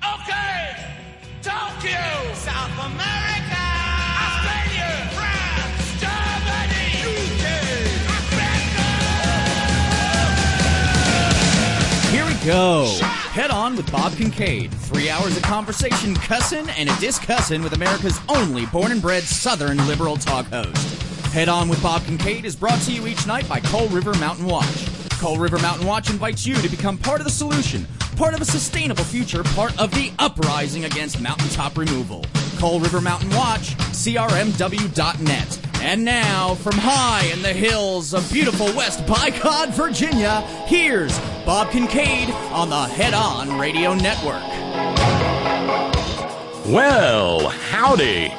Okay, Tokyo, South America, Australia, France, Germany, UK, Africa. Here we go. Head On with Bob Kincaid. 3 hours of conversation, cussin' and a discussin' with America's only born and bred Southern liberal talk host. Head On with Bob Kincaid is brought to you each night by Coal River Mountain Watch. Coal River Mountain Watch invites you to become part of the solution, part of a sustainable future, part of the uprising against mountaintop removal. Coal River Mountain Watch, crmw.net. And now, from high in the hills of beautiful West Bicod, Virginia, here's Bob Kincaid on the Head On Radio Network. Well, howdy.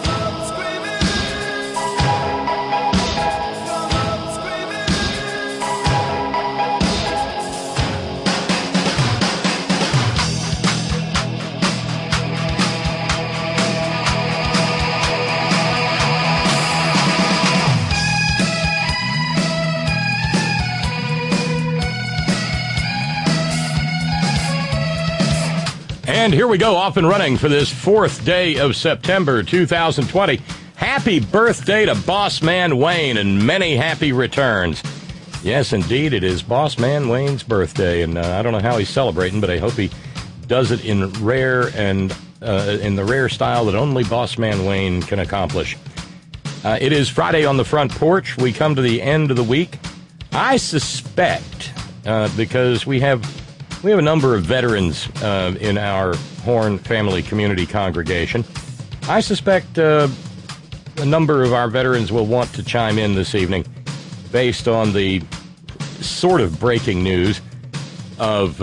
And here we go, off and running for this 4th day of September 2020. Happy birthday to Boss Man Wayne and many happy returns. Yes, indeed, it is Boss Man Wayne's birthday, and I don't know how he's celebrating, but I hope he does it in rare and in the rare style that only Boss Man Wayne can accomplish. It is Friday on the front porch. We come to the end of the week. I suspect, because we have a number of veterans in our Horn Family Community congregation. I suspect a number of our veterans will want to chime in this evening based on the sort of breaking news of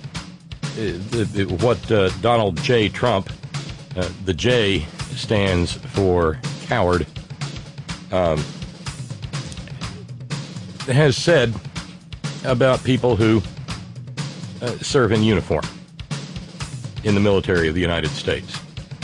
what Donald J. Trump, the J stands for coward, has said about people who serve in uniform in the military of the United States.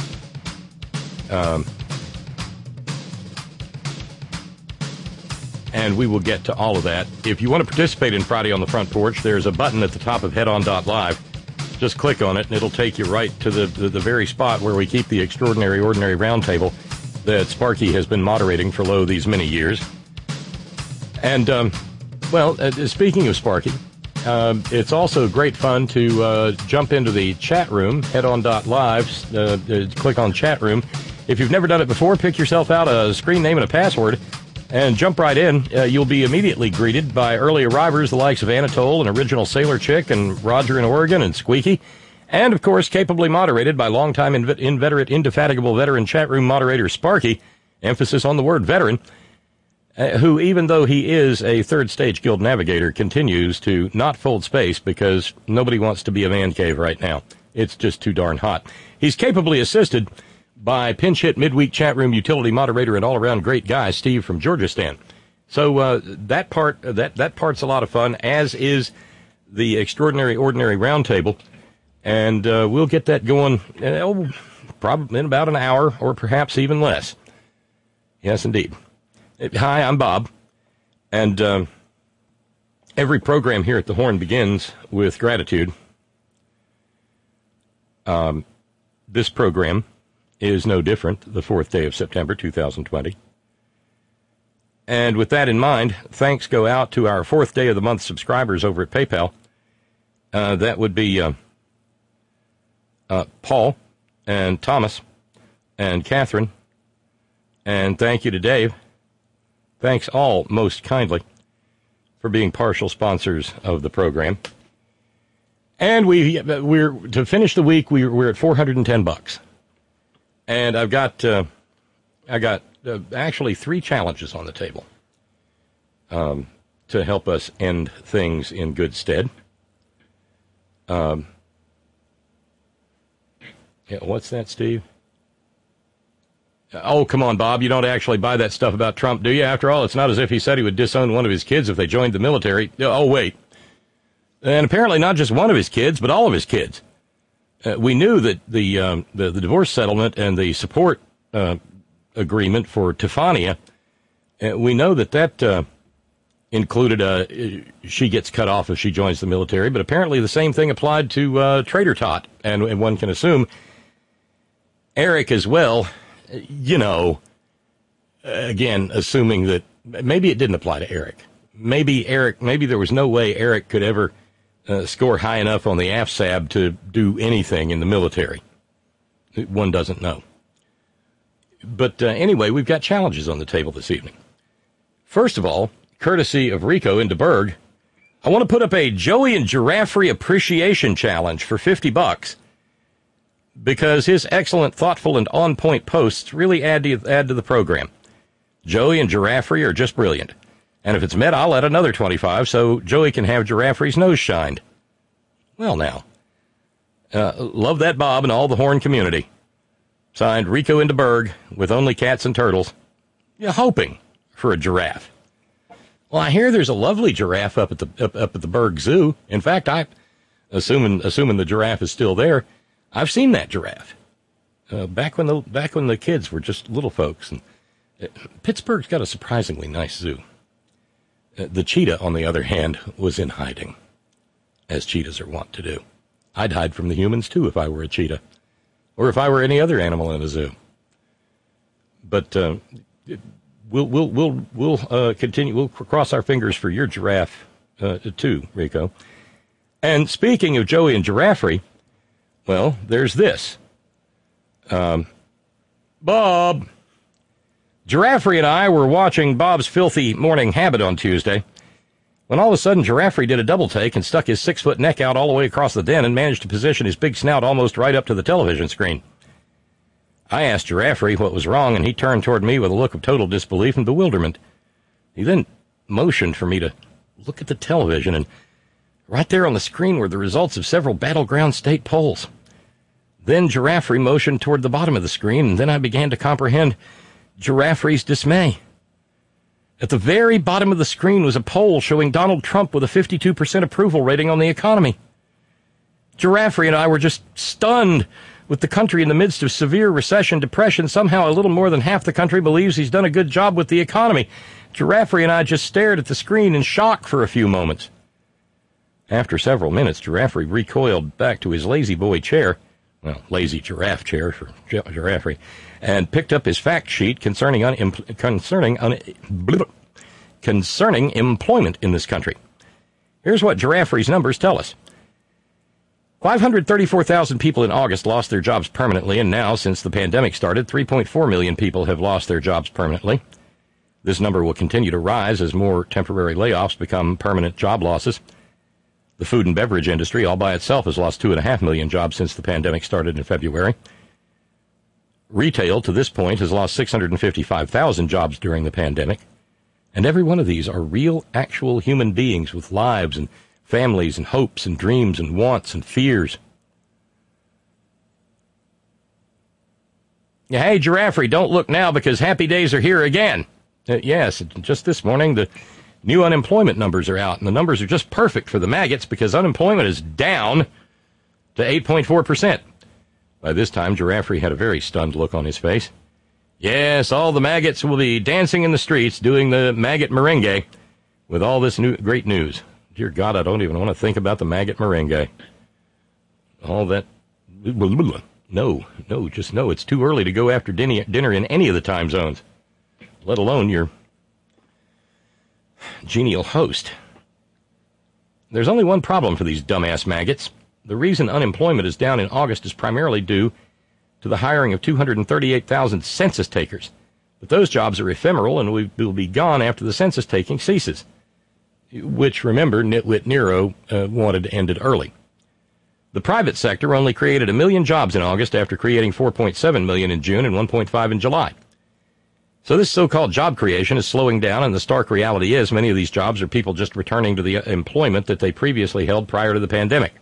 And we will get to all of that. If you want to participate in Friday on the Front Porch, there's a button at the top of headon.live. Just click on it, and it'll take you right to the very spot where we keep the Extraordinary Ordinary Roundtable that Sparky has been moderating for, these many years. And, speaking of Sparky, it's also great fun to jump into the chat room, headon.live, click on chat room. If you've never done it before, pick yourself out a screen name and a password and jump right in. You'll be immediately greeted by early arrivers, the likes of Anatole and Original Sailor Chick and Roger in Oregon and Squeaky. And, of course, capably moderated by longtime inveterate, indefatigable veteran chat room moderator Sparky, emphasis on the word veteran, who, even though he is a third stage guild navigator, continues to not fold space because nobody wants to be a man cave right now. It's just too darn hot. He's capably assisted by pinch hit midweek chat room utility moderator and all-around great guy, Steve from Georgistan. So that part's a lot of fun, as is the Extraordinary Ordinary Roundtable. And we'll get that going probably in about an hour or perhaps even less. Yes, indeed. Hi, I'm Bob, and every program here at the Horn begins with gratitude. This program is no different, the 4th day of September 2020. And with that in mind, thanks go out to our 4th day of the month subscribers over at PayPal. That would be Paul and Thomas and Catherine, and thank you to Dave. Thanks all most kindly for being partial sponsors of the program. And we're to finish the week. We're at $410, and I got actually 3 challenges on the table to help us end things in good stead. What's that, Steve? Oh, come on, Bob. You don't actually buy that stuff about Trump, do you? After all, it's not as if he said he would disown one of his kids if they joined the military. Oh, wait. And apparently not just one of his kids, but all of his kids. We knew that the divorce settlement and the support agreement for Tefania, we know that included she gets cut off if she joins the military, but apparently the same thing applied to Trader Tot, and one can assume Eric as well, again, assuming that maybe it didn't apply to Eric. Maybe there was no way Eric could ever score high enough on the AFSAB to do anything in the military. One doesn't know. But anyway, we've got challenges on the table this evening. First of all, courtesy of Rico in DeBerg, I want to put up a Joey and Giraffe Appreciation Challenge for $50 because his excellent, thoughtful, and on-point posts really add to the program. Joey and Giraffe are just brilliant. And if it's met, I'll add another 25 so Joey can have Giraffe's nose shined. Well, now. Love that, Bob, and all the Horn community. Signed, Rico in DeBerg, with only cats and turtles. You're hoping for a giraffe. Well, I hear there's a lovely giraffe up at the Berg Zoo. In fact, assuming the giraffe is still there, I've seen that giraffe. Back when the kids were just little folks. And Pittsburgh's got a surprisingly nice zoo. The cheetah, on the other hand, was in hiding, as cheetahs are wont to do. I'd hide from the humans, too, if I were a cheetah, or if I were any other animal in a zoo. But we'll continue. We'll cross our fingers for your giraffe, too, Rico. And speaking of Joey and Giraffe, well, there's this. Bob. Giraffe and I were watching Bob's Filthy Morning Habit on Tuesday, when all of a sudden Giraffe did a double take and stuck his 6-foot neck out all the way across the den and managed to position his big snout almost right up to the television screen. I asked Giraffe what was wrong, and he turned toward me with a look of total disbelief and bewilderment. He then motioned for me to look at the television, and right there on the screen were the results of several battleground state polls. Then Giraffe motioned toward the bottom of the screen, and then I began to comprehend Giraffe's dismay. At the very bottom of the screen was a poll showing Donald Trump with a 52% approval rating on the economy. Giraffe and I were just stunned. With the country in the midst of severe recession, depression, somehow a little more than half the country believes he's done a good job with the economy. Giraffe and I just stared at the screen in shock for a few moments. After several minutes, Giraffe recoiled back to his lazy boy chair, lazy giraffe chair for Giraffe, and picked up his fact sheet concerning employment in this country. Here's what Giraffe's numbers tell us. 534,000 people in August lost their jobs permanently, and now, since the pandemic started, 3.4 million people have lost their jobs permanently. This number will continue to rise as more temporary layoffs become permanent job losses. The food and beverage industry all by itself has lost 2.5 million jobs since the pandemic started in February. Retail, to this point, has lost 655,000 jobs during the pandemic. And every one of these are real, actual human beings with lives and families and hopes and dreams and wants and fears. Hey, Giraffe, don't look now because happy days are here again. Yes, just this morning the new unemployment numbers are out, and the numbers are just perfect for the maggots because unemployment is down to 8.4%. By this time, Giraffe had a very stunned look on his face. Yes, all the maggots will be dancing in the streets doing the maggot merengue with all this great news. Dear God, I don't even want to think about the maggot merengue. All that. No, just no. It's too early to go after dinner in any of the time zones, let alone your genial host. There's only one problem for these dumbass maggots. The reason unemployment is down in August is primarily due to the hiring of 238,000 census takers. But those jobs are ephemeral and will be gone after the census taking ceases, which, remember, Nitwit Nero wanted ended early. The private sector only created 1 million jobs in August after creating 4.7 million in June and 1.5 in July. So this so-called job creation is slowing down, and the stark reality is many of these jobs are people just returning to the employment that they previously held prior to the pandemic.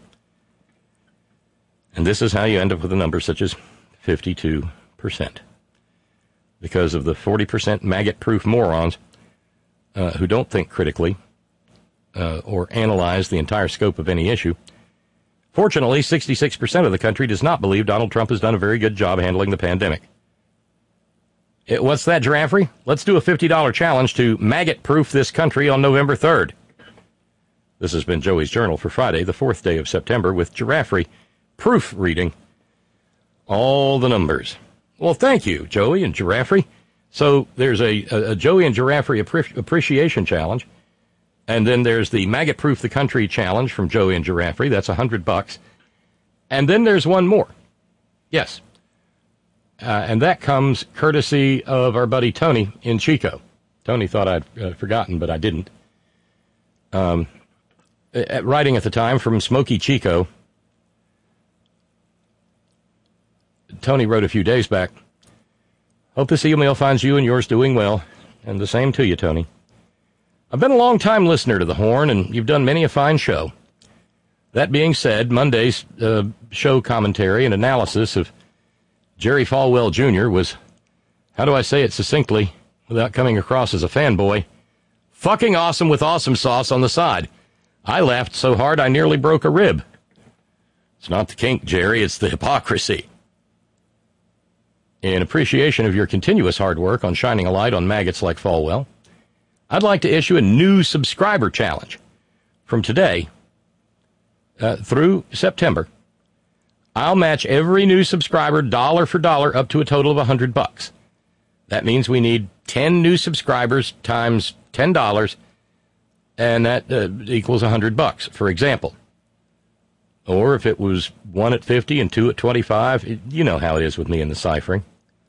And this is how you end up with a number such as 52%. Because of the 40% maggot-proof morons who don't think critically or analyze the entire scope of any issue. Fortunately, 66% of the country does not believe Donald Trump has done a very good job handling the pandemic. What's that, Giraffe? Let's do a $50 challenge to maggot-proof this country on November 3rd. This has been Joey's Journal for Friday, the 4th day of September, with Giraffe proofreading all the numbers. Well, thank you, Joey and Giraffe. So there's a Joey and Giraffe appreciation challenge, and then there's the maggot-proof the country challenge from Joey and Giraffe. That's $100. And then there's one more. Yes. And that comes courtesy of our buddy Tony in Chico. Tony thought I'd forgotten, but I didn't. Writing at the time from Smoky Chico, Tony wrote a few days back, "Hope this email finds you and yours doing well, and the same to you, Tony. I've been a long-time listener to the Horn, and you've done many a fine show. That being said, Monday's show commentary and analysis of Jerry Falwell Jr. was, how do I say it succinctly without coming across as a fanboy, fucking awesome with awesome sauce on the side. I laughed so hard I nearly broke a rib. It's not the kink, Jerry, it's the hypocrisy. In appreciation of your continuous hard work on shining a light on maggots like Falwell, I'd like to issue a new subscriber challenge. From today through September, I'll match every new subscriber dollar for dollar up to a total of $100. That means we need 10 new subscribers times $10, and that equals $100, for example. Or if it was 1 at 50 and 2 at 25, you know how it is with me in the ciphering.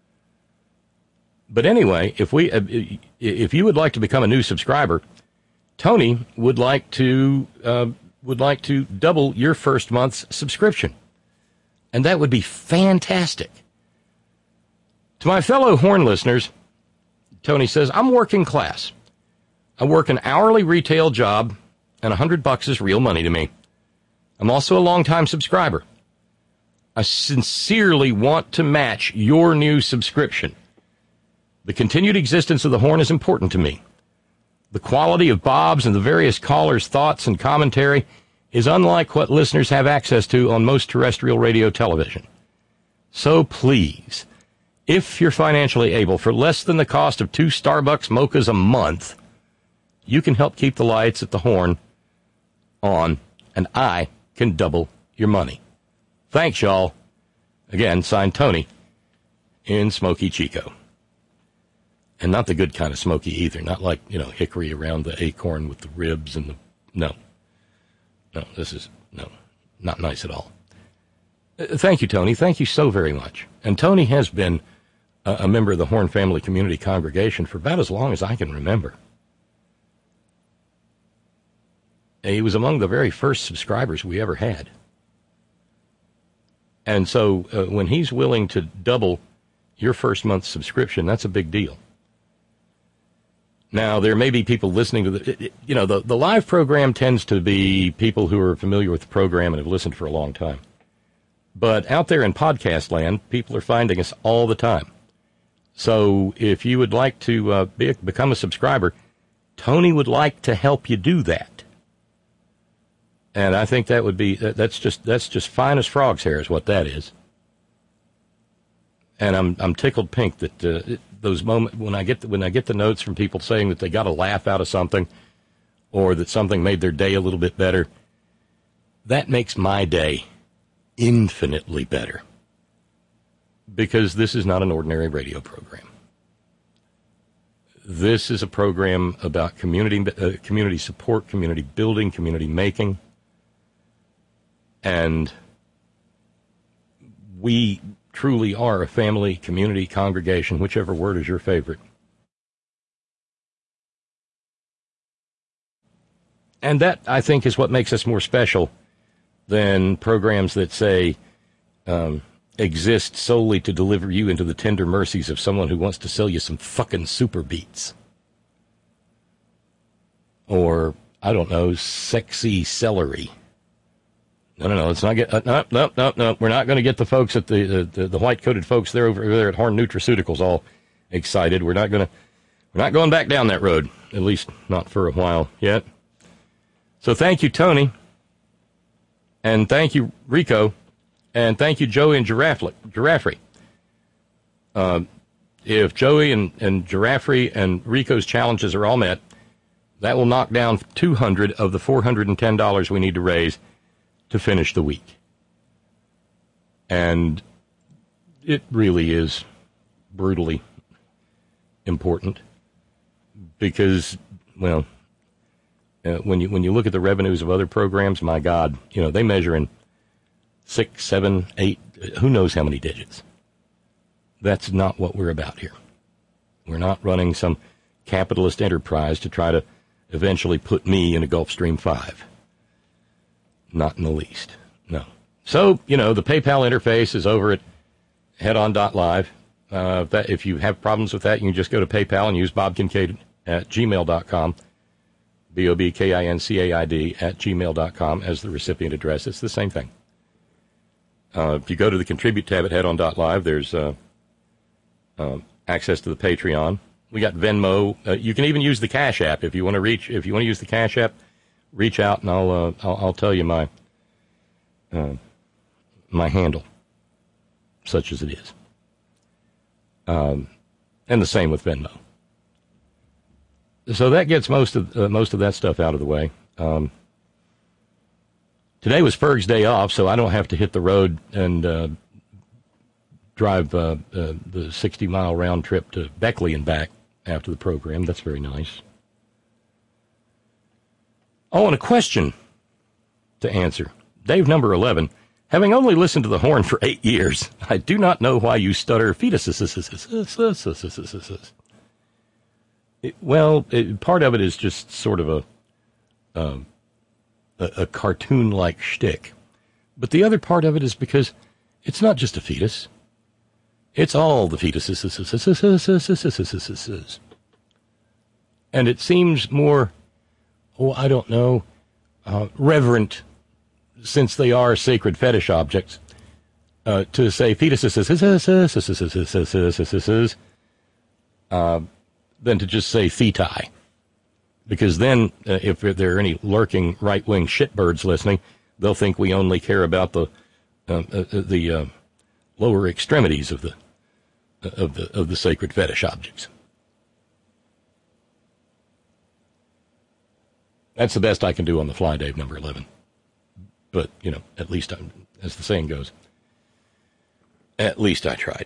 But anyway, if you would like to become a new subscriber, Tony would like to double your first month's subscription, and that would be fantastic. To my fellow Horn listeners, Tony says, I'm working class. I work an hourly retail job, and $100 is real money to me. I'm also a longtime subscriber. I sincerely want to match your new subscription. The continued existence of the Horn is important to me. The quality of Bob's and the various callers' thoughts and commentary is unlike what listeners have access to on most terrestrial radio television. So please, if you're financially able, for less than the cost of 2 Starbucks mochas a month, you can help keep the lights at the Horn on, and I can double your money. Thanks, y'all. Again, signed Tony in Smoky Chico. And not the good kind of smoky either. Not like, hickory around the acorn with the ribs and the... No, this is... No, not nice at all. Thank you, Tony. Thank you so very much. And Tony has been a member of the Horn Family Community Congregation for about as long as I can remember. He was among the very first subscribers we ever had. And so when he's willing to double your first month's subscription, that's a big deal. Now, there may be people listening to the live program tends to be people who are familiar with the program and have listened for a long time. But out there in podcast land, people are finding us all the time. So if you would like to become a subscriber, Tony would like to help you do that. And I think that would be, that's just fine as frog's hair is what that is. And I'm tickled pink that those moments when I get the notes from people saying that they got a laugh out of something, or that something made their day a little bit better, that makes my day infinitely better. Because this is not an ordinary radio program. This is a program about community support, community building, community making, and we truly are a family, community, congregation, whichever word is your favorite. And that, I think, is what makes us more special than programs that say exist solely to deliver you into the tender mercies of someone who wants to sell you some fucking super beats. Or, I don't know, sexy celery. No, let's not get, no. We're not going to get the folks at the white-coated folks there over there at Horn Nutraceuticals all excited. We're not going back down that road, at least not for a while yet. So thank you, Tony. And thank you, Rico. And thank you, Joey and Giraffe. If Joey and Giraffe and Rico's challenges are all met, that will knock down $200 of the $410 we need to raise to finish the week. And it really is brutally important because, well, when you look at the revenues of other programs, my God, they measure in 6, 7, 8, who knows how many digits. That's not what we're about here. We're not running some capitalist enterprise to try to eventually put me in a Gulfstream 5. Not in the least. No. So, the PayPal interface is over at headon.live. If you have problems with that, you can just go to PayPal and use bobkincaid@gmail.com. bobkincaid@gmail.com as the recipient address. It's the same thing. If you go to the Contribute tab at headon.live, there's access to the Patreon. We got Venmo. You can even use the Cash App if you want to use the Cash App. Reach out and I'll tell you my handle, such as it is. And the same with Venmo. So that gets most of that stuff out of the way. Today was Ferg's day off, so I don't have to hit the road and drive the 60-mile round trip to Beckley and back after the program. That's very nice. Oh, and a question to answer. Dave, number 11. Having only listened to the horn for 8 years, I do not know why you stutter fetuses. Part of it is just sort of a cartoon-like shtick. But the other part of it is because it's not just a fetus. It's all the fetuses. And it seems more, reverent, since they are sacred fetish objects, to say fetuses than to just say feti. Because then, if there are any lurking right-wing shitbirds listening, they'll think we only care about the lower extremities of the sacred fetish objects. That's the best I can do on the fly, Dave, number 11. But, at least, as the saying goes, at least I tried.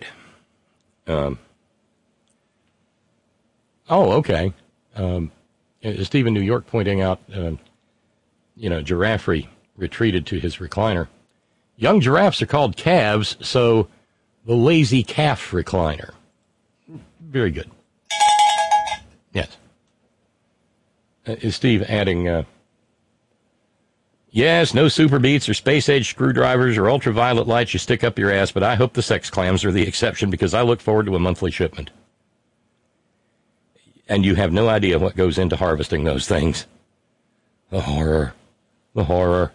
Okay. Steve in New York pointing out, Giraffe retreated to his recliner. Young giraffes are called calves, so the lazy calf recliner. Very good. Yes. Is Steve adding, yes, no super beats or space-age screwdrivers or ultraviolet lights you stick up your ass, but I hope the sex clams are the exception because I look forward to a monthly shipment. And you have no idea what goes into harvesting those things. The horror. The horror.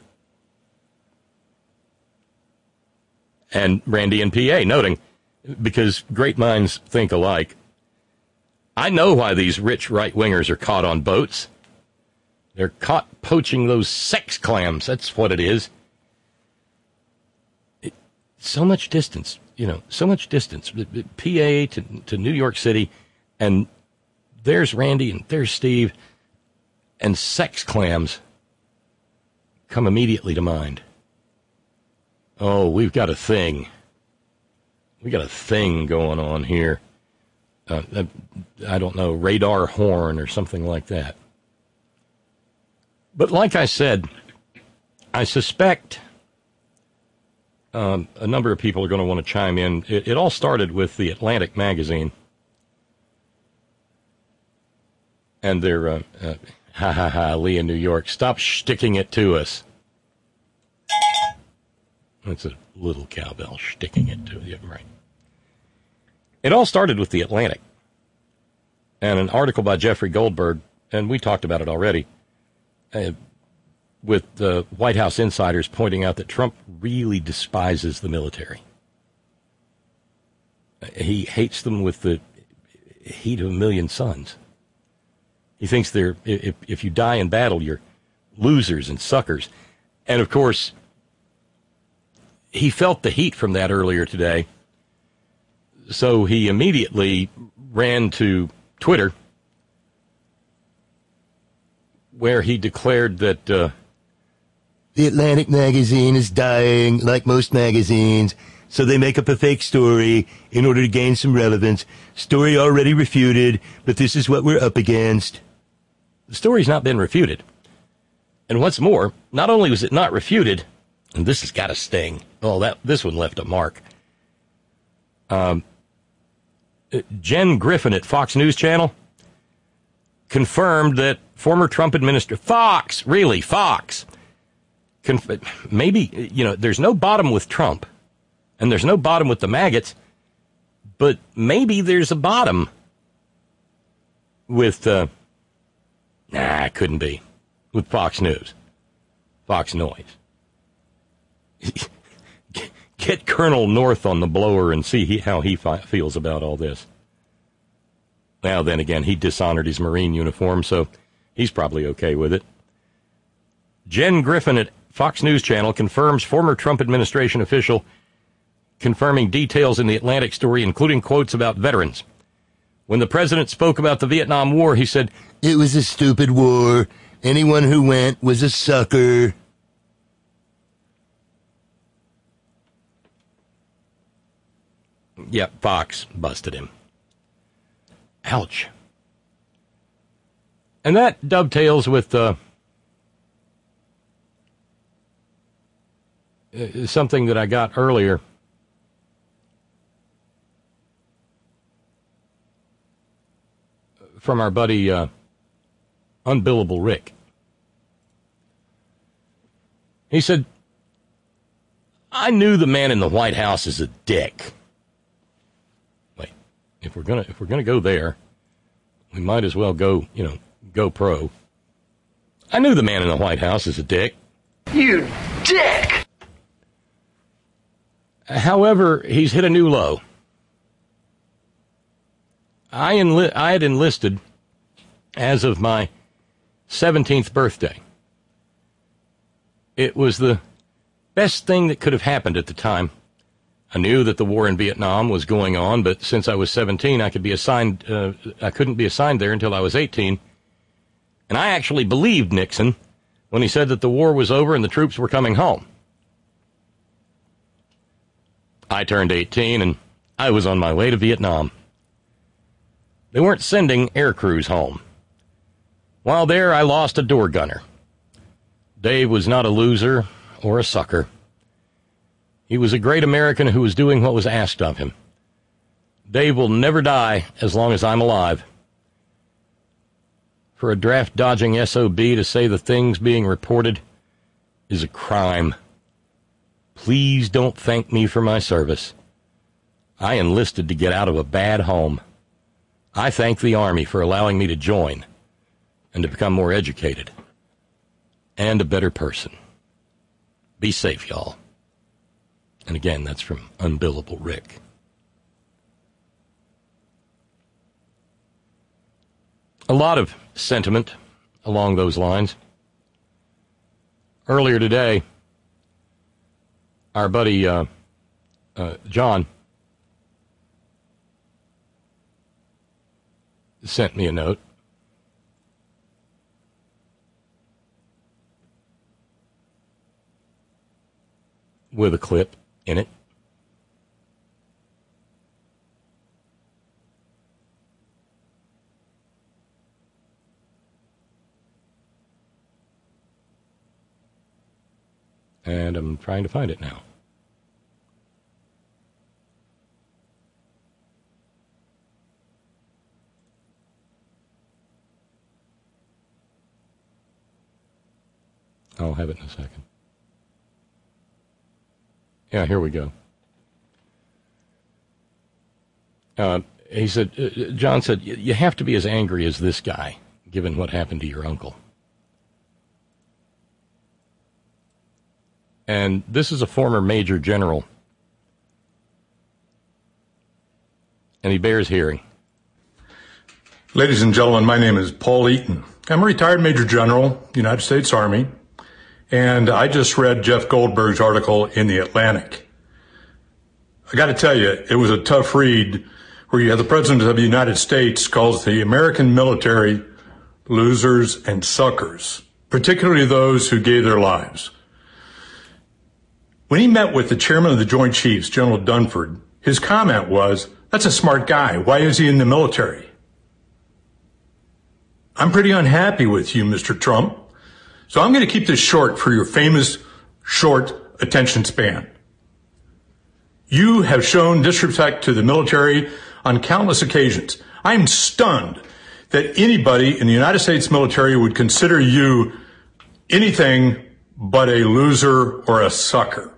And Randy and PA noting, because great minds think alike, I know why these rich right-wingers are caught on boats. They're caught poaching those sex clams. That's what it is. So much distance, so much distance. PA to New York City, and there's Randy and there's Steve, and sex clams come immediately to mind. Oh, we've got a thing. We got a thing going on here. I don't know, radar horn or something like that. But like I said, I suspect a number of people are going to want to chime in. It all started with the Atlantic magazine. And they're, Lee in New York, stop sticking it to us. That's a little cowbell, sticking it to you, right? It all started with the Atlantic and an article by Jeffrey Goldberg, and we talked about it already, with the White House insiders pointing out that Trump really despises the military. He hates them with the heat of a million suns. He thinks if you die in battle, you're losers and suckers. And, of course, he felt the heat from that earlier today. So he immediately ran to Twitter, where he declared that the Atlantic magazine is dying, like most magazines, so they make up a fake story in order to gain some relevance. Story already refuted, but this is what we're up against. the story's not been refuted. And what's more, not only was it not refuted, and this has got to sting. Oh, this one left a mark. Jen Griffin at Fox News Channel confirmed that former Trump administrator, Fox, maybe, there's no bottom with Trump, and there's no bottom with the maggots, but maybe there's a bottom with, it couldn't be, with Fox News, Fox Noise. Get Colonel North on the blower and see how he feels about all this. Now, then again, he dishonored his Marine uniform, so he's probably okay with it. Jen Griffin at Fox News Channel confirms former Trump administration official confirming details in the Atlantic story, including quotes about veterans. When the president spoke about the Vietnam War, he said, "It was a stupid war. Anyone who went was a sucker." Yep, Fox busted him. Ouch. And that dovetails with something that I got earlier. From our buddy, Unbillable Rick. He said, "I knew the man in the White House is a dick." Wait, if we're gonna go there, we might as well go pro. "I knew the man in the White House is a dick." You dick! However, he's hit a new low. I had enlisted as of my 17th birthday. It was the best thing that could have happened at the time. I knew that the war in Vietnam was going on, but since I was 17, I couldn't be assigned there until I was 18. And I actually believed Nixon when he said that the war was over and the troops were coming home. I turned 18 and I was on my way to Vietnam. They weren't sending air crews home. While there, I lost a door gunner. Dave was not a loser or a sucker. He was a great American who was doing what was asked of him. Dave will never die as long as I'm alive. For a draft-dodging SOB to say the things being reported is a crime. Please don't thank me for my service. I enlisted to get out of a bad home. I thank the Army for allowing me to join and to become more educated and a better person. Be safe, y'all. And again, that's from Unbillable Rick. A lot of sentiment along those lines. Earlier today, our buddy John sent me a note. With a clip in it. And I'm trying to find it now. I'll have it in a second. Yeah, here we go. He said, John said, "You have to be as angry as this guy, given what happened to your uncle." And this is a former major general. And he bears hearing. Ladies and gentlemen, my name is Paul Eaton. I'm a retired Major General, United States Army, and I just read Jeff Goldberg's article in The Atlantic. I got to tell you, it was a tough read where you have the President of the United States calls the American military losers and suckers, particularly those who gave their lives. When he met with the chairman of the Joint Chiefs, General Dunford, his comment was, "That's a smart guy. Why is he in the military?" I'm pretty unhappy with you, Mr. Trump. So I'm going to keep this short for your famous short attention span. You have shown disrespect to the military on countless occasions. I'm stunned that anybody in the United States military would consider you anything but a loser or a sucker.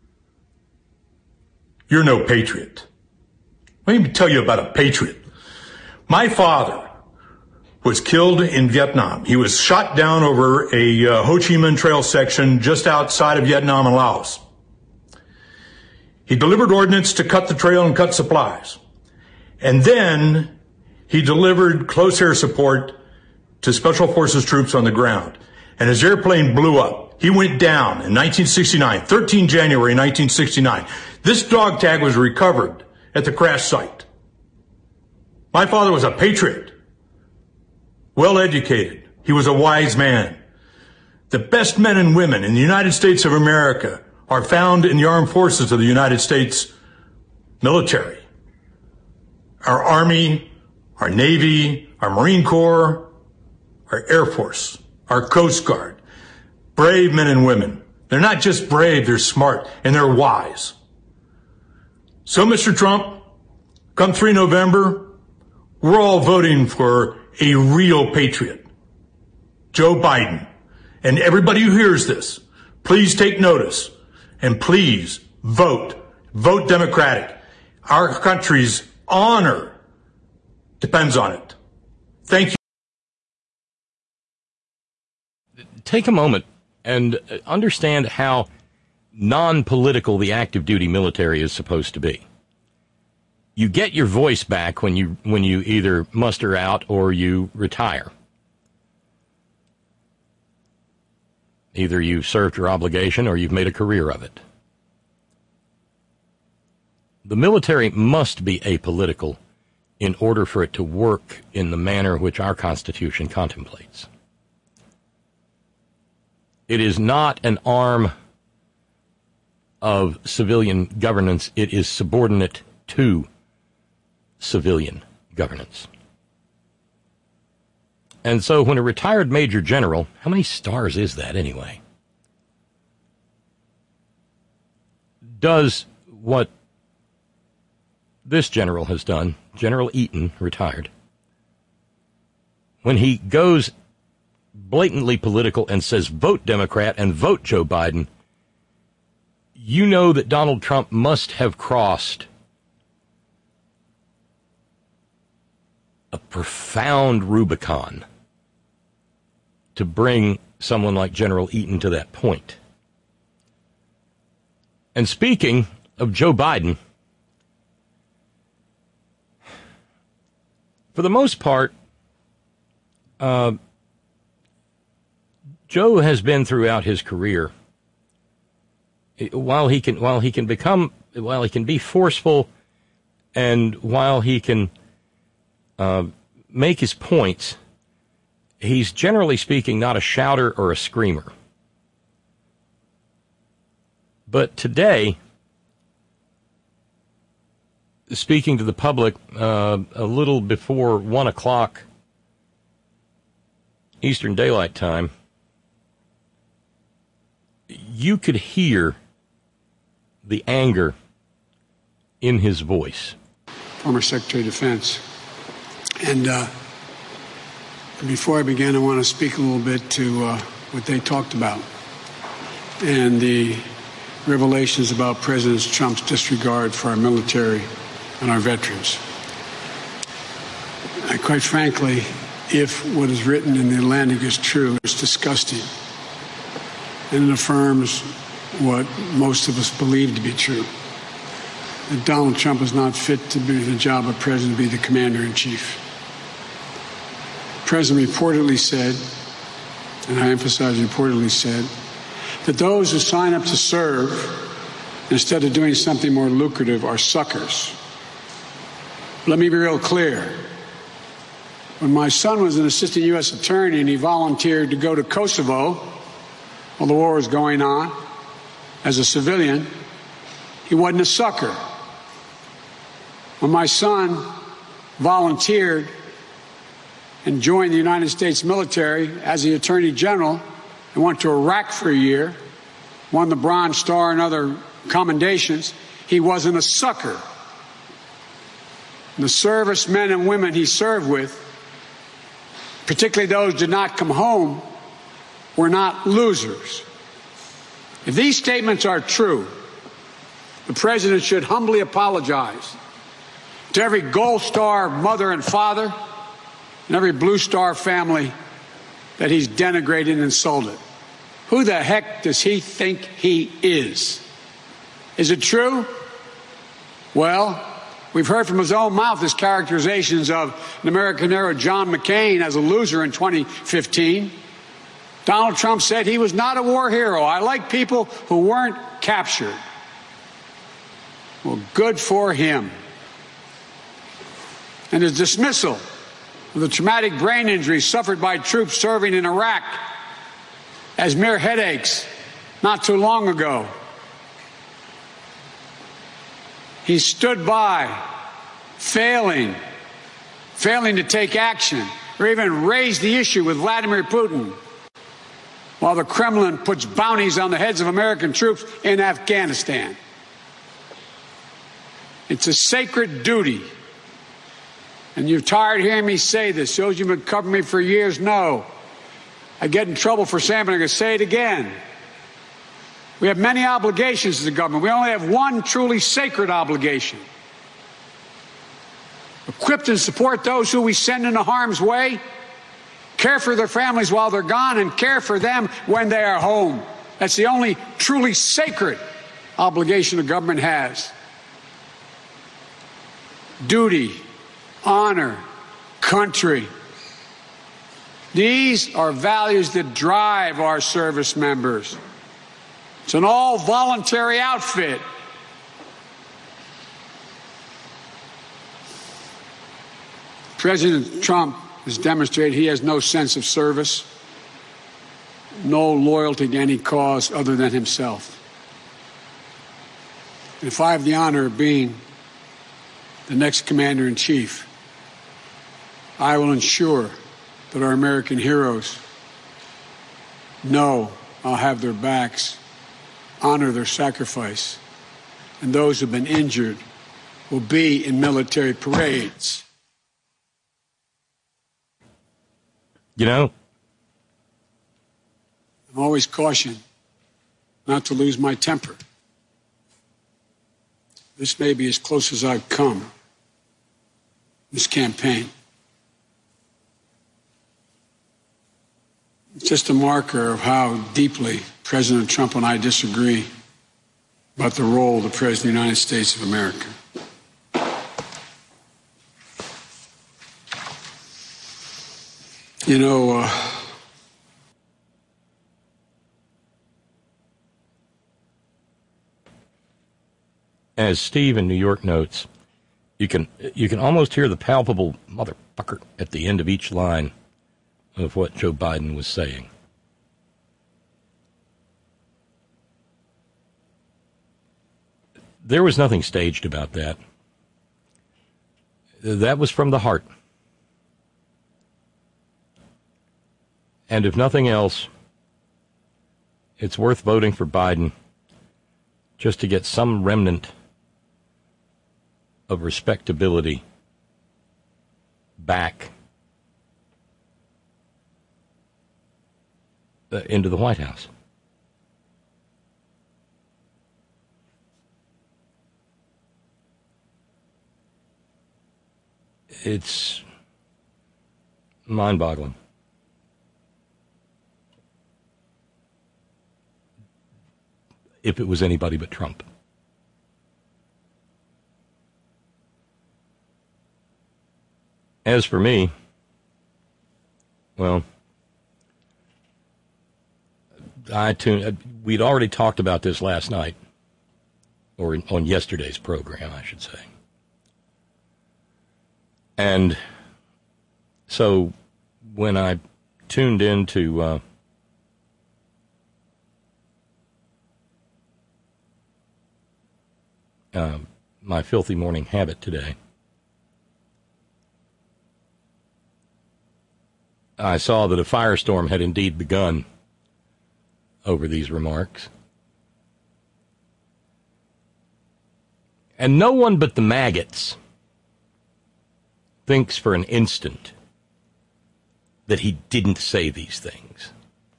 You're no patriot. Let me tell you about a patriot. My father was killed in Vietnam. He was shot down over a Ho Chi Minh Trail section just outside of Vietnam and Laos. He delivered ordnance to cut the trail and cut supplies. And then he delivered close air support to Special Forces troops on the ground. And his airplane blew up. He went down in 1969, 13 January 1969. This dog tag was recovered at the crash site. My father was a patriot, well educated. He was a wise man. The best men and women in the United States of America are found in the armed forces of the United States military. Our Army, our Navy, our Marine Corps, our Air Force, our Coast Guard. Brave men and women. They're not just brave, they're smart, and they're wise. So, Mr. Trump, come 3 November, we're all voting for a real patriot, Joe Biden. And everybody who hears this, please take notice and please vote. Vote Democratic. Our country's honor depends on it. Thank you. Take a moment and understand how non-political the active duty military is supposed to be. You get your voice back when you either muster out or you retire. Either you've served your obligation or you've made a career of it. The military must be apolitical in order for it to work in the manner which our Constitution contemplates. It is not an arm of civilian governance. It is subordinate to civilian governance. And so when a retired major general, how many stars is that anyway, does what this general has done, General Eaton, retired, when he goes blatantly political and says vote Democrat and vote Joe Biden, you know that Donald Trump must have crossed a profound Rubicon to bring someone like General Eaton to that point. And speaking of Joe Biden, for the most part, Joe has been throughout his career, while he can be forceful, and while he can make his points, he's generally speaking not a shouter or a screamer. But today, speaking to the public a little before 1 o'clock Eastern Daylight Time, you could hear the anger in his voice. Former Secretary of Defense. And before I begin, I want to speak a little bit to what they talked about and the revelations about President Trump's disregard for our military and our veterans. Quite frankly, if what is written in the Atlantic is true, it's disgusting. And it affirms what most of us believe to be true, that Donald Trump is not fit to be the job of president, to be the commander-in-chief. The president reportedly said, and I emphasize reportedly said, that those who sign up to serve instead of doing something more lucrative, are suckers. Let me be real clear. When my son was an assistant U.S. attorney and he volunteered to go to Kosovo while the war was going on as a civilian, he wasn't a sucker. When my son volunteered and joined the United States military as the Attorney General and went to Iraq for a year, won the Bronze Star and other commendations, he wasn't a sucker. The servicemen and women he served with, particularly those who did not come home, were not losers. If these statements are true, the President should humbly apologize to every Gold Star mother and father and every Blue Star family that he's denigrated and insulted. Who the heck does he think he is? Is it true? Well, we've heard from his own mouth his characterizations of an American hero, John McCain, as a loser in 2015. Donald Trump said he was not a war hero. I like people who weren't captured. Well, good for him. And his dismissal of the traumatic brain injuries suffered by troops serving in Iraq as mere headaches not too long ago. He stood by, failing to take action or even raise the issue with Vladimir Putin, while the Kremlin puts bounties on the heads of American troops in Afghanistan. It's a sacred duty. And you're tired of hearing me say this. Those who've been covering me for years know I get in trouble for saying, but I'm going to say it again. We have many obligations as a government. We only have one truly sacred obligation. Equip and support those who we send into harm's way, care for their families while they're gone, and care for them when they are home. That's the only truly sacred obligation a government has. Duty, honor, country. These are values that drive our service members. It's an all-voluntary outfit. President Trump has demonstrated he has no sense of service, no loyalty to any cause other than himself. And if I have the honor of being the next commander-in-chief, I will ensure that our American heroes know I'll have their backs, honor their sacrifice, and those who've been injured will be in military parades. You know, I'm always cautioned not to lose my temper. This may be as close as I've come this campaign. It's just a marker of how deeply President Trump and I disagree about the role of the President of the United States of America. You know, as Steve in New York notes, you can almost hear the palpable motherfucker at the end of each line of what Joe Biden was saying. There was nothing staged about that. That was from the heart. And if nothing else, it's worth voting for Biden just to get some remnant of respectability back into the White House. It's mind-boggling. If it was anybody but Trump. As for me, well, we'd already talked about this last night. or on yesterday's program, I should say. And so when I tuned into my filthy morning habit today, I saw that a firestorm had indeed begun over these remarks. And no one but the maggots thinks for an instant that he didn't say these things.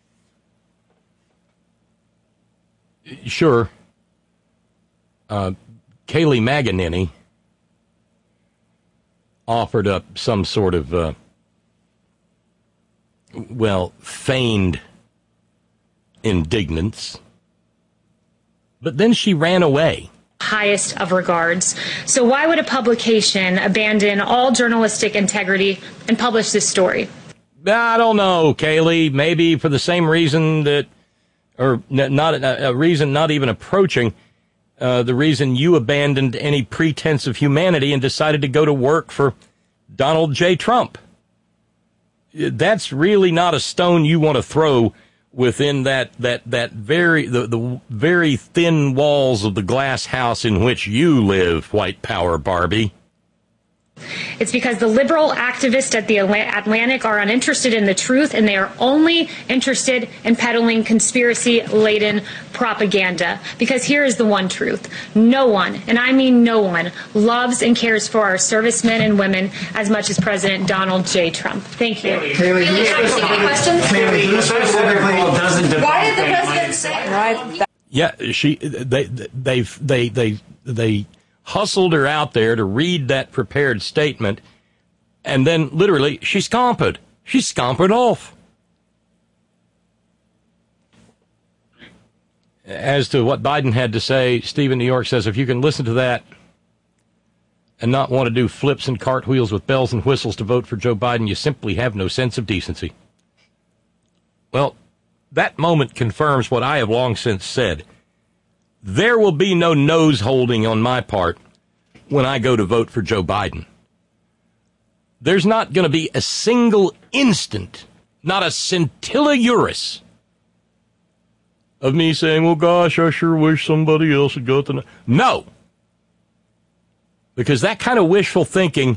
Sure, Kayleigh McEnany offered up some sort of, feigned indignance, but then she ran away. Highest of regards. So why would a publication abandon all journalistic integrity and publish this story? I don't know, Kayleigh. Maybe for the same reason that, or not a reason not even approaching the reason you abandoned any pretense of humanity and decided to go to work for Donald J. Trump. That's really not a stone you want to throw within the very thin walls of the glass house in which you live, white power Barbie. It's because the liberal activists at the Atlantic are uninterested in the truth, and they are only interested in peddling conspiracy-laden propaganda. Because here is the one truth. No one, and I mean no one, loves and cares for our servicemen and women as much as President Donald J. Trump. Thank you. Kayleigh, why did the president say right? Yeah, they hustled her out there to read that prepared statement, and then literally she scampered. She scampered off. As to what Biden had to say, Steve in New York says, if you can listen to that and not want to do flips and cartwheels with bells and whistles to vote for Joe Biden, you simply have no sense of decency. Well, that moment confirms what I have long since said. There will be no nose holding on my part when I go to vote for Joe Biden. There's not going to be a single instant, not a scintilla juris, of me saying, well, gosh, I sure wish somebody else had got the... No! Because that kind of wishful thinking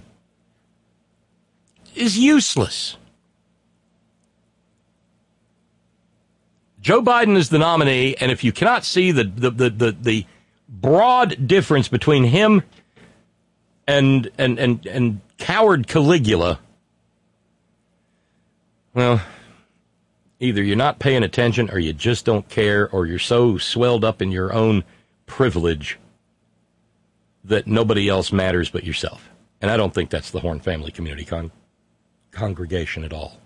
is useless. Joe Biden is the nominee, and if you cannot see the broad difference between him and coward Caligula, well, either you're not paying attention or you just don't care, or you're so swelled up in your own privilege that nobody else matters but yourself. And I don't think that's the Horn Family Community congregation at all.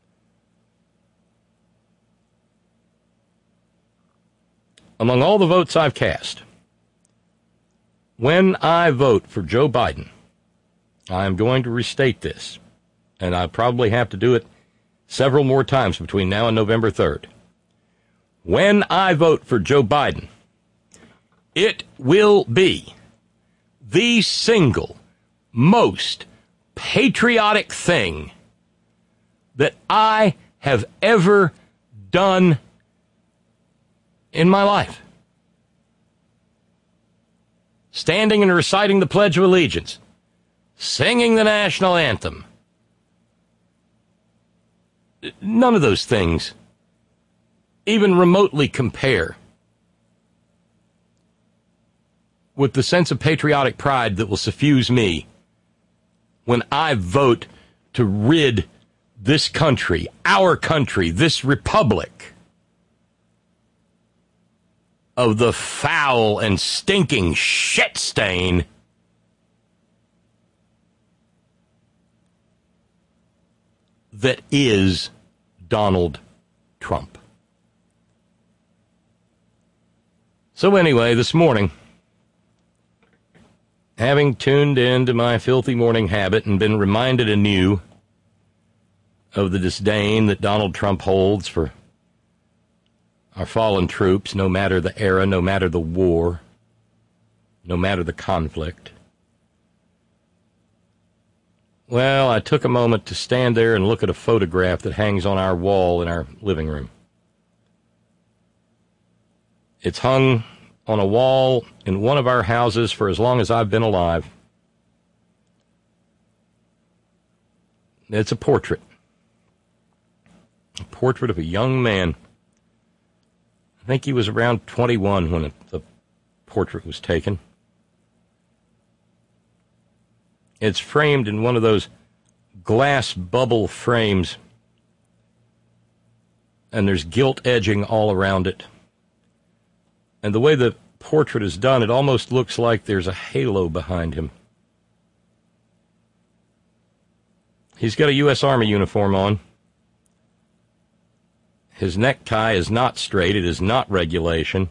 Among all the votes I've cast, when I vote for Joe Biden, I am going to restate this, and I probably have to do it several more times between now and November 3rd. When I vote for Joe Biden, it will be the single most patriotic thing that I have ever done in my life. Standing and reciting the Pledge of Allegiance, singing the national anthem. None of those things even remotely compare with the sense of patriotic pride that will suffuse me when I vote to rid this country, our country, this republic, of the foul and stinking shit stain that is Donald Trump. So anyway, this morning, having tuned into my filthy morning habit and been reminded anew of the disdain that Donald Trump holds for our fallen troops, no matter the era, no matter the war, no matter the conflict. Well, I took a moment to stand there and look at a photograph that hangs on our wall in our living room. It's hung on a wall in one of our houses for as long as I've been alive. It's a portrait. A portrait of a young man. I think he was around 21 when the portrait was taken. It's framed in one of those glass bubble frames, and there's gilt edging all around it. And the way the portrait is done, it almost looks like there's a halo behind him. He's got a U.S. Army uniform on. His necktie is not straight. It is not regulation.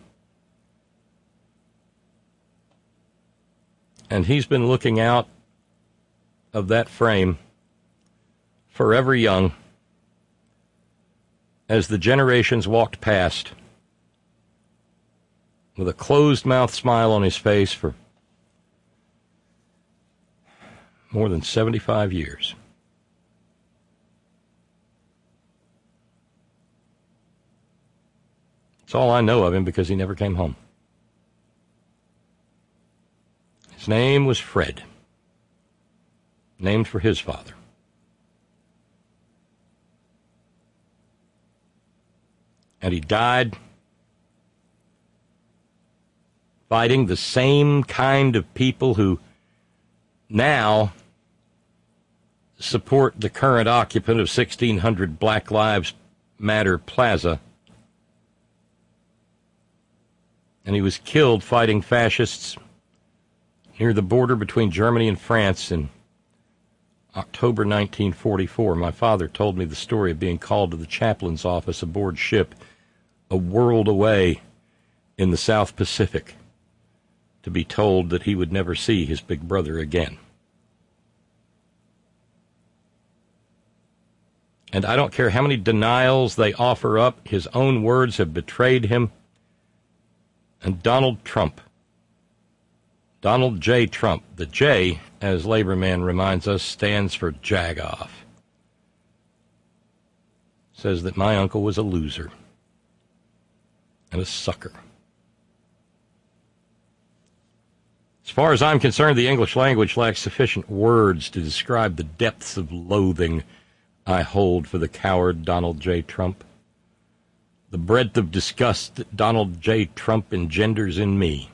And he's been looking out of that frame, forever young, as the generations walked past, with a closed-mouth smile on his face for more than 75 years. It's all I know of him because he never came home. His name was Fred, named for his father. And he died fighting the same kind of people who now support the current occupant of 1600 Black Lives Matter Plaza. And he was killed fighting fascists near the border between Germany and France in October 1944. My father told me the story of being called to the chaplain's office aboard ship a world away in the South Pacific to be told that he would never see his big brother again. And I don't care how many denials they offer up, his own words have betrayed him. And Donald Trump, Donald J. Trump, the J, as Laborman reminds us, stands for Jagoff, says that my uncle was a loser and a sucker. As far as I'm concerned, the English language lacks sufficient words to describe the depths of loathing I hold for the coward Donald J. Trump. The breadth of disgust that Donald J. Trump engenders in me.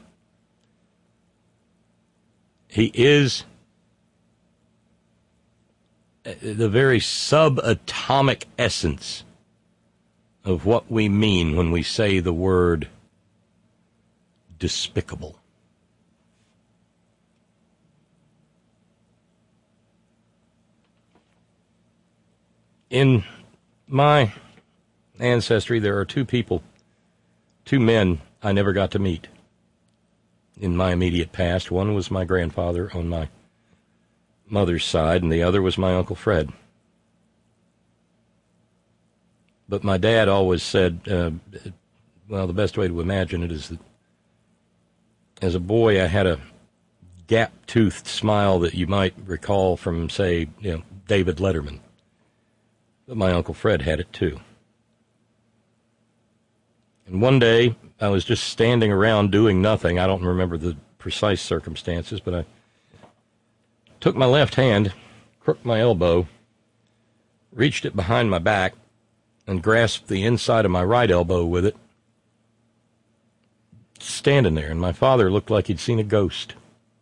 He is the very subatomic essence of what we mean when we say the word despicable. In my ancestry, there are two men I never got to meet in my immediate past. One was my grandfather on my mother's side, and the other was my Uncle Fred. But my dad always said, well, the best way to imagine it is that as a boy I had a gap-toothed smile that you might recall from, say, David Letterman. But my Uncle Fred had it too. And one day, I was just standing around doing nothing. I don't remember the precise circumstances, but I took my left hand, crooked my elbow, reached it behind my back, and grasped the inside of my right elbow with it, standing there. And my father looked like he'd seen a ghost.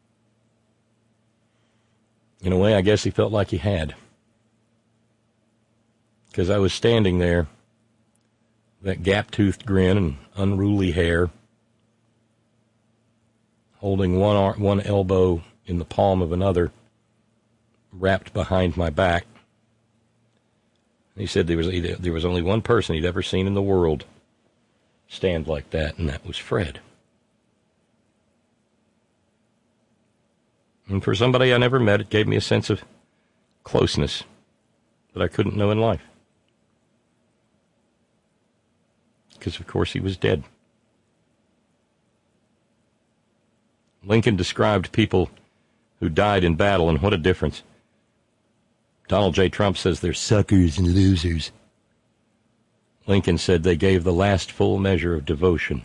In a way, I guess he felt like he had. Because I was standing there, that gap-toothed grin and unruly hair, holding one elbow in the palm of another, wrapped behind my back. He said there was only one person he'd ever seen in the world stand like that, and that was Fred. And for somebody I never met, it gave me a sense of closeness that I couldn't know in life. Because, of course, he was dead. Lincoln described people who died in battle, and what a difference. Donald J. Trump says they're Suckers and losers. Lincoln said they gave the last full measure of devotion.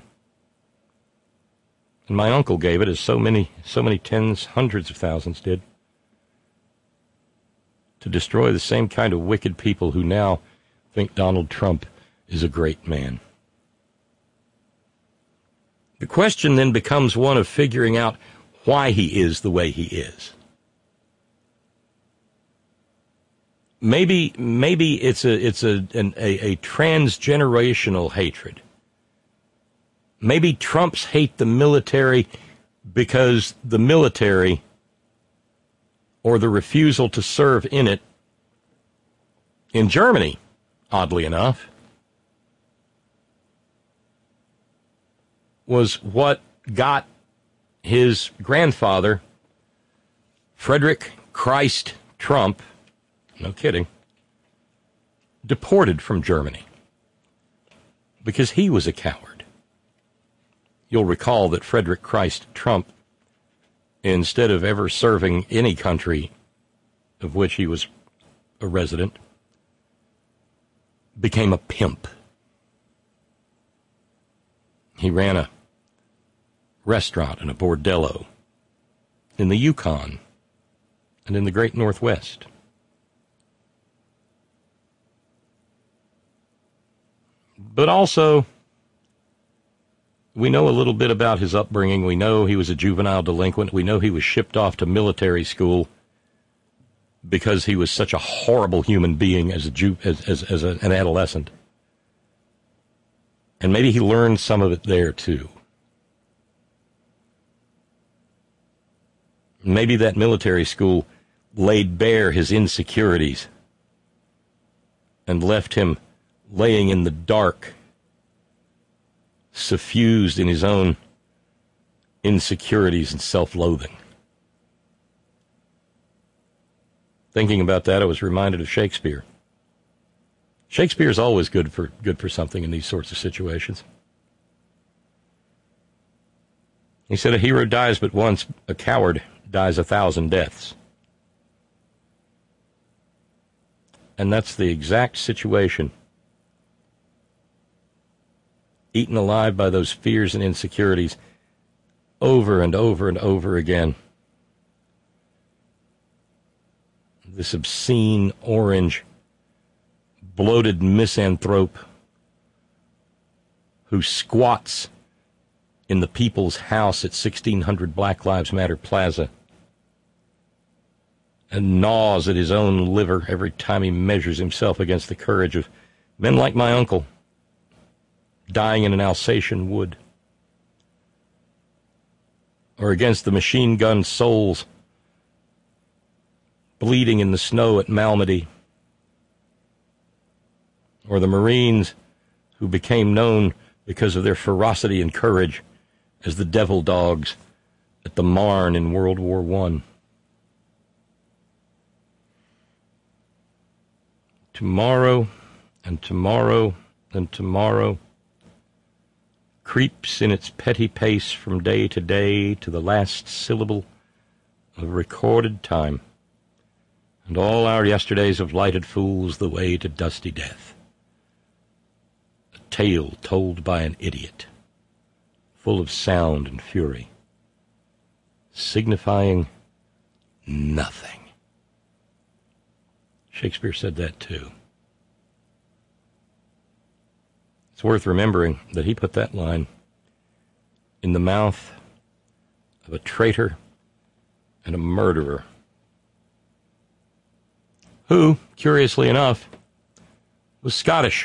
And my uncle gave it, as so many tens, hundreds of thousands did, to destroy the same kind of wicked people who now think Donald Trump is a great man. The question then becomes one of figuring out why he is the way he is. Maybe it's a transgenerational hatred. Maybe Trumps hate the military because the military, or the refusal to serve in it, in Germany, oddly enough, was what got his grandfather, Frederick Christ Trump, no kidding, deported from Germany because he was a coward. You'll recall that Frederick Christ Trump, instead of ever serving any country of which he was a resident, became a pimp. He ran a restaurant and a bordello in the Yukon and in the Great Northwest. But also, we know a little bit about his upbringing. We know he was a juvenile delinquent. We know he was shipped off to military school because he was such a horrible human being as an adolescent. And maybe he learned some of it there, too. Maybe that military school laid bare his insecurities and left him laying in the dark, suffused in his own insecurities and self-loathing. Thinking about that, I was reminded of Shakespeare. Shakespeare's always good for something in these sorts of situations. He said, "A hero dies but once, a coward dies 1,000 deaths." And that's the exact situation. Eaten alive by those fears and insecurities over and over and over again. This obscene, orange, bloated misanthrope who squats in the People's House at 1600 Black Lives Matter Plaza and gnaws at his own liver every time he measures himself against the courage of men like my uncle, dying in an Alsatian wood, or against the machine gun souls bleeding in the snow at Malmedy, or the Marines who became known because of their ferocity and courage as the Devil Dogs at the Marne in World War I. Tomorrow and tomorrow and tomorrow creeps in its petty pace from day to day to the last syllable of recorded time, and all our yesterdays have lighted fools the way to dusty death. A tale told by an idiot, full of sound and fury, signifying nothing. Shakespeare said that too. It's worth remembering that he put that line in the mouth of a traitor and a murderer who, curiously enough, was Scottish,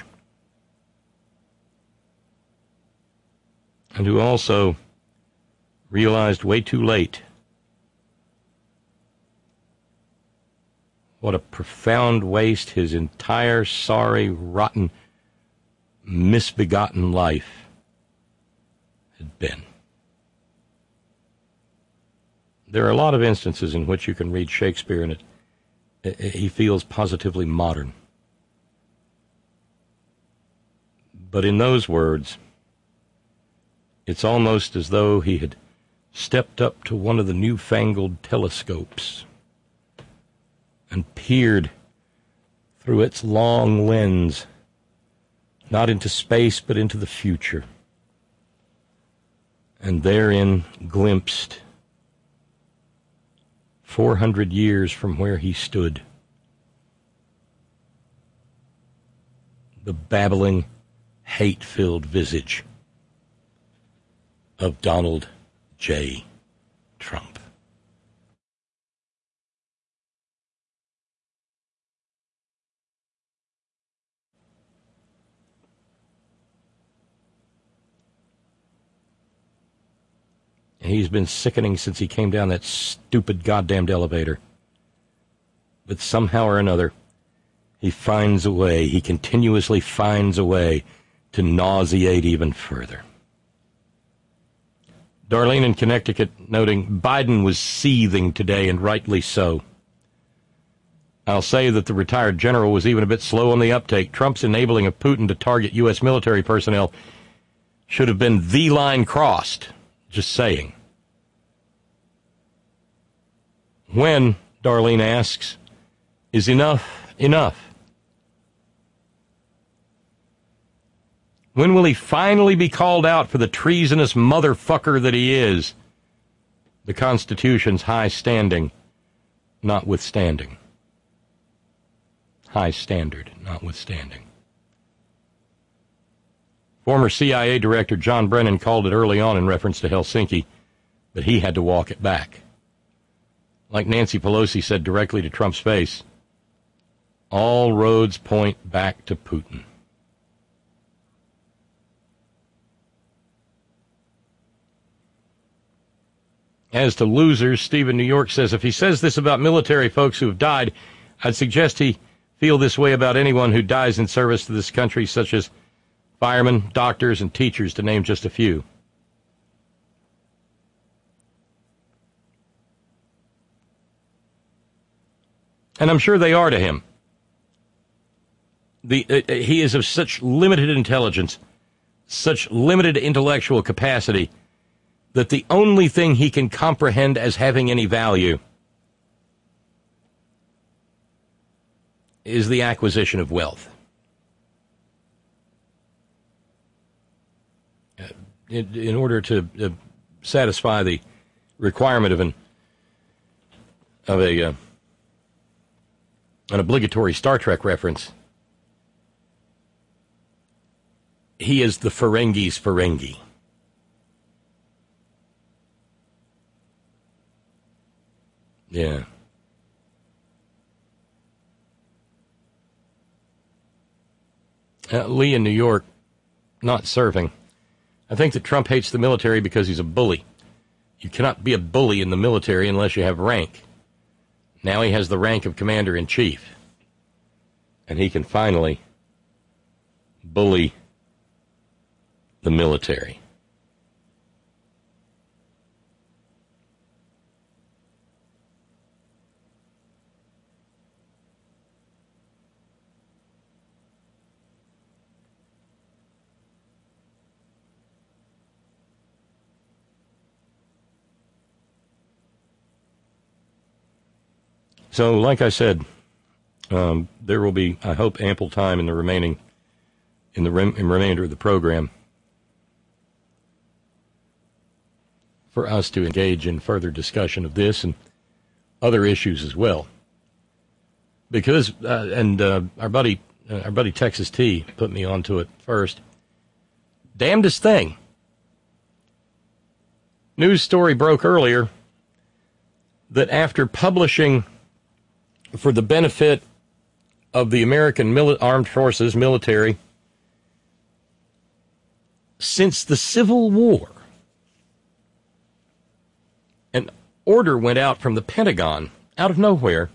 and who also realized way too late what a profound waste his entire sorry, rotten, misbegotten life had been. There are a lot of instances in which you can read Shakespeare and he feels positively modern. But in those words, it's almost as though he had stepped up to one of the newfangled telescopes and peered through its long lens, not into space but into the future, and therein glimpsed 400 years from where he stood the babbling, hate-filled visage of Donald J. Trump. He's been sickening since he came down that stupid goddamned elevator. But somehow or another, he finds a way, he continuously finds a way to nauseate even further. Darlene in Connecticut noting Biden was seething today, and rightly so. I'll say that the retired general was even a bit slow on the uptake. Trump's enabling of Putin to target U.S. military personnel should have been the line crossed. Just saying. When, Darlene asks, is enough enough? When will he finally be called out for the treasonous motherfucker that he is? The Constitution's high standing notwithstanding. High standard notwithstanding. Former CIA Director John Brennan called it early on in reference to Helsinki, but he had to walk it back. Like Nancy Pelosi said directly to Trump's face, all roads point back to Putin. As to losers, Steve in New York says, if he says this about military folks who have died, I'd suggest he feel this way about anyone who dies in service to this country, such as firemen, doctors, and teachers, to name just a few. And I'm sure they are to him. He is of such limited intelligence, such limited intellectual capacity, that the only thing he can comprehend as having any value is the acquisition of wealth. In order to satisfy the requirement of an obligatory Star Trek reference, he is the Ferengi's Ferengi. Yeah. Lee in New York, not serving. I think that Trump hates the military because he's a bully. You cannot be a bully in the military unless you have rank. Now he has the rank of commander-in-chief. And he can finally bully the military. So, like I said, there will be, I hope, ample time in the remainder of the program for us to engage in further discussion of this and other issues as well. Because, our buddy Texas T put me onto it first. Damnedest thing. News story broke earlier that after publishing, for the benefit of the American armed forces, military, since the Civil War, an order went out from the Pentagon, out of nowhere,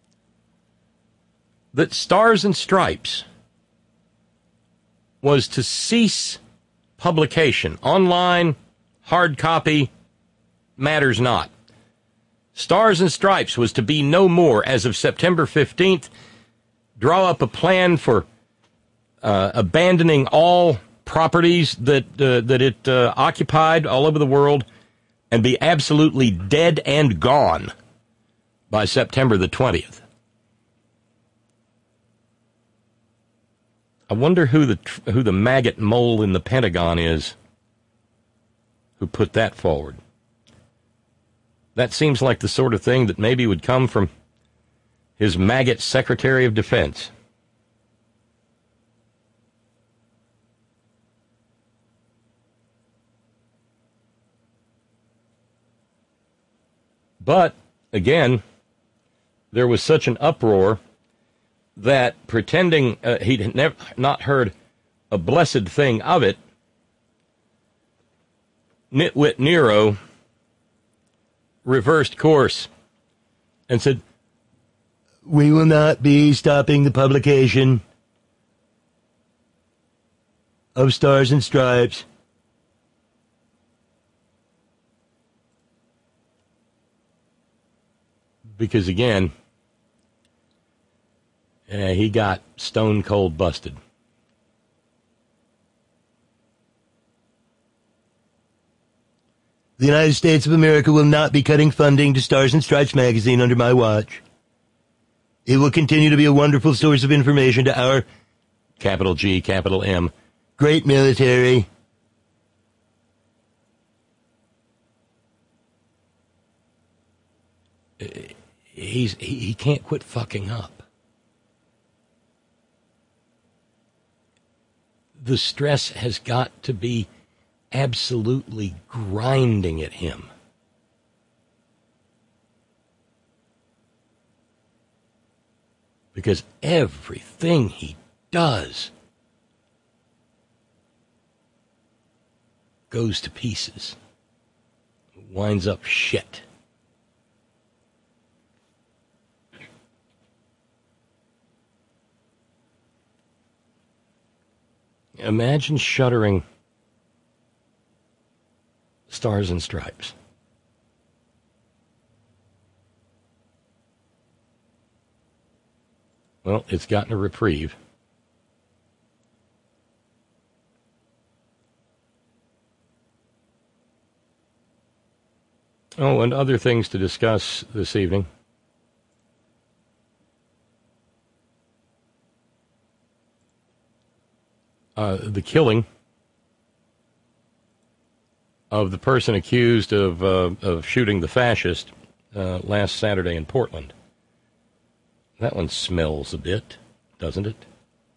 that Stars and Stripes was to cease publication. Online, hard copy, matters not. Stars and Stripes was to be no more as of September 15th. Draw up a plan for abandoning all properties that it occupied all over the world and be absolutely dead and gone by September the 20th. I wonder who the maggot mole in the Pentagon is who put that forward. That seems like the sort of thing that maybe would come from his maggot Secretary of Defense. But, again, there was such an uproar that pretending he'd never not heard a blessed thing of it, Nitwit Nero reversed course and said, "We will not be stopping the publication of Stars and Stripes." Because, again, he got stone cold busted. The United States of America will not be cutting funding to Stars and Stripes magazine under my watch. It will continue to be a wonderful source of information to our, capital G, capital M, great military. He can't quit fucking up. The stress has got to be absolutely grinding at him. Because everything he does goes to pieces. Winds up shit. Imagine shuttering Stars and Stripes. Well, it's gotten a reprieve. Oh, and other things to discuss this evening. The killing of the person accused of shooting the fascist last Saturday in Portland. That one smells a bit, doesn't it?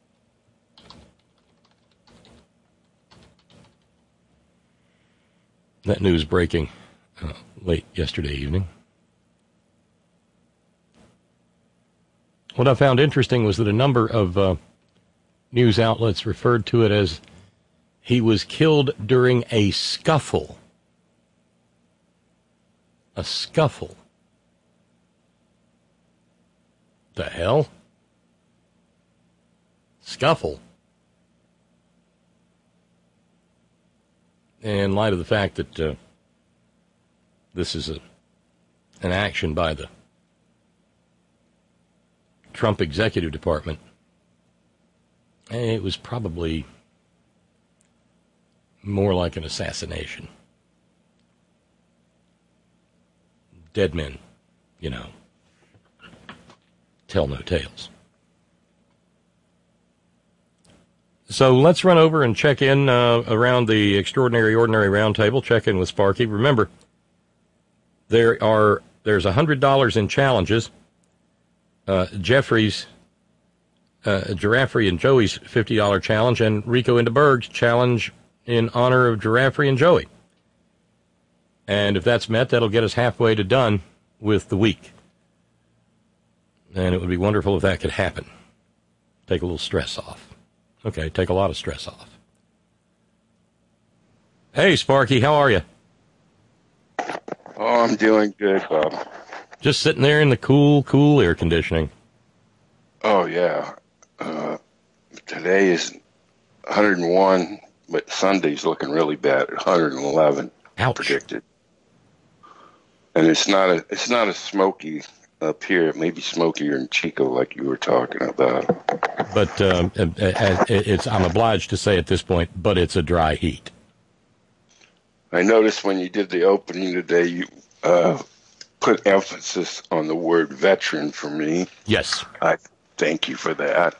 That news breaking late yesterday evening. What I found interesting was that a number of news outlets referred to it as he was killed during a scuffle. A scuffle. The hell? Scuffle. In light of the fact that this is an action by the Trump Executive Department, it was probably more like an assassination. Dead men, you know, tell no tales. So let's run over and check in around the Extraordinary Ordinary Roundtable. Check in with Sparky. Remember, there's $100 in challenges. Jeffrey's, Giraffey and Joey's $50 challenge, and Rico into Berg's challenge in honor of Giraffey and Joey. And if that's met, that'll get us halfway to done with the week. And it would be wonderful if that could happen. Take a little stress off. Okay, take a lot of stress off. Hey, Sparky, how are you? Oh, I'm doing good, Bob. Just sitting there in the cool air conditioning. Oh, yeah. Today is 101, but Sunday's looking really bad. 111 Ouch. Predicted. And it's not a smoky up here. It may be smokier in Chico, like you were talking about. But I'm obliged to say at this point, but it's a dry heat. I noticed when you did the opening today, you put emphasis on the word veteran for me. Yes. I thank you for that.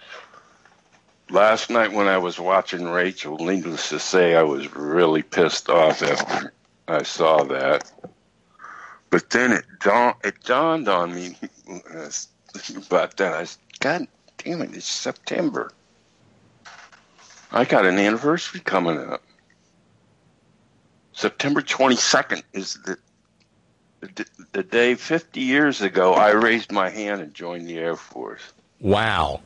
Last night when I was watching Rachel, needless to say, I was really pissed off after I saw that. But then it dawned on me about that. I said, God damn it, it's September. I got an anniversary coming up. September 22nd is the day 50 years ago I raised my hand and joined the Air Force. Wow.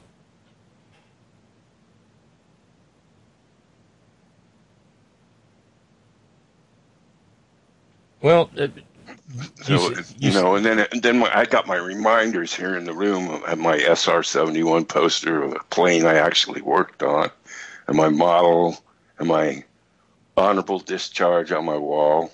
Well, and then I got my reminders here in the room. I have my SR-71 poster of a plane I actually worked on, and my model, and my honorable discharge on my wall.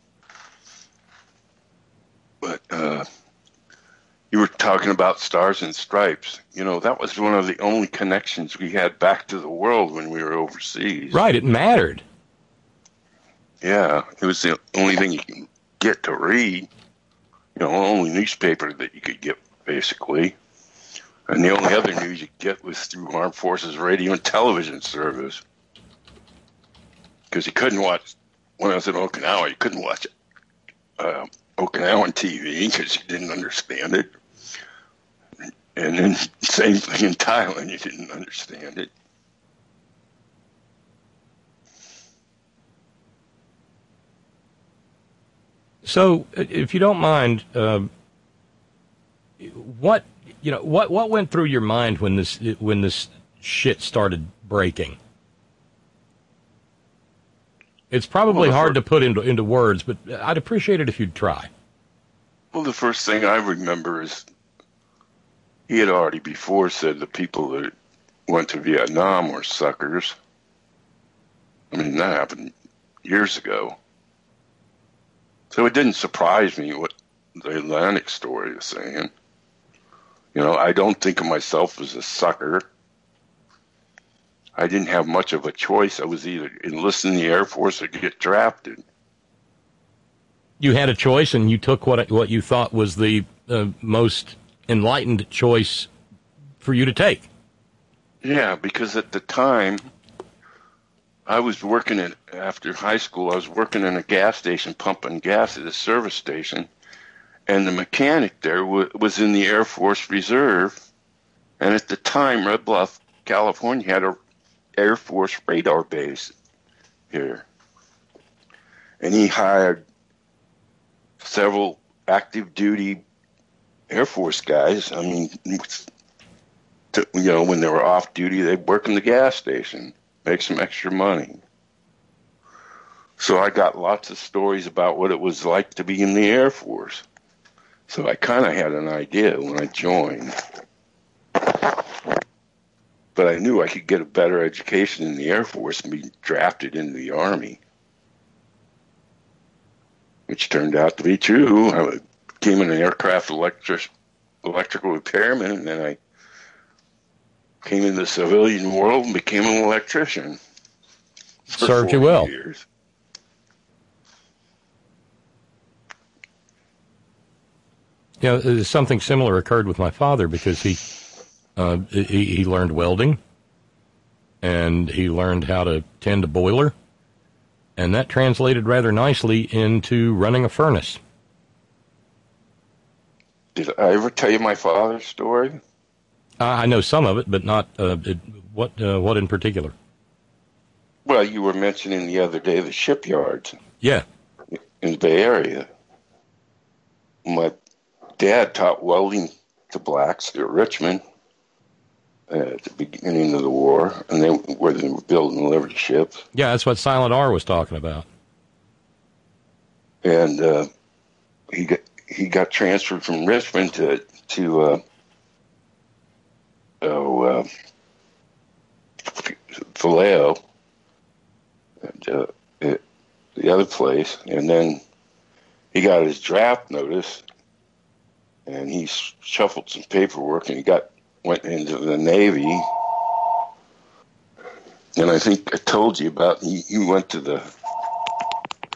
But you were talking about Stars and Stripes. That was one of the only connections we had back to the world when we were overseas. Right, it mattered. Yeah, it was the only thing you can get to read. Only newspaper that you could get, basically. And the only other news you could get was through Armed Forces Radio and Television Service. Because you couldn't watch, when I was in Okinawa, you couldn't watch Okinawan TV because you didn't understand it. And then same thing in Thailand, you didn't understand it. So, if you don't mind, what went through your mind when this shit started breaking? It's probably hard to put into words, but I'd appreciate it if you'd try. Well, the first thing I remember is he had already before said the people that went to Vietnam were suckers. I mean, that happened years ago. So it didn't surprise me what the Atlantic story is saying. I don't think of myself as a sucker. I didn't have much of a choice. I was either enlist in the Air Force or get drafted. You had a choice, and you took what you thought was the most enlightened choice for you to take. Yeah, because at the time, I was working after high school, I was working in a gas station, pumping gas at a service station, and the mechanic there was in the Air Force Reserve, and at the time, Red Bluff, California had a Air Force radar base here, and he hired several active duty Air Force guys. I mean, when they were off duty, they'd work in the gas station, make some extra money. So I got lots of stories about what it was like to be in the Air Force. So I kind of had an idea when I joined. But I knew I could get a better education in the Air Force and be drafted into the Army, which turned out to be true. I became an aircraft electrical repairman, and then I came into the civilian world and became an electrician. Served you well. Years. Something similar occurred with my father because he learned welding, and he learned how to tend a boiler, and that translated rather nicely into running a furnace. Did I ever tell you my father's story? I know some of it, but not what in particular. Well, you were mentioning the other day the shipyards. Yeah. In the Bay Area. My dad taught welding to blacks at Richmond at the beginning of the war, and where they were building Liberty ships. Yeah, that's what Silent R was talking about. And he got transferred from Richmond to Vallejo, the other place, and then he got his draft notice, and he shuffled some paperwork, and he went into the Navy. And I think I told you about he went to the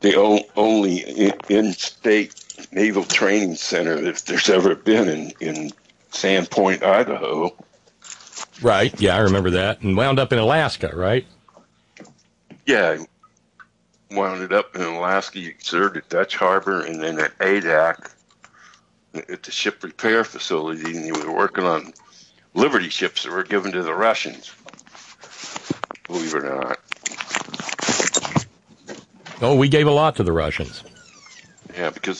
the only in-state naval training center that there's ever been in Sandpoint, Idaho. Right. Yeah, I remember that. And wound up in Alaska, right? Yeah, wound up in Alaska. You served at Dutch Harbor and then at Adak at the ship repair facility, and you were working on Liberty ships that were given to the Russians, believe it or not. Oh, we gave a lot to the Russians. Yeah, because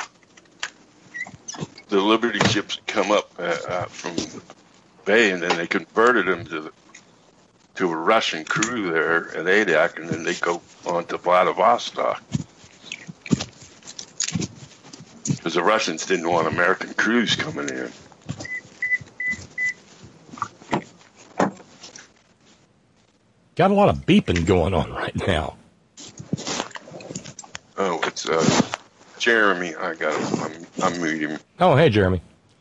the Liberty ships come up from the bay, and then they converted them to a Russian crew there at Adak, and then they go on to Vladivostok. Because the Russians didn't want American crews coming in. Got a lot of beeping going on right now. Oh, it's Jeremy. I got him. I'm muting him. Oh, hey, Jeremy.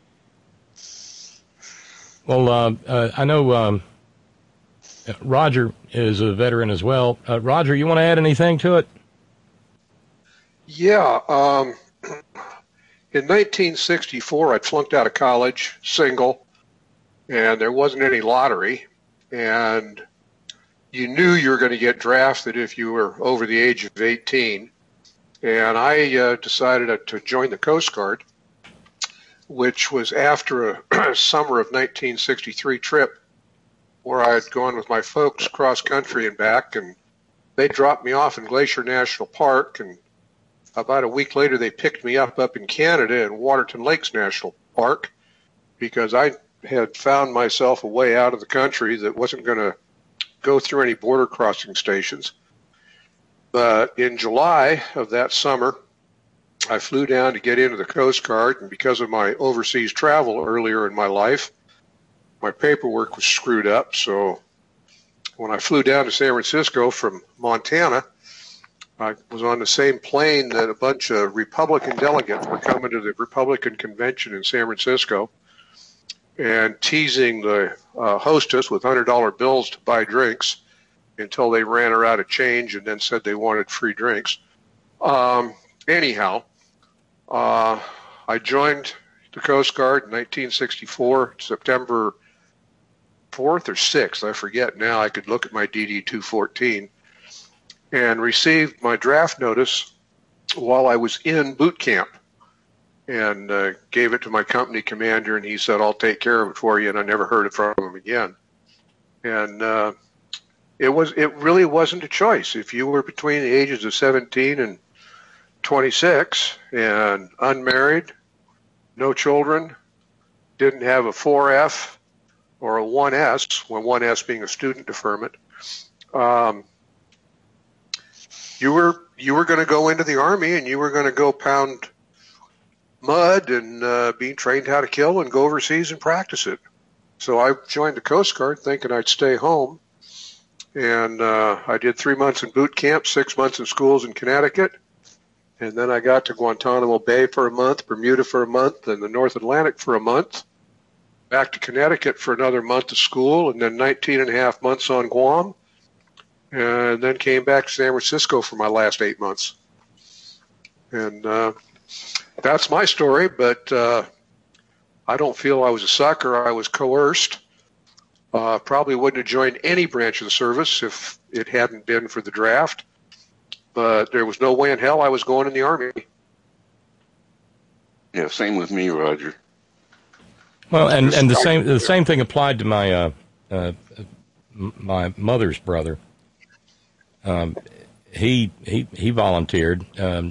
Well, I know Roger is a veteran as well. Roger, you want to add anything to it? Yeah. In 1964, I flunked out of college, single, and there wasn't any lottery. And you knew you were going to get drafted if you were over the age of 18. And I decided to join the Coast Guard, which was after a summer of 1963 trip where I had gone with my folks cross country and back, and they dropped me off in Glacier National Park, and about a week later they picked me up in Canada in Waterton Lakes National Park because I had found myself a way out of the country that wasn't going to go through any border crossing stations. But in July of that summer, I flew down to get into the Coast Guard, and because of my overseas travel earlier in my life, my paperwork was screwed up. So when I flew down to San Francisco from Montana, I was on the same plane that a bunch of Republican delegates were coming to the Republican convention in San Francisco and teasing the hostess with $100 bills to buy drinks until they ran her out of change and then said they wanted free drinks. Anyhow, I joined the Coast Guard in 1964, September 4th or 6th, I forget now. I could look at my DD-214, and received my draft notice while I was in boot camp, and gave it to my company commander, and he said, "I'll take care of it for you," and I never heard it from him again. And it really wasn't a choice. If you were between the ages of 17 and 26 and unmarried, no children, didn't have a 4F or a 1S, when 1S being a student deferment, you were going to go into the Army, and you were going to go pound mud and be trained how to kill and go overseas and practice it. So I joined the Coast Guard thinking I'd stay home. And I did 3 months in boot camp, 6 months in schools in Connecticut. And then I got to Guantanamo Bay for a month, Bermuda for a month, and the North Atlantic for a month. Back to Connecticut for another month of school, and then 19 and a half months on Guam. And then came back to San Francisco for my last 8 months. And that's my story, but I don't feel I was a sucker. I was coerced. Probably wouldn't have joined any branch of the service if it hadn't been for the draft. But there was no way in hell I was going in the Army. Yeah, same with me, Roger. Well, and the same thing applied to my my mother's brother. He volunteered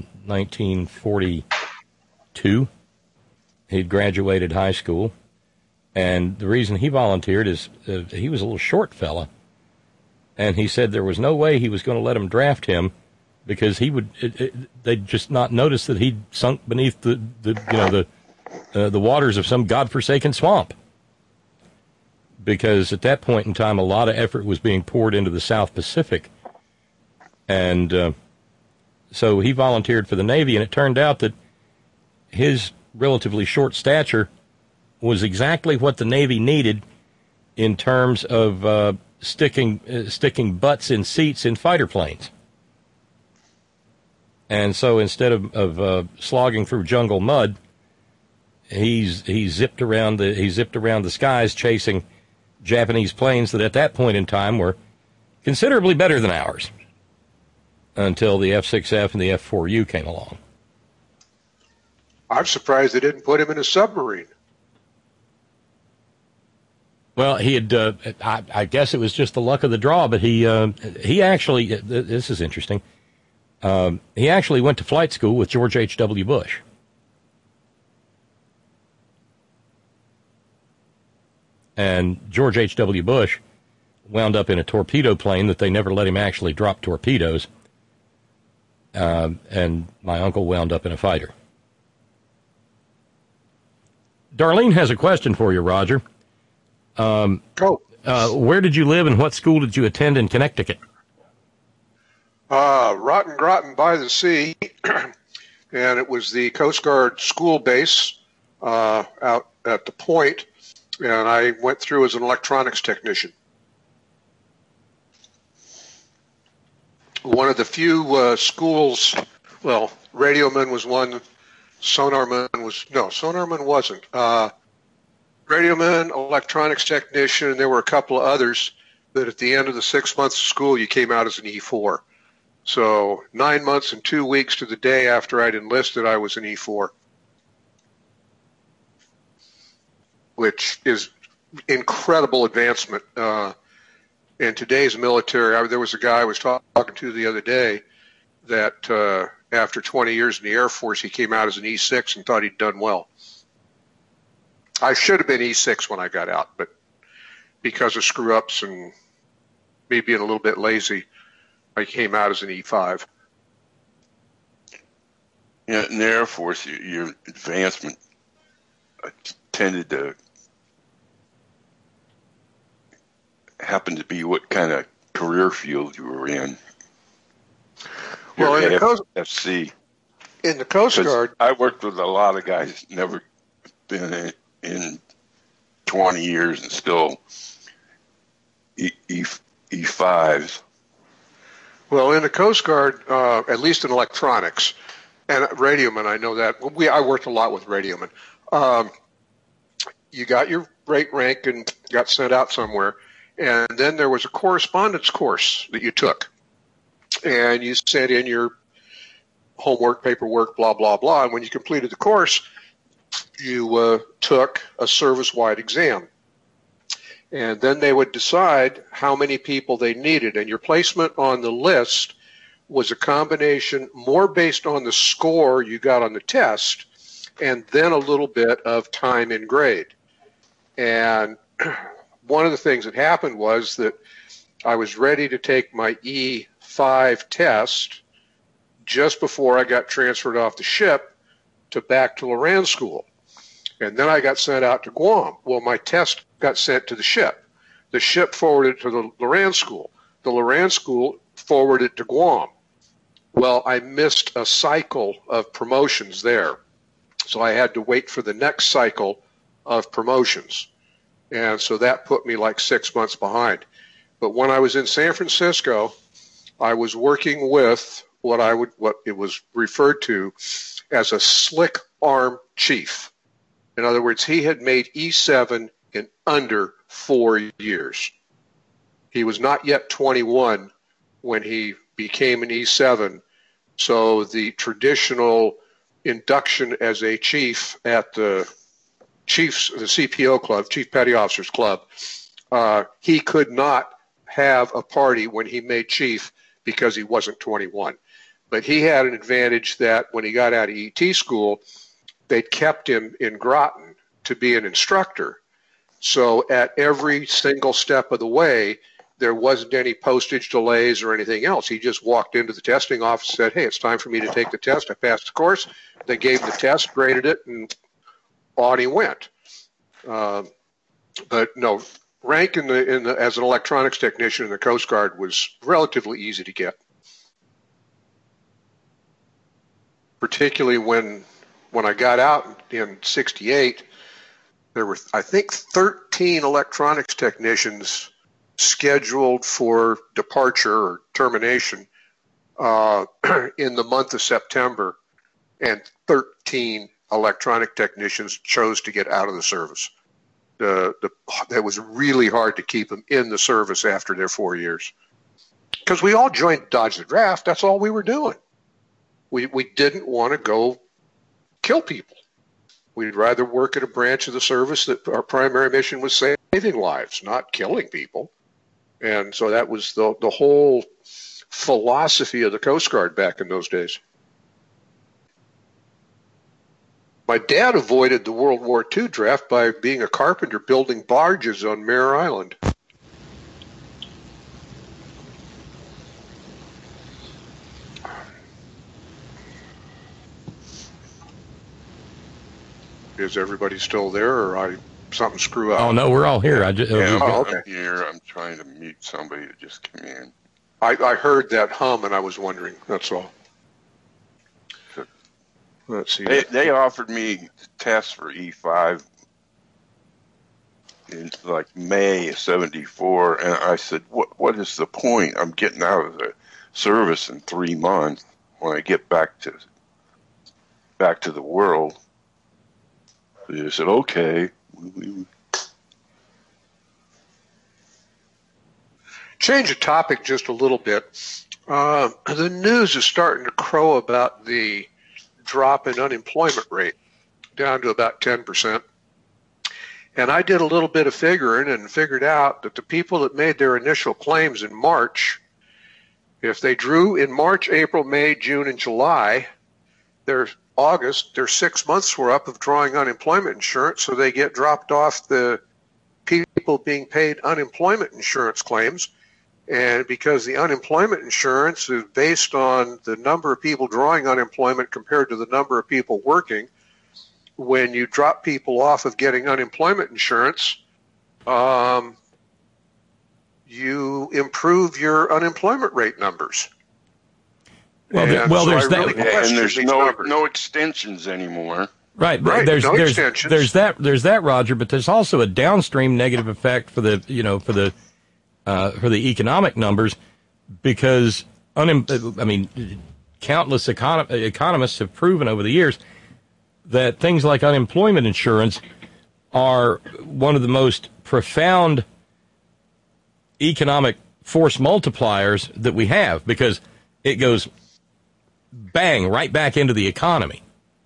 1942. He'd graduated high school, and the reason he volunteered is he was a little short fella, and he said there was no way he was going to let him draft him because he would they'd just not notice that he'd sunk beneath the waters of some godforsaken swamp. Because at that point in time, a lot of effort was being poured into the South Pacific. And so he volunteered for the Navy, and it turned out that his relatively short stature was exactly what the Navy needed in terms of sticking butts in seats in fighter planes. And so instead of slogging through jungle mud, he zipped around the skies chasing Japanese planes that at that point in time were considerably better than ours, until the F-6F and the F-4U came along. I'm surprised they didn't put him in a submarine. Well, he had, I guess it was just the luck of the draw, but he actually, this is interesting, he actually went to flight school with George H.W. Bush. And George H.W. Bush wound up in a torpedo plane that they never let him actually drop torpedoes. And my uncle wound up in a fighter. Darlene has a question for you, Roger. Where did you live and what school did you attend in Connecticut? Rotten Groton by the Sea, and it was the Coast Guard school base out at the Point, and I went through as an electronics technician. One of the few schools, well, radioman was one, sonarman wasn't. Radioman, electronics technician, and there were a couple of others that at the end of the 6 months of school, you came out as an E4. So 9 months and 2 weeks to the day after I'd enlisted, I was an E4, which is incredible advancement. In today's military, there was a guy I was talking to the other day that after 20 years in the Air Force, he came out as an E6 and thought he'd done well. I should have been E6 when I got out, but because of screw-ups and me being a little bit lazy, I came out as an E5. Yeah, in the Air Force, your advancement tended to happen to be what kind of career field you were in. Well, in the Coast Guard, I worked with a lot of guys never been in 20 years and still E5s. Well, in the Coast Guard, at least in electronics, and radioman, I know that. I worked a lot with radioman. You got your rate rank and got sent out somewhere, and then there was a correspondence course that you took. And you sent in your homework, paperwork, blah, blah, blah. And when you completed the course, you took a service-wide exam. And then they would decide how many people they needed. And your placement on the list was a combination more based on the score you got on the test and then a little bit of time and grade. And one of the things that happened was that I was ready to take my E5 test just before I got transferred off the ship back to Loran School. And then I got sent out to Guam. Well, my test got sent to the ship. The ship forwarded it to the Loran School. The Loran School forwarded it to Guam. Well, I missed a cycle of promotions there. So I had to wait for the next cycle of promotions. And so that put me like 6 months behind. But when I was in San Francisco, I was working with what it was referred to as a slick arm chief. In other words, he had made E7 in under 4 years. He was not yet 21 when he became an E7. So the traditional induction as a chief at the CPO club, Chief Petty Officers Club, he could not have a party when he made chief because he wasn't 21. But he had an advantage that when he got out of ET school, they kept him in Groton to be an instructor. So at every single step of the way, there wasn't any postage delays or anything else. He just walked into the testing office and said, hey, it's time for me to take the test. I passed the course. They gave him the test, graded it, and on he went. But no, rank as an electronics technician in the Coast Guard was relatively easy to get. Particularly when I got out in 68, there were, I think, 13 electronics technicians scheduled for departure or termination in the month of September, and 13 electronic technicians chose to get out of the service. It was really hard to keep them in the service after their 4 years. Because we all joined Dodge the Draft. That's all we were doing. We didn't want to go kill people. We'd rather work at a branch of the service that our primary mission was saving lives, not killing people. And so that was the whole philosophy of the Coast Guard back in those days. My dad avoided the World War II draft by being a carpenter building barges on Mare Island. Is everybody still there, or something screw up? Oh, no, we're all here. Okay. I'm here. I'm trying to mute somebody that just came in. I heard that hum, and I was wondering. That's all. Let's see. They offered me the test for E5 in like May of '74, and I said, "What is the point? I'm getting out of the service in 3 months when I get back to the world." They said, "Okay." Change the topic just a little bit. The news is starting to crow about the drop in unemployment rate down to about 10%. And I did a little bit of figuring and figured out that the people that made their initial claims in March, if they drew in March, April, May, June, and July, their 6 months were up of drawing unemployment insurance, so they get dropped off the people being paid unemployment insurance claims. And because the unemployment insurance is based on the number of people drawing unemployment compared to the number of people working, when you drop people off of getting unemployment insurance, you improve your unemployment rate numbers. There's that, and there's no extensions anymore. Right. There's extensions. There's that, Roger. But there's also a downstream negative effect for the economic numbers, because countless economists have proven over the years that things like unemployment insurance are one of the most profound economic force multipliers that we have, because it goes bang right back into the economy.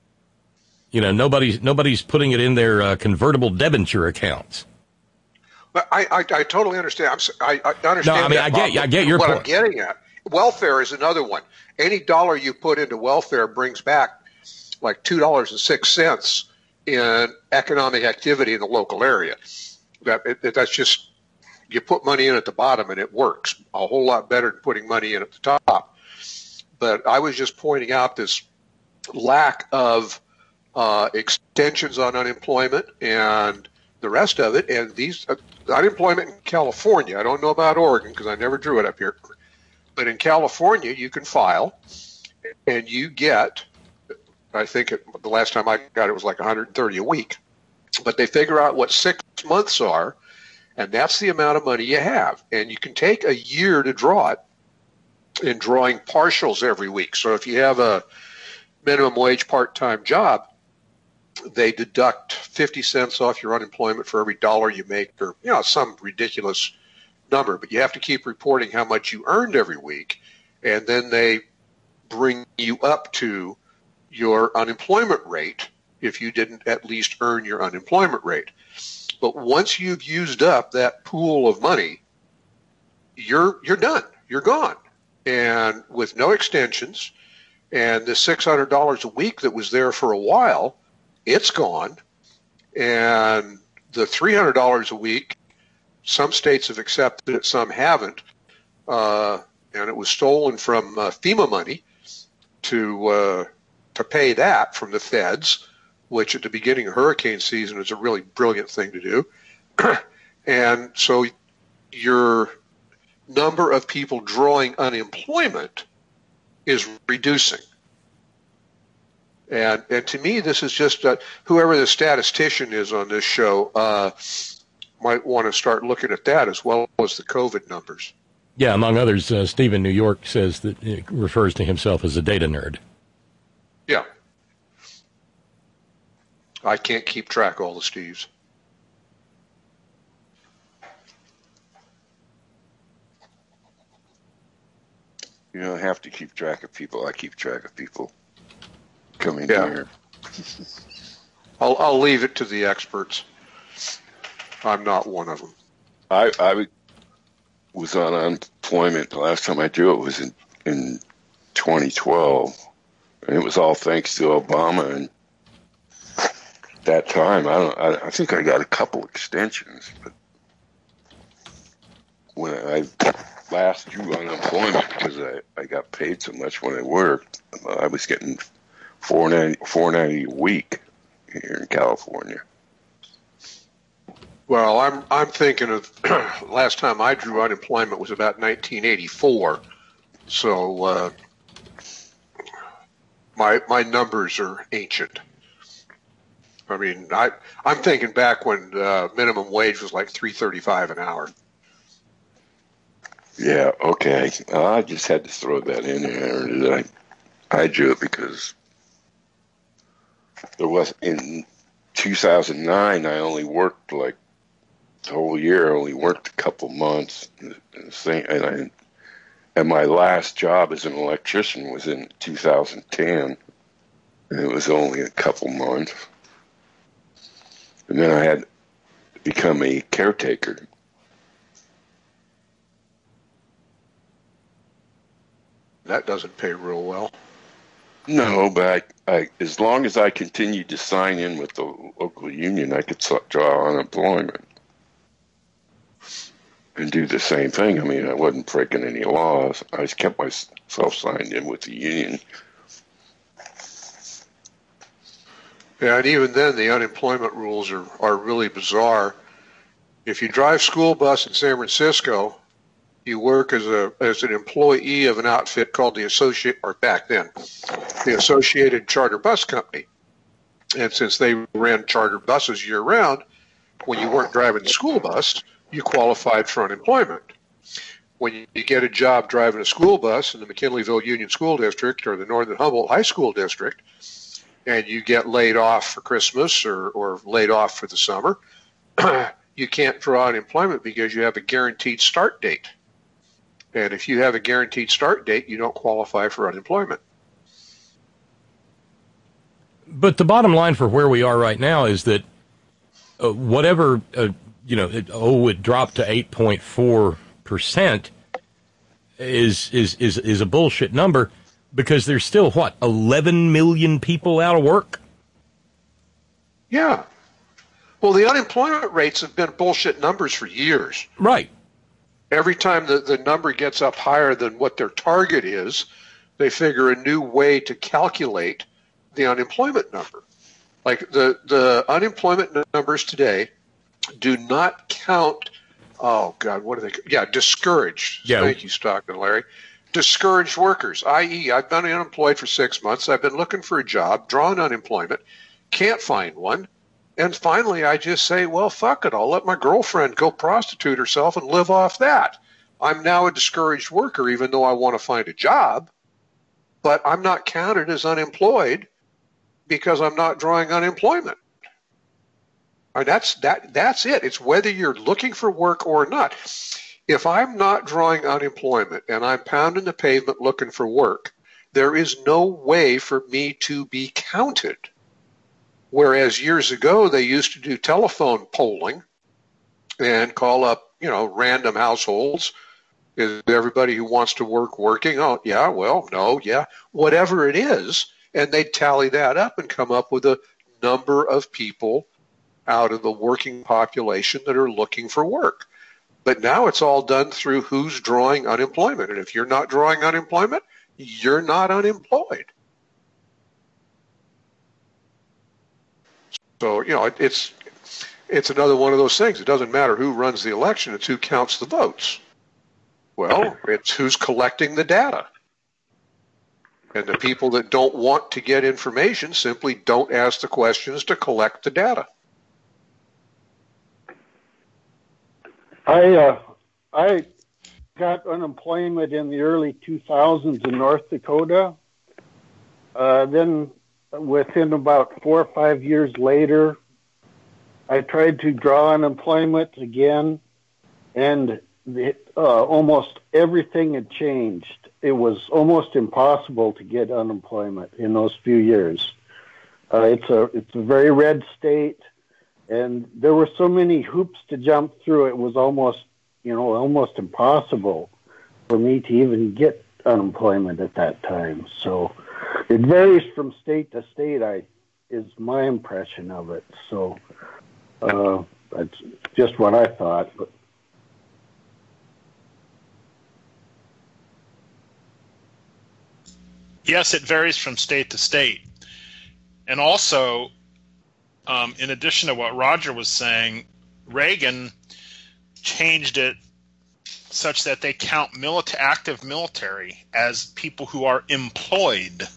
Nobody's putting it in their convertible debenture accounts. But I totally understand. I understand. No, I get your point. What I'm getting at, welfare is another one. Any dollar you put into welfare brings back like $2.06 in economic activity in the local area. That's just, you put money in at the bottom and it works a whole lot better than putting money in at the top. But I was just pointing out this lack of extensions on unemployment and the rest of it, and these unemployment in California. I don't know about Oregon because I never drew it up here, but in California you can file, and you get, I think the last time I got it was like $130 a week, but they figure out what 6 months are, and that's the amount of money you have, and you can take a year to draw it in drawing partials every week. So if you have a minimum wage part-time job, they deduct 50 cents off your unemployment for every dollar you make, or some ridiculous number. But you have to keep reporting how much you earned every week, and then they bring you up to your unemployment rate if you didn't at least earn your unemployment rate. But once you've used up that pool of money, you're done. You're gone. And with no extensions, and the $600 a week that was there for a while, it's gone. And the $300 a week, some states have accepted it, some haven't. And it was stolen from FEMA money to pay that from the feds, which at the beginning of hurricane season is a really brilliant thing to do. And so your number of people drawing unemployment is reducing. And to me, this is just whoever the statistician is on this show might want to start looking at that as well as the COVID numbers. Yeah, among others, Stephen New York says that he refers to himself as a data nerd. Yeah. I can't keep track of all the Steves. You don't have to keep track of people. I keep track of people coming here. I'll leave it to the experts. I'm not one of them. I was on unemployment. The last time I drew it was in 2012. And it was all thanks to Obama. And at that time, I think I got a couple extensions. But when I last drew unemployment, because I got paid so much when I worked, I was getting $4.90 a week here in California. Well, I'm thinking of last time I drew unemployment was about 1984. So my numbers are ancient. I mean, I'm thinking back when minimum wage was like $3.35 an hour. Yeah, okay. I just had to throw that in there. I drew it because there was in 2009. I only worked like the whole year. I only worked a couple months, and my last job as an electrician was in 2010, and it was only a couple months. And then I had become a caretaker. That doesn't pay real well. No, but I as long as I continued to sign in with the local union, I could draw unemployment and do the same thing. I mean, I wasn't breaking any laws. I just kept myself signed in with the union. Yeah, and even then, the unemployment rules are really bizarre. If you drive school bus in San Francisco, you work as an employee of an outfit called the Associated Charter Bus Company. And since they ran charter buses year round, when you weren't driving the school bus, you qualified for unemployment. When you get a job driving a school bus in the McKinleyville Union School District or the Northern Humboldt High School District, and you get laid off for Christmas or laid off for the summer, you can't draw unemployment because you have a guaranteed start date. And if you have a guaranteed start date, you don't qualify for unemployment. But the bottom line for where we are right now is that whatever, it dropped to 8.4% is a bullshit number because there's still, 11 million people out of work? Yeah. Well, the unemployment rates have been bullshit numbers for years. Right. Every time the number gets up higher than what their target is, they figure a new way to calculate the unemployment number. Like the unemployment numbers today do not count, discouraged. Yeah. Thank you, Stockton Larry. Discouraged workers, i.e., I've been unemployed for 6 months, I've been looking for a job, drawing unemployment, can't find one, and finally I just say, well, fuck it, I'll let my girlfriend go prostitute herself and live off that. I'm now a discouraged worker even though I want to find a job, but I'm not counted as unemployed because I'm not drawing unemployment. And that's it. It's whether you're looking for work or not. If I'm not drawing unemployment and I'm pounding the pavement looking for work, there is no way for me to be counted. Whereas years ago, they used to do telephone polling and call up, random households. Is everybody who wants to work working? Oh, yeah, well, no, yeah, whatever it is. And they'd tally that up and come up with a number of people out of the working population that are looking for work. But now it's all done through who's drawing unemployment. And if you're not drawing unemployment, you're not unemployed. So, it's another one of those things. It doesn't matter who runs the election. It's who counts the votes. Well, it's who's collecting the data. And the people that don't want to get information simply don't ask the questions to collect the data. I got unemployment in the early 2000s in North Dakota. Then within about 4 or 5 years later, I tried to draw unemployment again, and almost everything had changed. It was almost impossible to get unemployment in those few years. It's a very red state, and there were so many hoops to jump through. It was almost impossible for me to even get unemployment at that time. So it varies from state to state, is my impression of it. So that's just what I thought. But yes, it varies from state to state. And also, in addition to what Roger was saying, Reagan changed it such that they count active military as people who are employed.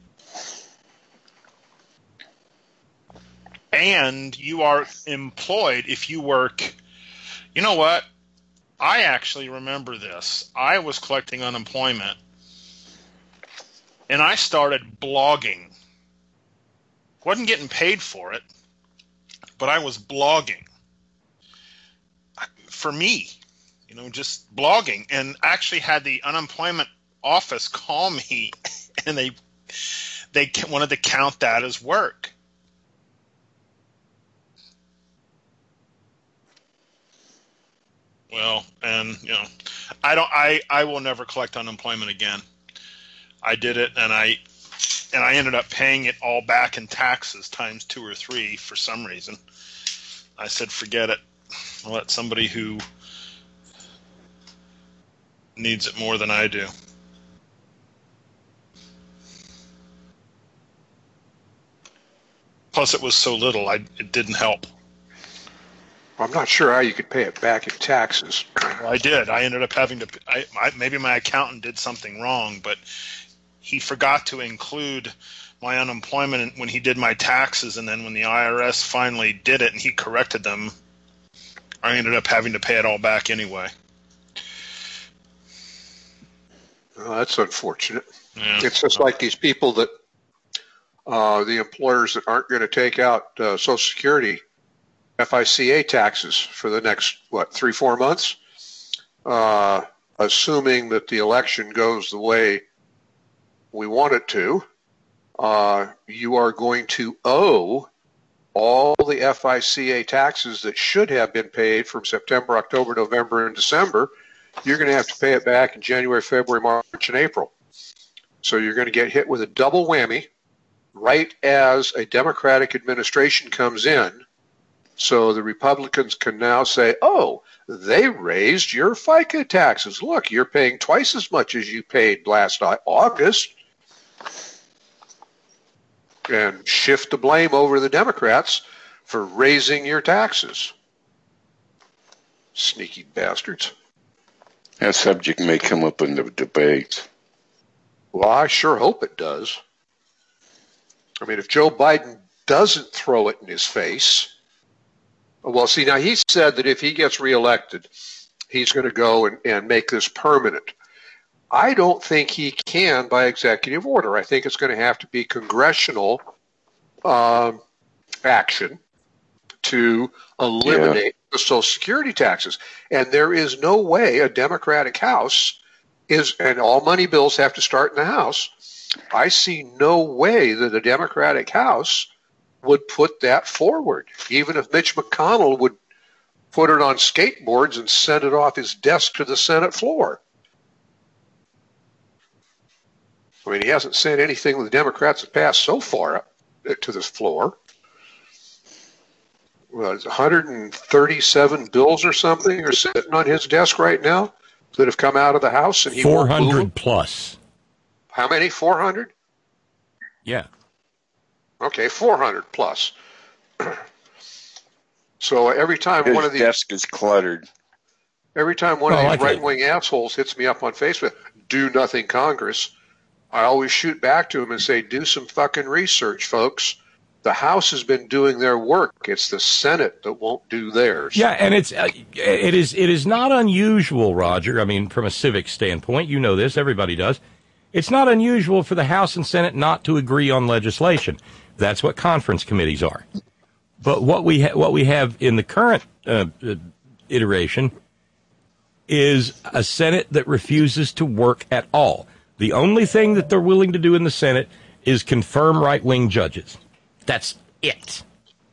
And you are employed if you work. You know what? I actually remember this. I was collecting unemployment, and I started blogging. Wasn't getting paid for it, but I was blogging. For me, just blogging, and actually had the unemployment office call me, and they wanted to count that as work. Well, and I will never collect unemployment again. I did it, and I ended up paying it all back in taxes times 2 or 3 for some reason. I said, forget it. I'll let somebody who needs it more than I do. Plus, it was so little, it didn't help. I'm not sure how you could pay it back in taxes. Well, I did. I ended up having to. Maybe my accountant did something wrong, but he forgot to include my unemployment when he did my taxes, and then when the IRS finally did it and he corrected them, I ended up having to pay it all back anyway. Well, that's unfortunate. Yeah. It's just like these people that the employers that aren't going to take out Social Security FICA taxes for the next, 3-4 months, assuming that the election goes the way we want it to, you are going to owe all the FICA taxes that should have been paid from September, October, November, and December. You're going to have to pay it back in January, February, March, and April. So you're going to get hit with a double whammy right as a Democratic administration comes in. So the Republicans can now say, oh, they raised your FICA taxes. Look, you're paying twice as much as you paid last August. And shift the blame over the Democrats for raising your taxes. Sneaky bastards. That subject may come up in the debates. Well, I sure hope it does. I mean, if Joe Biden doesn't throw it in his face. Well, see, now he said that if he gets reelected, he's going to go and make this permanent. I don't think he can by executive order. I think it's going to have to be congressional action to eliminate the Social Security taxes. And there is no way a Democratic House and all money bills have to start in the House. I see no way that a Democratic House would put that forward, even if Mitch McConnell would put it on skateboards and send it off his desk to the Senate floor. I mean, he hasn't sent anything the Democrats have passed so far up to this floor. Well, it's 137 bills or something are sitting on his desk right now that have come out of the House, and he 400 plus. How many? 400? Yeah. Okay, 400 plus. So every time His one of these desk is cluttered. Every time one of these right-wing assholes hits me up on Facebook, do nothing Congress, I always shoot back to him and say, do some fucking research, folks. The House has been doing their work. It's the Senate that won't do theirs. Yeah, and it is not unusual, Roger. I mean, from a civic standpoint, you know this, everybody does. It's not unusual for the House and Senate not to agree on legislation. That's what conference committees are. But what we have in the current iteration is a Senate that refuses to work at all. The only thing that they're willing to do in the Senate is confirm right-wing judges. That's it.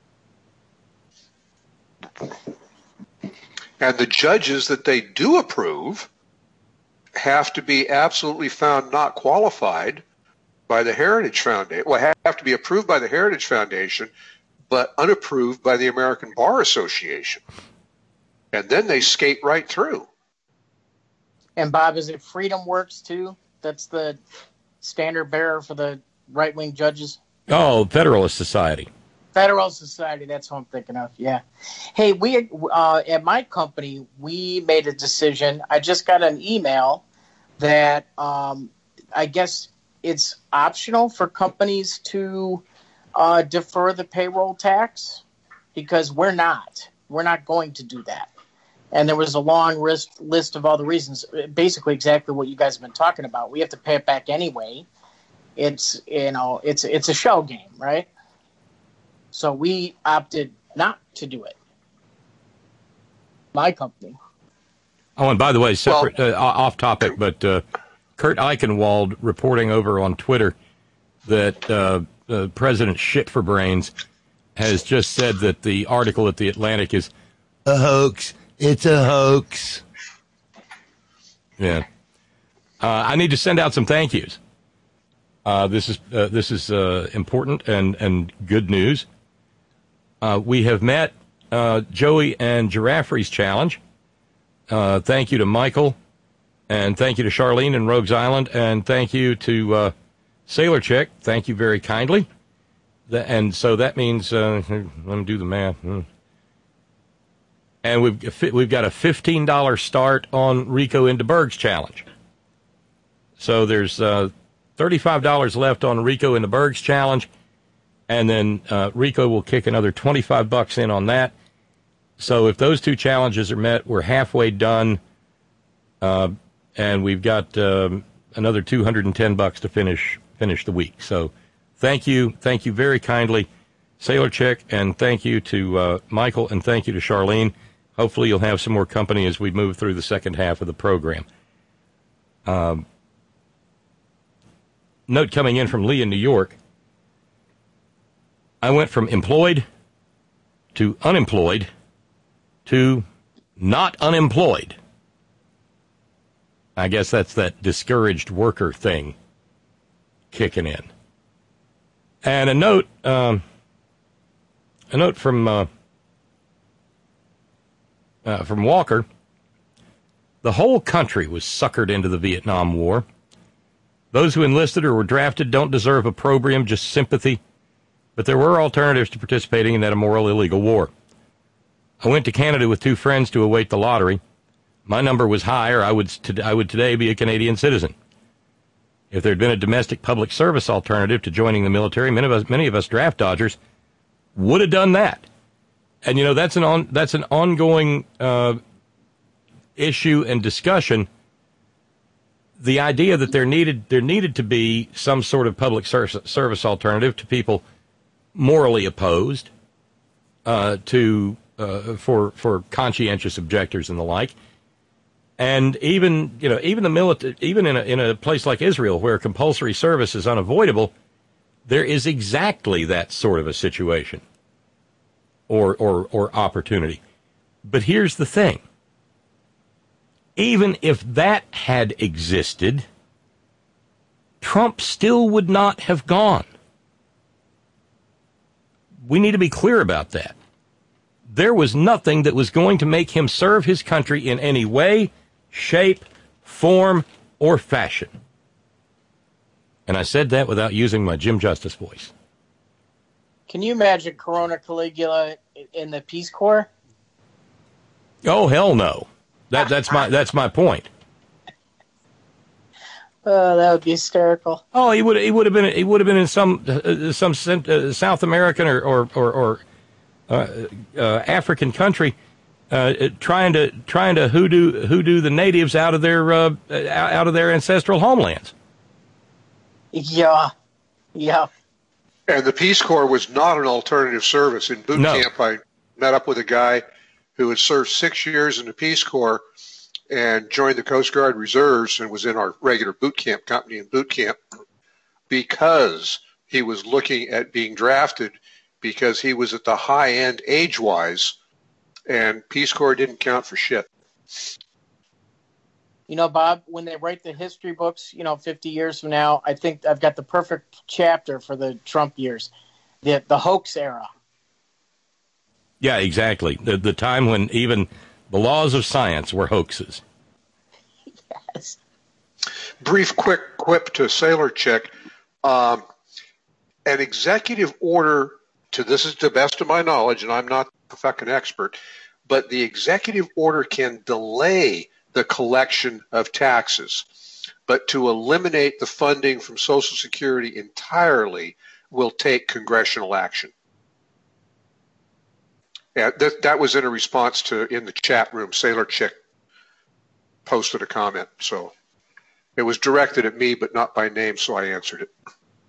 And the judges that they do approve have to be absolutely found not qualified by the Heritage Foundation. Well, have to be approved by the Heritage Foundation, but unapproved by the American Bar Association. And then they skate right through. And Bob, is it Freedom Works too? That's the standard bearer for the right-wing judges? Oh, Federalist Society. Federalist Society, that's what I'm thinking of, yeah. Hey, we at my company, we made a decision. I just got an email that I guess it's optional for companies to defer the payroll tax, because we're not going to do that. And there was a long list of all the reasons, basically exactly what you guys have been talking about. We have to pay it back anyway. It's a shell game, right? So we opted not to do it. My company. Oh, and by the way, separate, off topic, but Kurt Eichenwald reporting over on Twitter that President Shit for Brains has just said that the article at The Atlantic is a hoax. It's a hoax. Yeah. I need to send out some thank yous. This is important and good news. We have met Joey and Giraffrey's challenge. Thank you to Michael, and thank you to Charlene in Rogues Island, and thank you to Sailor Chick. Thank you very kindly. And so that means let me do the math. And we've got a $15 start on Rico into Berg's challenge. So there's $35 left on Rico into Berg's challenge, and then Rico will kick another $25 in on that. So if those two challenges are met, we're halfway done, and we've got another $210 to finish the week. So thank you very kindly, Sailor Chick, and thank you to Michael, and thank you to Charlene. Hopefully you'll have some more company as we move through the second half of the program. Note coming in from Lee in New York. I went from employed to unemployed to not unemployed. I guess that's that discouraged worker thing kicking in. And a note from Walker. The whole country was suckered into the Vietnam War. Those who enlisted or were drafted don't deserve opprobrium, just sympathy. But there were alternatives to participating in that immoral, illegal war. I went to Canada with two friends to await the lottery. My number was high, or I would today be a Canadian citizen. If there had been a domestic public service alternative to joining the military, many of us draft dodgers would have done that. And, you know, that's an ongoing issue and discussion. The idea that there needed to be some sort of public service alternative to people morally opposed for conscientious objectors and the like. And even the military, even in a place like Israel where compulsory service is unavoidable, there is exactly that sort of a situation or opportunity. But here's the thing. Even if that had existed, Trump still would not have gone. We need to be clear about that. There was nothing that was going to make him serve his country in any way, shape, form, or fashion. And I said that without using my Jim Justice voice. Can you imagine Corona Caligula in the Peace Corps? Oh, hell no. That's my point. That would be hysterical. Oh, he would have been in some South American or African country, trying to hoodoo the natives out of their ancestral homelands. Yeah. And the Peace Corps was not an alternative service. In boot camp, I met up with a guy who had served 6 years in the Peace Corps and joined the Coast Guard Reserves and was in our regular boot camp company in boot camp because he was looking at being drafted because he was at the high end age-wise, and Peace Corps didn't count for shit. You know, Bob, when they write the history books, 50 years from now, I think I've got the perfect chapter for the Trump years, the hoax era. Yeah, exactly. The time when even the laws of science were hoaxes. Yes. Brief, quick quip to Sailor Chick. An executive order, this is the best of my knowledge, and I'm not a fucking expert, but the executive order can delay the collection of taxes. But to eliminate the funding from Social Security entirely will take congressional action. Yeah, that was in a response to, in the chat room, Sailor Chick posted a comment. So it was directed at me, but not by name, so I answered it.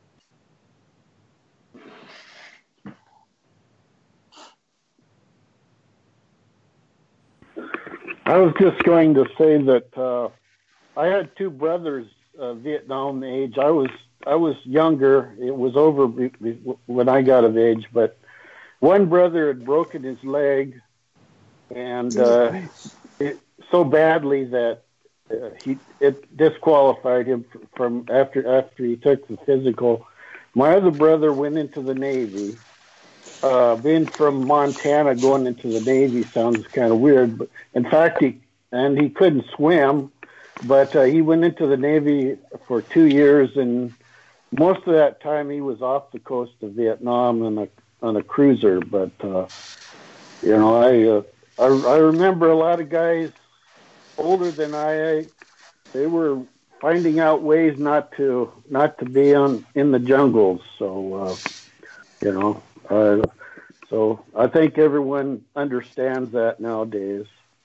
I was just going to say that I had two brothers Vietnam age. I was younger. It was over when I got of age, but one brother had broken his leg, and so badly that it disqualified him from after he took the physical. My other brother went into the Navy. Being from Montana, going into the Navy sounds kind of weird, but in fact, he couldn't swim, but he went into the Navy for 2 years, and most of that time he was off the coast of Vietnam on a cruiser. But I remember a lot of guys older than they were finding out ways not to be in the jungles. So so I think everyone understands that nowadays.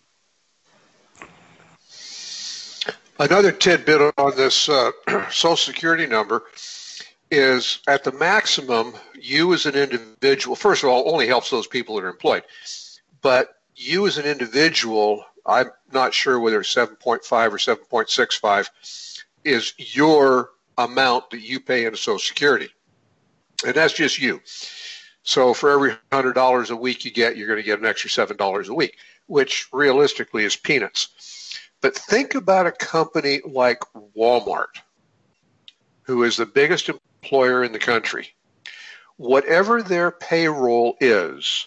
Another tidbit on this Social Security number is at the maximum, you as an individual, first of all, only helps those people that are employed. But you as an individual, I'm not sure whether it's 7.5 or 7.65, is your amount that you pay into Social Security. And that's just you. So for every $100 a week you get, you're going to get an extra $7 a week, which realistically is peanuts. But think about a company like Walmart, who is the biggest employer in the country. Whatever their payroll is,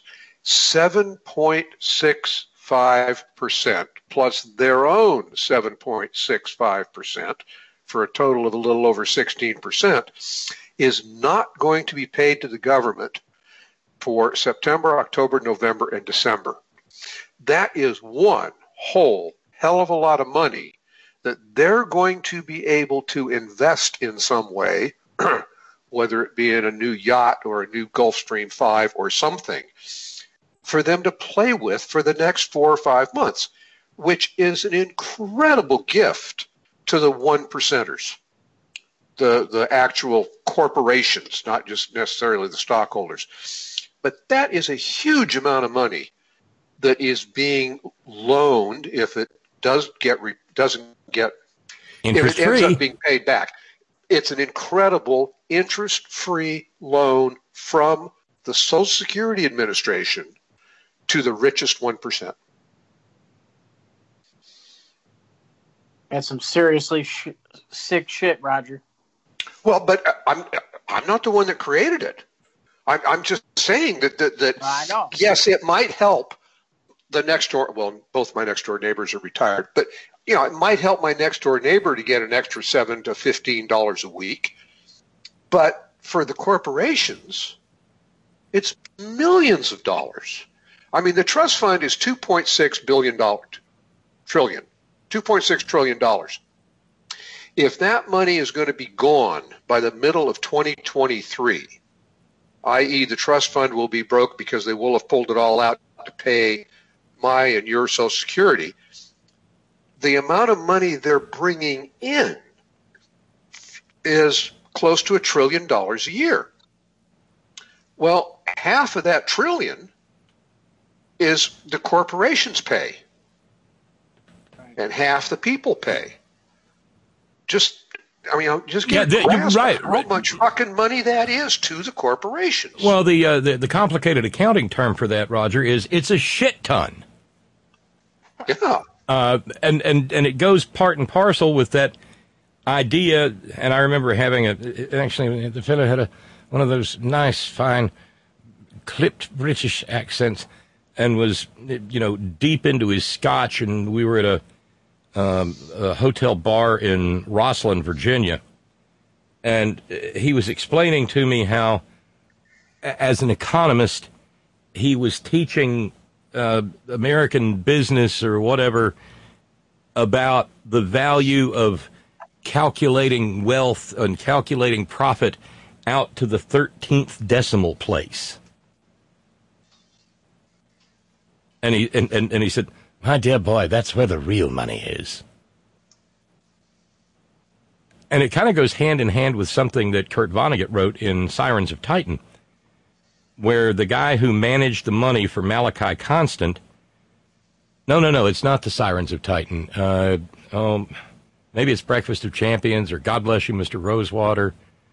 7.65% plus their own 7.65% for a total of a little over 16% is not going to be paid to the government for September, October, November, and December. That is one whole hell of a lot of money that they're going to be able to invest in some way, whether it be in a new yacht or a new Gulfstream 5 or something, for them to play with for the next 4 or 5 months, which is an incredible gift to the one percenters, the actual corporations, not just necessarily the stockholders. But that is a huge amount of money that is being loaned if it doesn't get if it ends up being paid back. It's an incredible interest-free loan from the Social Security Administration to the richest 1%. That's some seriously sick shit, Roger. Well, but I'm not the one that created it. I'm just saying that I know. Yes, it might help the next door. Well, both my next door neighbors are retired, but it might help my next door neighbor to get an extra $7 to $15 a week. But for the corporations, it's millions of dollars. I mean, the trust fund is $2.6 trillion. If that money is going to be gone by the middle of 2023, i.e. the trust fund will be broke because they will have pulled it all out to pay my and your Social Security, the amount of money they're bringing in is close to $1 trillion a year. Well, half of that trillion is the corporations pay, and half the people pay. Just get a grasp of how much fucking money that is to the corporations. Well, the complicated accounting term for that, Roger, is it's a shit ton. Yeah. And it goes part and parcel with that idea. And I remember having actually the fellow had one of those nice, fine, clipped British accents, and was deep into his scotch, and we were at a hotel bar in Rosslyn, Virginia, and he was explaining to me how, as an economist, he was teaching American business or whatever about the value of calculating wealth and calculating profit out to the 13th decimal place. And he said, "My dear boy, that's where the real money is." And it kind of goes hand in hand with something that Kurt Vonnegut wrote in Sirens of Titan, where the guy who managed the money for Malachi Constant, no, it's not the Sirens of Titan. Maybe it's Breakfast of Champions or God Bless You, Mr. Rosewater.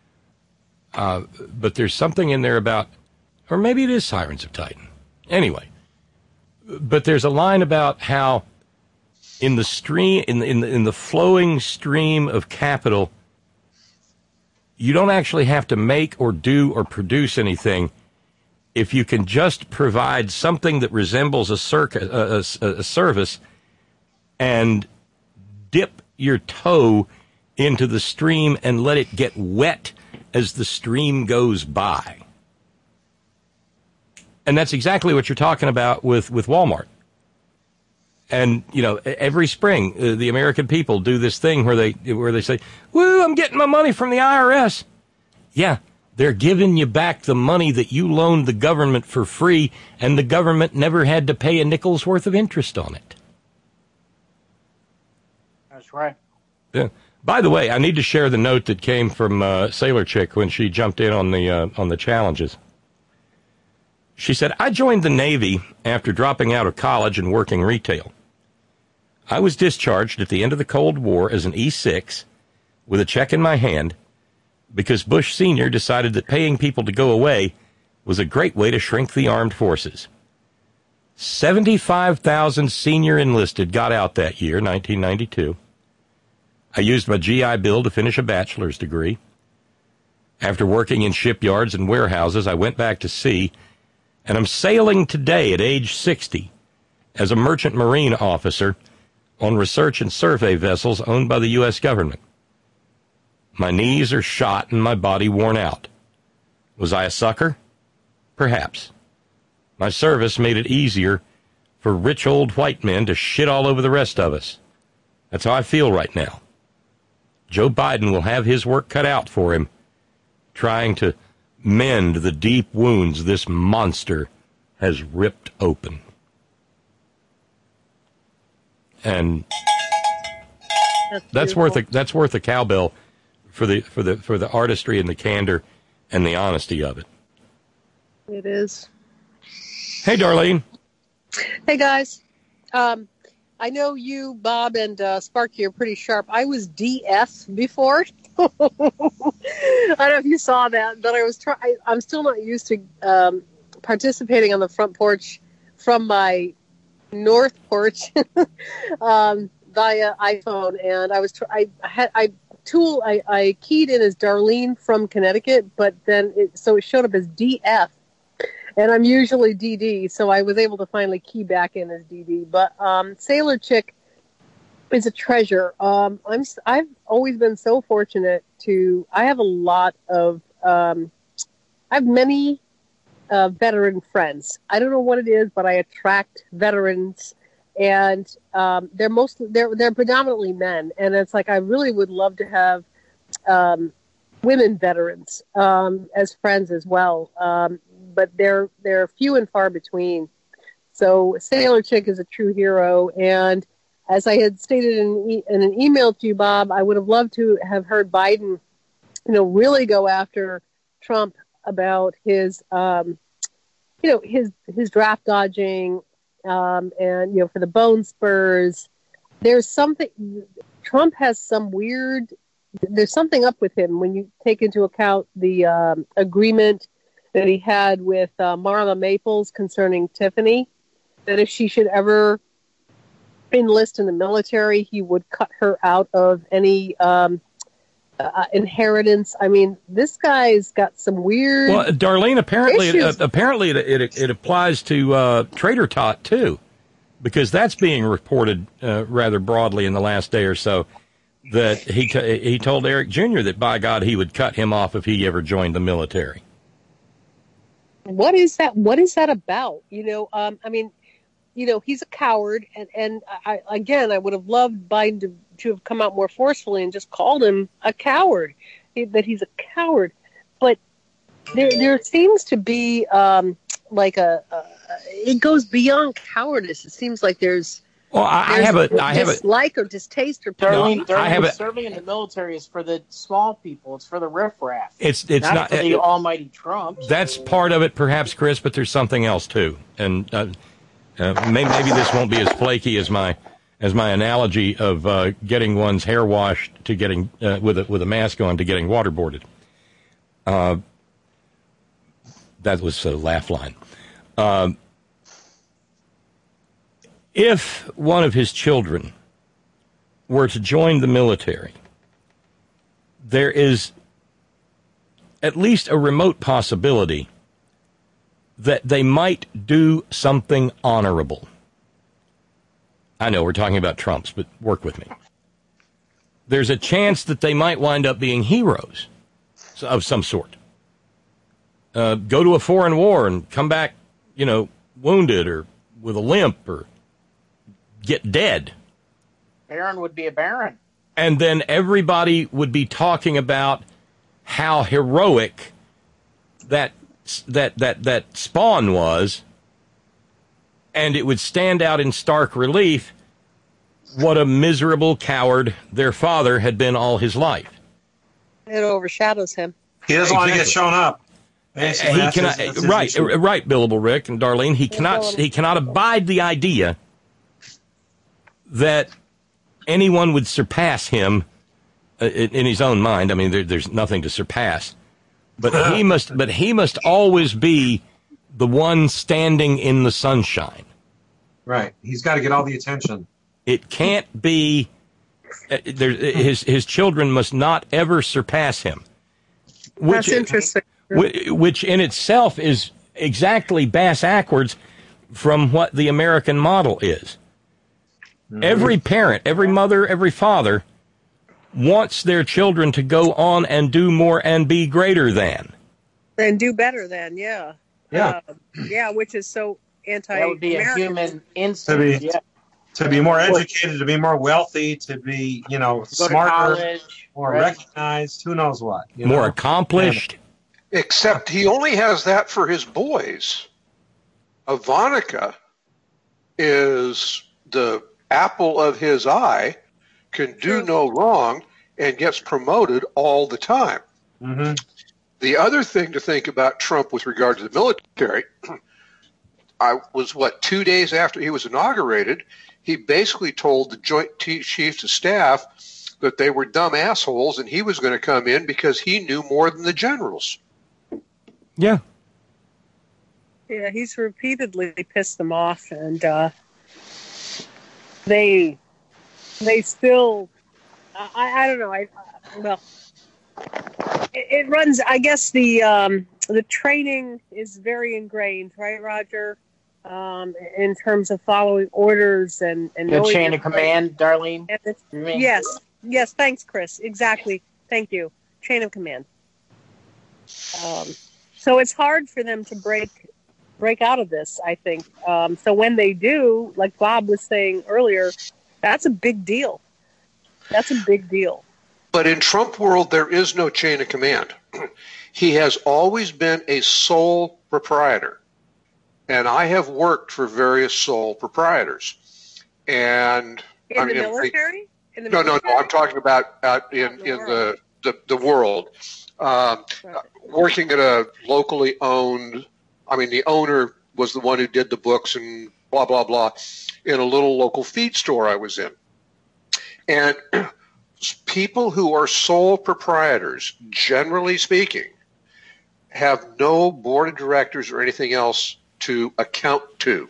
But there's something in there about, or maybe it is Sirens of Titan. Anyway. But there's a line about how in the stream, in the flowing stream of capital, you don't actually have to make or do or produce anything if you can just provide something that resembles a service and dip your toe into the stream and let it get wet as the stream goes by. And that's exactly what you're talking about with Walmart. And, every spring, the American people do this thing where they say, "Woo, I'm getting my money from the IRS." Yeah, they're giving you back the money that you loaned the government for free, and the government never had to pay a nickel's worth of interest on it. That's right. Yeah. By the way, I need to share the note that came from Sailor Chick when she jumped in on the challenges. She said, "I joined the Navy after dropping out of college and working retail. I was discharged at the end of the Cold War as an E6 with a check in my hand because Bush Sr. decided that paying people to go away was a great way to shrink the armed forces. 75,000 senior enlisted got out that year, 1992. I used my GI Bill to finish a bachelor's degree. After working in shipyards and warehouses, I went back to sea, and I'm sailing today at age 60 as a merchant marine officer on research and survey vessels owned by the U.S. government. My knees are shot and my body worn out. Was I a sucker? Perhaps. My service made it easier for rich old white men to shit all over the rest of us. That's how I feel right now. Joe Biden will have his work cut out for him, trying to mend the deep wounds this monster has ripped open." And that's worth a cowbell for the artistry and the candor and the honesty of it. It is. Hey, Darlene. Hey, guys. I know you, Bob, and Sparky are pretty sharp. I was DS before. I don't know if you saw that, but I'm still not used to participating on the front porch from my north porch via iPhone, and I keyed in as Darlene from Connecticut, but then it showed up as DF, and I'm usually DD, so I was able to finally key back in as DD. But Sailor Chick is a treasure. I've always been so fortunate I have a lot of I have many veteran friends. I don't know what it is, but I attract veterans and they're predominantly men, and it's like I really would love to have women veterans as friends as well, but they're few and far between. So Sailor Chick is a true hero, and as I had stated in an email to you, Bob, I would have loved to have heard Biden, really go after Trump about his draft dodging, and for the bone spurs. There's something. Trump has there's something up with him when you take into account the agreement that he had with Marla Maples concerning Tiffany, that if she should ever enlist in the military, he would cut her out of any inheritance. I mean, this guy's got some weird. Well, Darlene, apparently it applies to Trader Tot too, because that's being reported rather broadly in the last day or so. That he told Eric Jr. that by God he would cut him off if he ever joined the military. What is that? What is that about? He's a coward, and I would have loved Biden to have come out more forcefully and just called him a coward, that he's a coward. But there seems to be it goes beyond cowardice. It seems like there's. Well, I have a dislike or distaste or. Darlene, serving in the military is for the small people. It's for the riffraff. It's not for the almighty Trump. That's part of it, perhaps, Chris. But there's something else too, and maybe this won't be as flaky as my analogy of getting one's hair washed to getting with a mask on to getting waterboarded. That was a laugh line. If one of his children were to join the military, there is at least a remote possibility that they might do something honorable. I know we're talking about Trumps, but work with me. There's a chance that they might wind up being heroes of some sort. Go to a foreign war and come back, wounded or with a limp or get dead. Baron would be a baron. And then everybody would be talking about how heroic that Spawn was, and it would stand out in stark relief what a miserable coward their father had been all his life. It overshadows him. He doesn't want to get shown up. He cannot, right, Billable Rick and Darlene. He cannot abide the idea that anyone would surpass him in his own mind. I mean, there's nothing to surpass, but he must always be the one standing in the sunshine. Right. He's got to get all the attention. It can't be. His children must not ever surpass him. That's interesting. Which in itself is exactly bass-ackwards from what the American model is. Mm-hmm. Every parent, every mother, every father wants their children to go on and do more and be greater than. And do better than, yeah. Yeah. Which is so anti-American. That would be a human instinct. To be more educated, to be more wealthy, to be, smarter, college, more recognized, who knows what. More accomplished. Except he only has that for his boys. Ivanka is the apple of his eye, can do no wrong, and gets promoted all the time. Mm-hmm. The other thing to think about Trump with regard to the military, I was, 2 days after he was inaugurated, he basically told the Joint Chiefs of Staff that they were dumb assholes and he was going to come in because he knew more than the generals. Yeah. Yeah, he's repeatedly pissed them off, and they still, I don't know. It runs. I guess the training is very ingrained, right, Roger? In terms of following orders and the chain of command, Darlene. Yes. Thanks, Chris. Exactly. Thank you. Chain of command. So it's hard for them to break break out of this, I think. So when they do, like Bob was saying earlier, that's a big deal. That's a big deal. But in Trump world, there is no chain of command. He has always been a sole proprietor. And I have worked for various sole proprietors. And in the military? No. I'm talking about in the world. Working at a locally owned, the owner was the one who did the books and blah, blah, blah, in a little local feed store I was in. And people who are sole proprietors, generally speaking, have no board of directors or anything else to account to.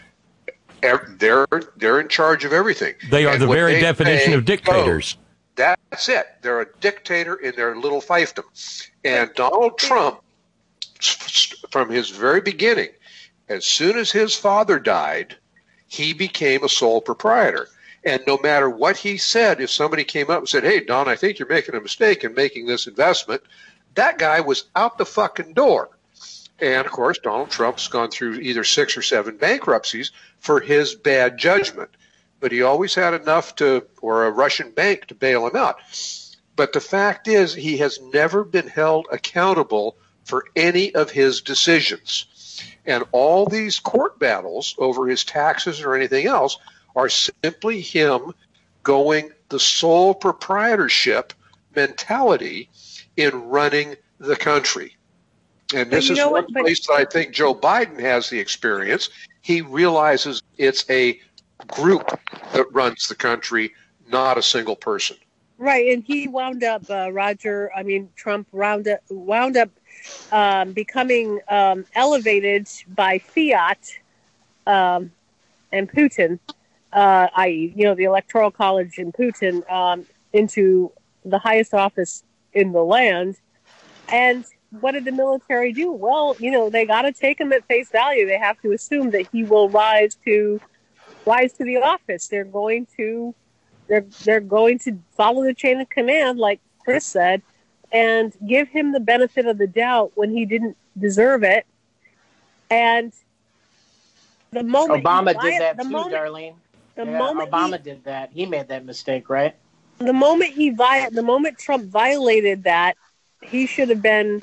They're in charge of everything. They are the very definition of dictators. That's it. They're a dictator in their little fiefdom. And Donald Trump, from his very beginning, as soon as his father died, he became a sole proprietor. And no matter what he said, if somebody came up and said, hey, Don, I think you're making a mistake in making this investment, that guy was out the fucking door. And, of course, Donald Trump's gone through either 6 or 7 bankruptcies for his bad judgment. But he always had enough or a Russian bank to bail him out. But the fact is, he has never been held accountable for any of his decisions. And all these court battles over his taxes or anything else are simply him going the sole proprietorship mentality in running the country. And this is one place that I think Joe Biden has the experience. He realizes it's a group that runs the country, not a single person. Right, and he wound up, Trump wound up becoming elevated by Fiat and Putin, i.e., the Electoral College and Putin, into the highest office in the land. And what did the military do? Well, they got to take him at face value. They have to assume that he will rise to the office. They're going to follow the chain of command, like Chris said, and give him the benefit of the doubt when he didn't deserve it. And the moment Obama did that too, Darlene. Obama did that. He made that mistake, right? The moment Trump violated that, he should have been,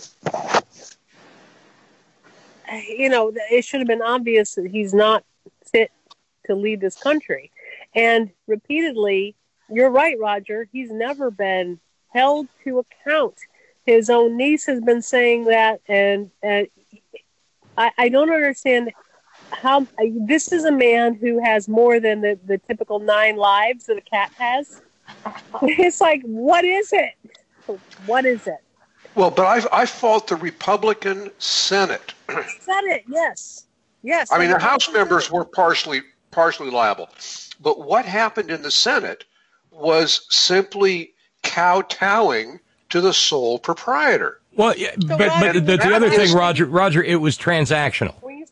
it should have been obvious that he's not fit to lead this country. And repeatedly, you're right, Roger, he's never been held to account. His own niece has been saying that, and I don't understand how this is a man who has more than the typical 9 lives that a cat has. It's like, what is it? What is it? Well, but I fault the Republican Senate. Senate, yes. The House members were partially liable, but what happened in the Senate was simply kowtowing to the sole proprietor. Well, yeah, but the other thing, Roger, it was transactional.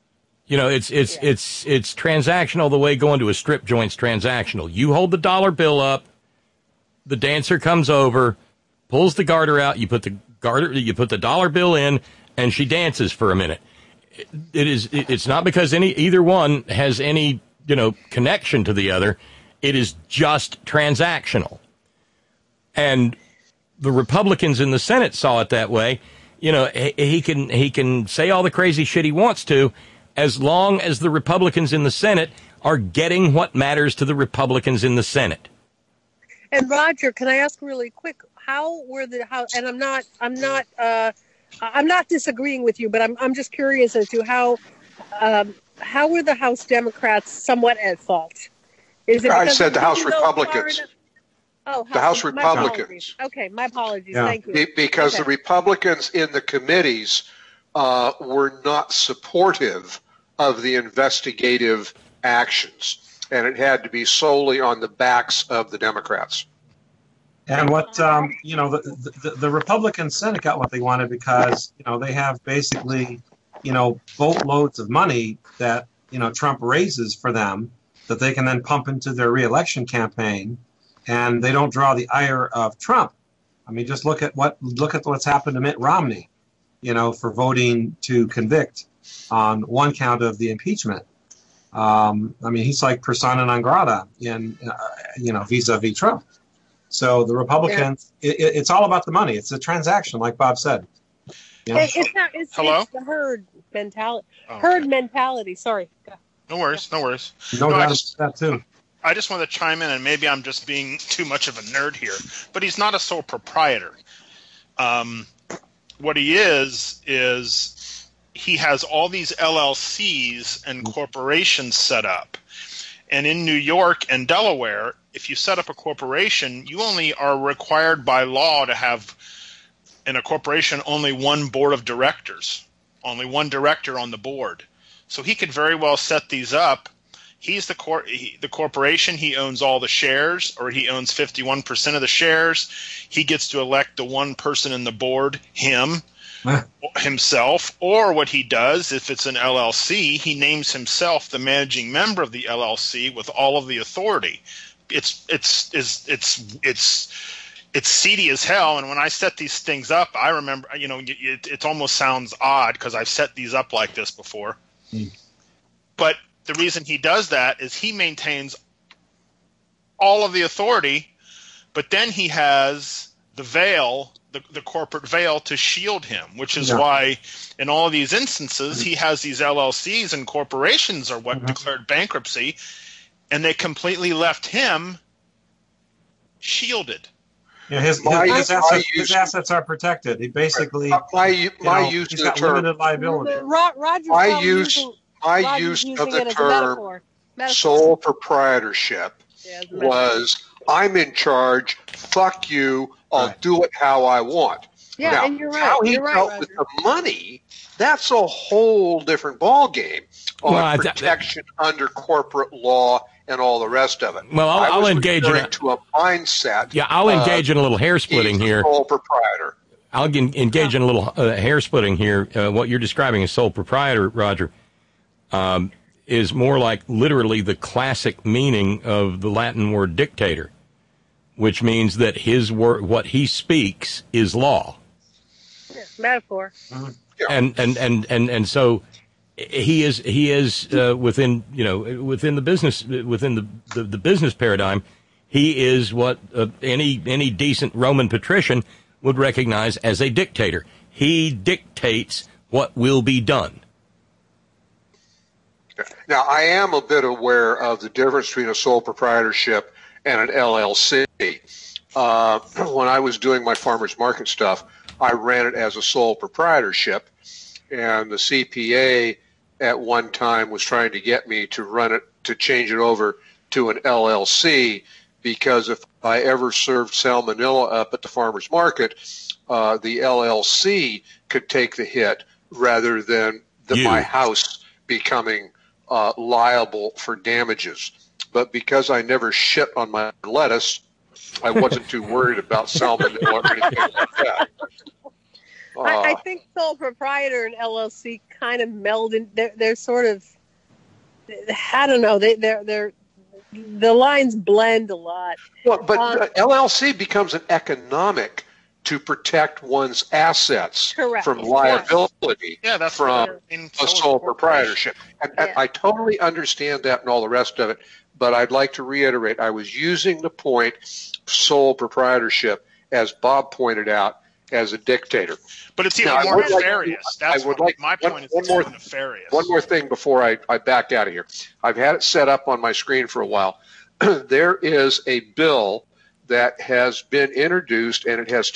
It's transactional the way going to a strip joint's transactional. You hold the dollar bill up, the dancer comes over, pulls the garter out, you put the dollar bill in, and she dances for a minute. It's not because either one has any, connection to the other. It is just transactional. And the Republicans in the Senate saw it that way. He can say all the crazy shit he wants to, as long as the Republicans in the Senate are getting what matters to the Republicans in the Senate. And Roger, can I ask really quick, and I'm not disagreeing with you, but I'm just curious as to how were the House Democrats somewhat at fault? Is it I said the House Republicans. The House Republicans. Okay, my apologies. Yeah. Thank you. Because the Republicans in the committees were not supportive of the investigative actions, and it had to be solely on the backs of the Democrats. And what the Republican Senate got what they wanted because they have basically boatloads of money that Trump raises for them that they can then pump into their reelection campaign, and they don't draw the ire of Trump. I mean, just look at what's happened to Mitt Romney, for voting to convict on one count of the impeachment. I mean, he's like persona non grata in, vis-a-vis Trump. So the Republicans, it's all about the money. It's a transaction, like Bob said. You know? It's the herd mentality. Oh, herd mentality. Sorry. No worries. No doubt about that, too. I just want to chime in, and maybe I'm just being too much of a nerd here, but he's not a sole proprietor. What he is he has all these LLCs and corporations set up. And in New York and Delaware, if you set up a corporation, you only are required by law to have in a corporation only one board of directors, only one director on the board. So he could very well set these up. He's the corporation. He owns all the shares, or he owns 51% of the shares. He gets to elect the one person in the board, himself. Or what he does, if it's an LLC, he names himself the managing member of the LLC with all of the authority. It's seedy as hell. And when I set these things up, I remember, it almost sounds odd because I've set these up like this before. But the reason he does that is he maintains all of the authority, but then he has the veil, the corporate veil, to shield him, which is why in all of these instances he has these LLCs and corporations are what declared bankruptcy, and they completely left him shielded. Yeah, his assets are protected. He basically use he's got limited liability. My use of the term sole proprietorship was, I'm in charge, fuck you, I'll do it how I want. Yeah, now, and you're right. How he dealt with the money, that's a whole different ballgame on protection under corporate law and all the rest of it. Well, I'll engage in a mindset. Yeah, I'll engage in a little hair splitting here. Sole proprietor. I'll engage in a little hair splitting here. What you're describing as sole proprietor, Roger, is more like literally the classic meaning of the Latin word dictator, which means that his word, what he speaks, is law. Yeah, metaphor. And so he is within the business paradigm. He is what any decent Roman patrician would recognize as a dictator. He dictates what will be done. Now, I am a bit aware of the difference between a sole proprietorship and an LLC. When I was doing my farmers market stuff, I ran it as a sole proprietorship, and the CPA at one time was trying to get me to change it over to an LLC, because if I ever served salmonella up at the farmers market, the LLC could take the hit rather than my house becoming liable for damages. But because I never shit on my lettuce, I wasn't too worried about salmonella or anything like that. I think sole proprietor and LLC kind of meld in. They're sort of, I don't know. They're the lines blend a lot. Well, but LLC becomes an economic to protect one's assets from liability from a sole proprietorship. And I totally understand that and all the rest of it, but I'd like to reiterate, I was using the point sole proprietorship, as Bob pointed out, as a dictator. But it's even more nefarious. My point is it's more nefarious. One more thing before I back out of here. I've had it set up on my screen for a while. There is a bill that has been introduced, and it has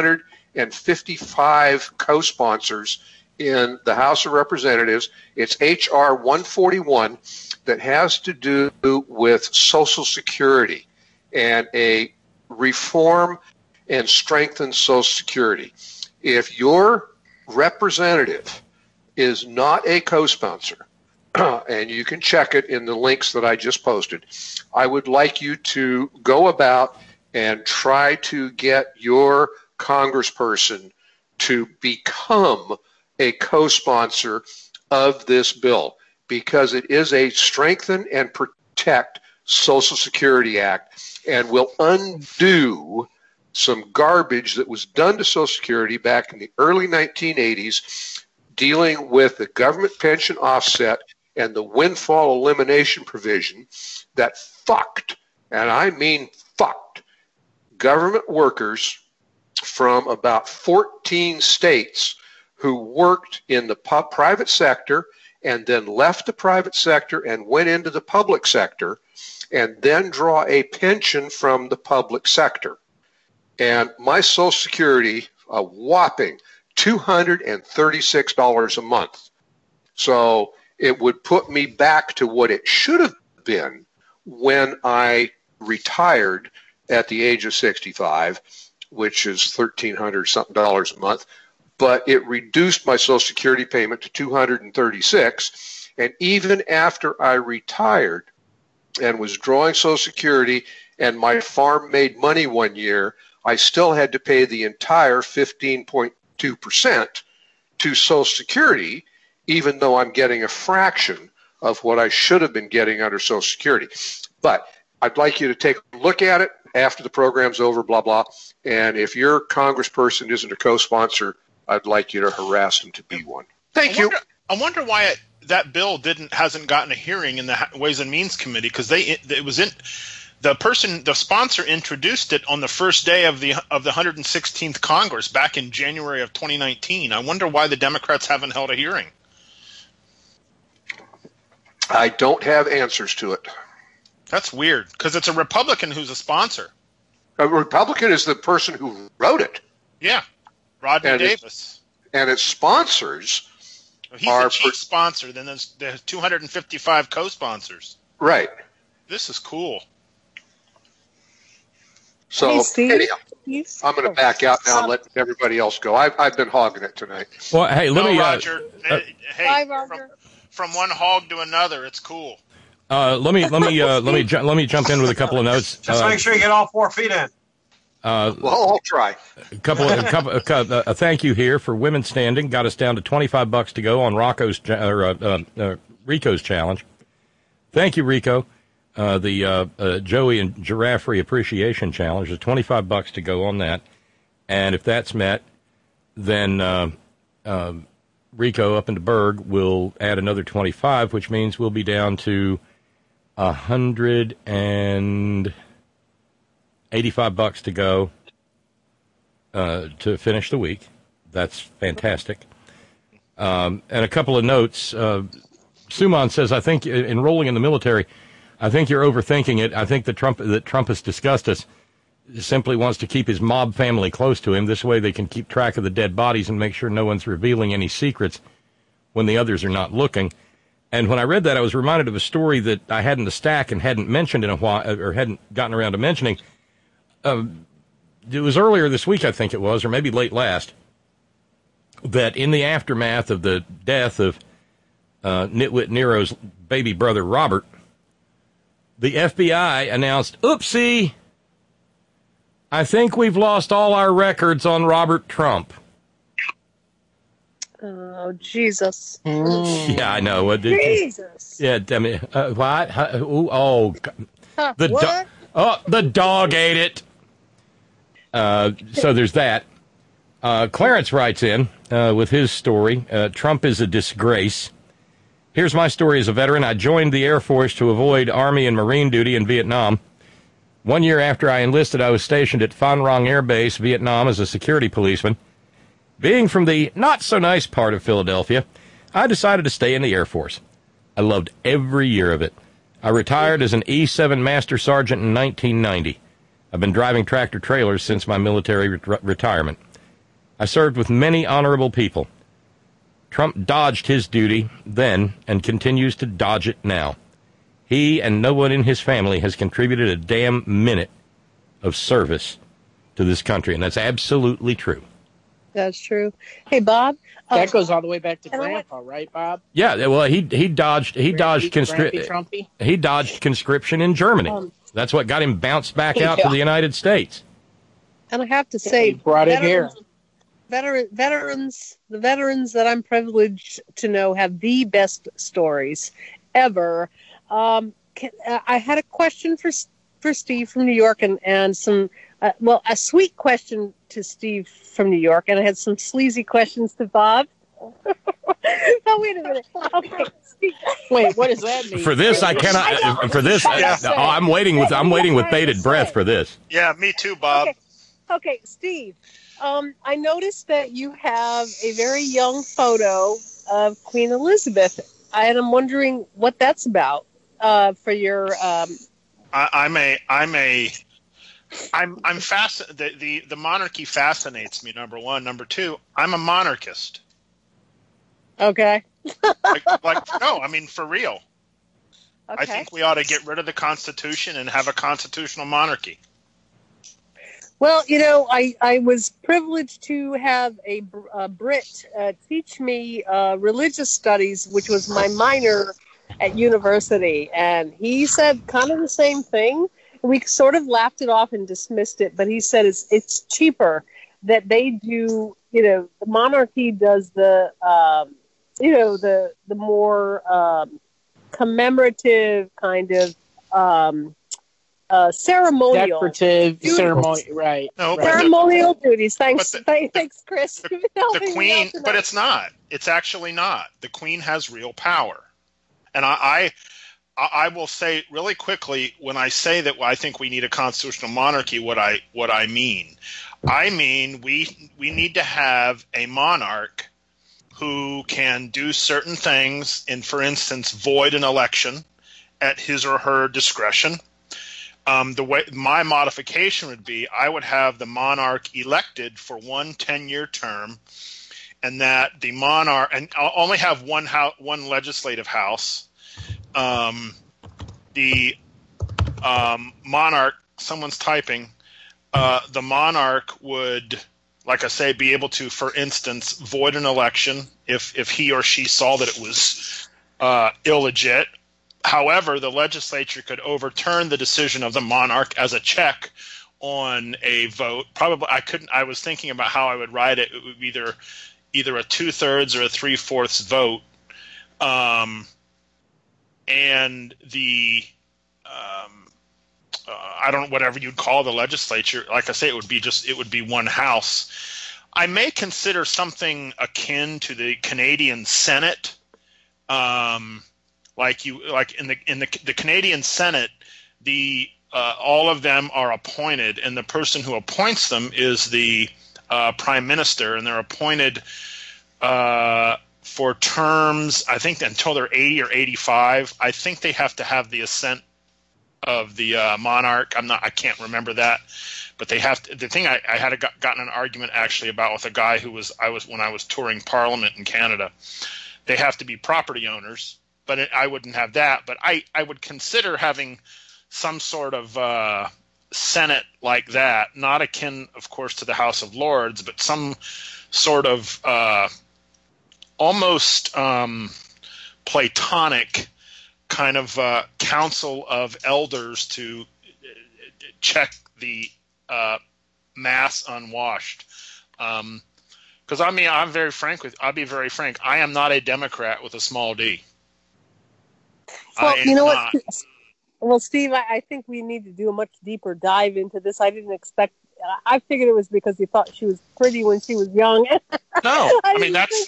255 co-sponsors in the House of Representatives. It's H.R. 141 that has to do with Social Security and a reform and strengthen Social Security. If your representative is not a co-sponsor, and you can check it in the links that I just posted, I would like you to go about and try to get your congressperson to become a co-sponsor of this bill, because it is a strengthen and protect Social Security Act and will undo some garbage that was done to Social Security back in the early 1980s dealing with the government pension offset and the windfall elimination provision that fucked, and I mean fucked, government workers from about 14 states who worked in the private sector and then left the private sector and went into the public sector and then draw a pension from the public sector. And my Social Security, a whopping $236 a month. So it would put me back to what it should have been when I retired at the age of 65, which is $1,300 something a month. But it reduced my Social Security payment to $236. And even after I retired and was drawing Social Security and my farm made money one year, I still had to pay the entire 15.2% to Social Security, even though I'm getting a fraction of what I should have been getting under Social Security. But I'd like you to take a look at it after the program's over, blah, blah. And if your congressperson isn't a co-sponsor, I'd like you to harass him to be one. Thank you. I wonder why that bill hasn't gotten a hearing in the Ways and Means Committee, because the sponsor introduced it on the first day of the 116th Congress back in January of 2019. I wonder why the Democrats haven't held a hearing. I don't have answers to it. That's weird, because it's a Republican who's a sponsor. A Republican is the person who wrote it. Yeah, Rodney Davis. And its sponsors He's the chief sponsor. Then there's 255 co-sponsors. Right. This is cool. So, anyhow, I'm going to back out now and let everybody else go. I've been hogging it tonight. Well, hey, let me... Roger. Hey, bye, Roger. From one hog to another, it's cool. Let me jump in with a couple of notes. Just make sure you get all 4 feet in. Well, I'll try. A thank you here for Women Standing. Got us down to $25 to go on Rico's challenge. Thank you, Rico. The Joey and Giraffe Appreciation Challenge is $25 to go on that. And if that's met, then Rico up into Berg will add another 25, which means we'll be down to $185 to go to finish the week. That's fantastic. And a couple of notes. Suman says, I think enrolling in the military, I think you're overthinking it. I think that Trump has discussed us simply wants to keep his mob family close to him. This way they can keep track of the dead bodies and make sure no one's revealing any secrets when the others are not looking. And when I read that, I was reminded of a story that I had in the stack and hadn't mentioned in a while, or hadn't gotten around to mentioning. It was earlier this week, I think it was, or maybe late last, that in the aftermath of the death of Nitwit Nero's baby brother, Robert, the FBI announced, oopsie, I think we've lost all our records on Robert Trump. Oh, Jesus. Yeah, I know. Jesus. Yeah, I mean, what? The dog ate it. So there's that. Clarence writes in with his story. Trump is a disgrace. Here's my story as a veteran. I joined the Air Force to avoid Army and Marine duty in Vietnam. 1 year after I enlisted, I was stationed at Phan Rang Air Base, Vietnam, as a security policeman. Being from the not-so-nice part of Philadelphia, I decided to stay in the Air Force. I loved every year of it. I retired as an E-7 Master Sergeant in 1990. I've been driving tractor-trailers since my military retirement. I served with many honorable people. Trump dodged his duty then and continues to dodge it now. He and no one in his family has contributed a damn minute of service to this country, and that's absolutely true. That's true. Hey, Bob. That goes all the way back to Grandpa, right, Bob? Yeah, well, he dodged conscription in Germany. That's what got him bounced back out to the United States. And I have to say, he brought it here. The veterans that I'm privileged to know have the best stories ever. I had a question for Steve from New York and some, a sweet question to Steve from New York, and I had some sleazy questions to Bob. Oh, wait a minute. Okay. Wait, what does that mean? For this, I cannot. For this, I'm waiting with bated breath for this. Yeah, me too, Bob. Okay, Steve. I noticed that you have a very young photo of Queen Elizabeth, and I'm wondering what that's about for your. I'm fascinated. The monarchy fascinates me. Number one. Number two, I'm a monarchist. Okay. No, I mean for real. Okay. I think we ought to get rid of the Constitution and have a constitutional monarchy. Well, I was privileged to have a Brit teach me religious studies, which was my minor at university, and he said kind of the same thing. We sort of laughed it off and dismissed it, but he said it's cheaper that they do. The monarchy does the more commemorative kind of ceremonial decorative ceremony, right? No, ceremonial duties. Thanks, Chris. The Queen, but it's not. It's actually not. The Queen has real power, and I will say really quickly when I say that I think we need a constitutional monarchy. What I mean, we need to have a monarch who can do certain things and, for instance, void an election at his or her discretion. The way my modification would be, I would have the monarch elected for one 10-year term, and that the monarch and I'll only have one legislative house. The monarch, someone's typing. The monarch would, like I say, be able to, for instance, void an election if he or she saw that it was illegit. However, the legislature could overturn the decision of the monarch as a check on a vote. Probably, I was thinking about how I would write it. It would be either a 2/3 or a 3/4 vote, and the I don't know, whatever you'd call the legislature. Like I say, it would be one house. I may consider something akin to the Canadian Senate. Like in the Canadian Senate, all of them are appointed, and the person who appoints them is the Prime Minister, and they're appointed for terms, I think, until they're 80 or 85. I think they have to have the assent of the monarch. I can't remember that, but they have to. The thing I had gotten an argument actually about with a guy when I was touring Parliament in Canada. They have to be property owners. But I wouldn't have that. But I would consider having some sort of Senate like that, not akin, of course, to the House of Lords, but some sort of almost Platonic kind of council of elders to check the mass unwashed. Because I'll be very frank. I am not a Democrat with a small d. Well, you know what? Well, Steve, I think we need to do a much deeper dive into this. I didn't expect. I figured it was because you thought she was pretty when she was young. No, I mean that's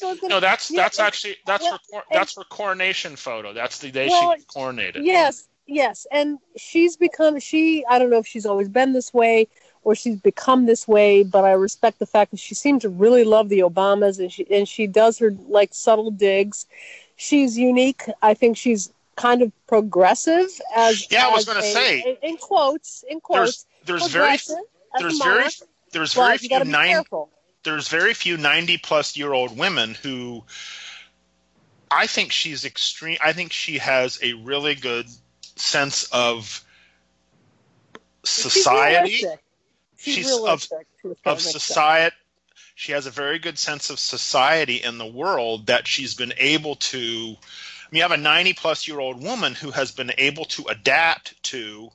for coronation photo. That's the day she was coronated. Yes, and she's become. I don't know if she's always been this way or she's become this way, but I respect the fact that she seems to really love the Obamas, and she does her subtle digs. She's unique. I think she's kind of progressive as I was going to say in quotes there's very few 90-plus-year-old women who I think she's extreme. I think she has a really good sense of society. She's realistic. Of society. She has a very good sense of society in the world that she's been able to. I mean, you have a 90-plus-year-old woman who has been able to adapt to,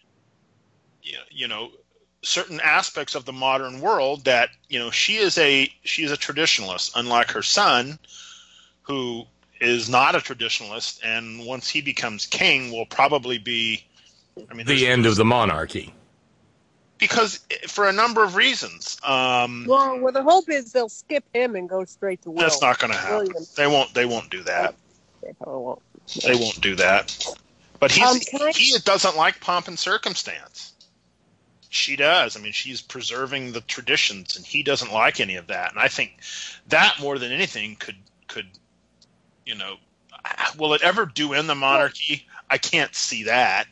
certain aspects of the modern world. That she is a traditionalist, unlike her son, who is not a traditionalist, and once he becomes king, will probably be. The end of the monarchy. because for a number of reasons. Well, the hope is they'll skip him and go straight to Will. That's not going to happen. William. They won't do that. They probably won't. They won't do that. But he doesn't like pomp and circumstance. She does. I mean, she's preserving the traditions, and he doesn't like any of that. And I think that more than anything could will it ever do in the monarchy? I can't see that.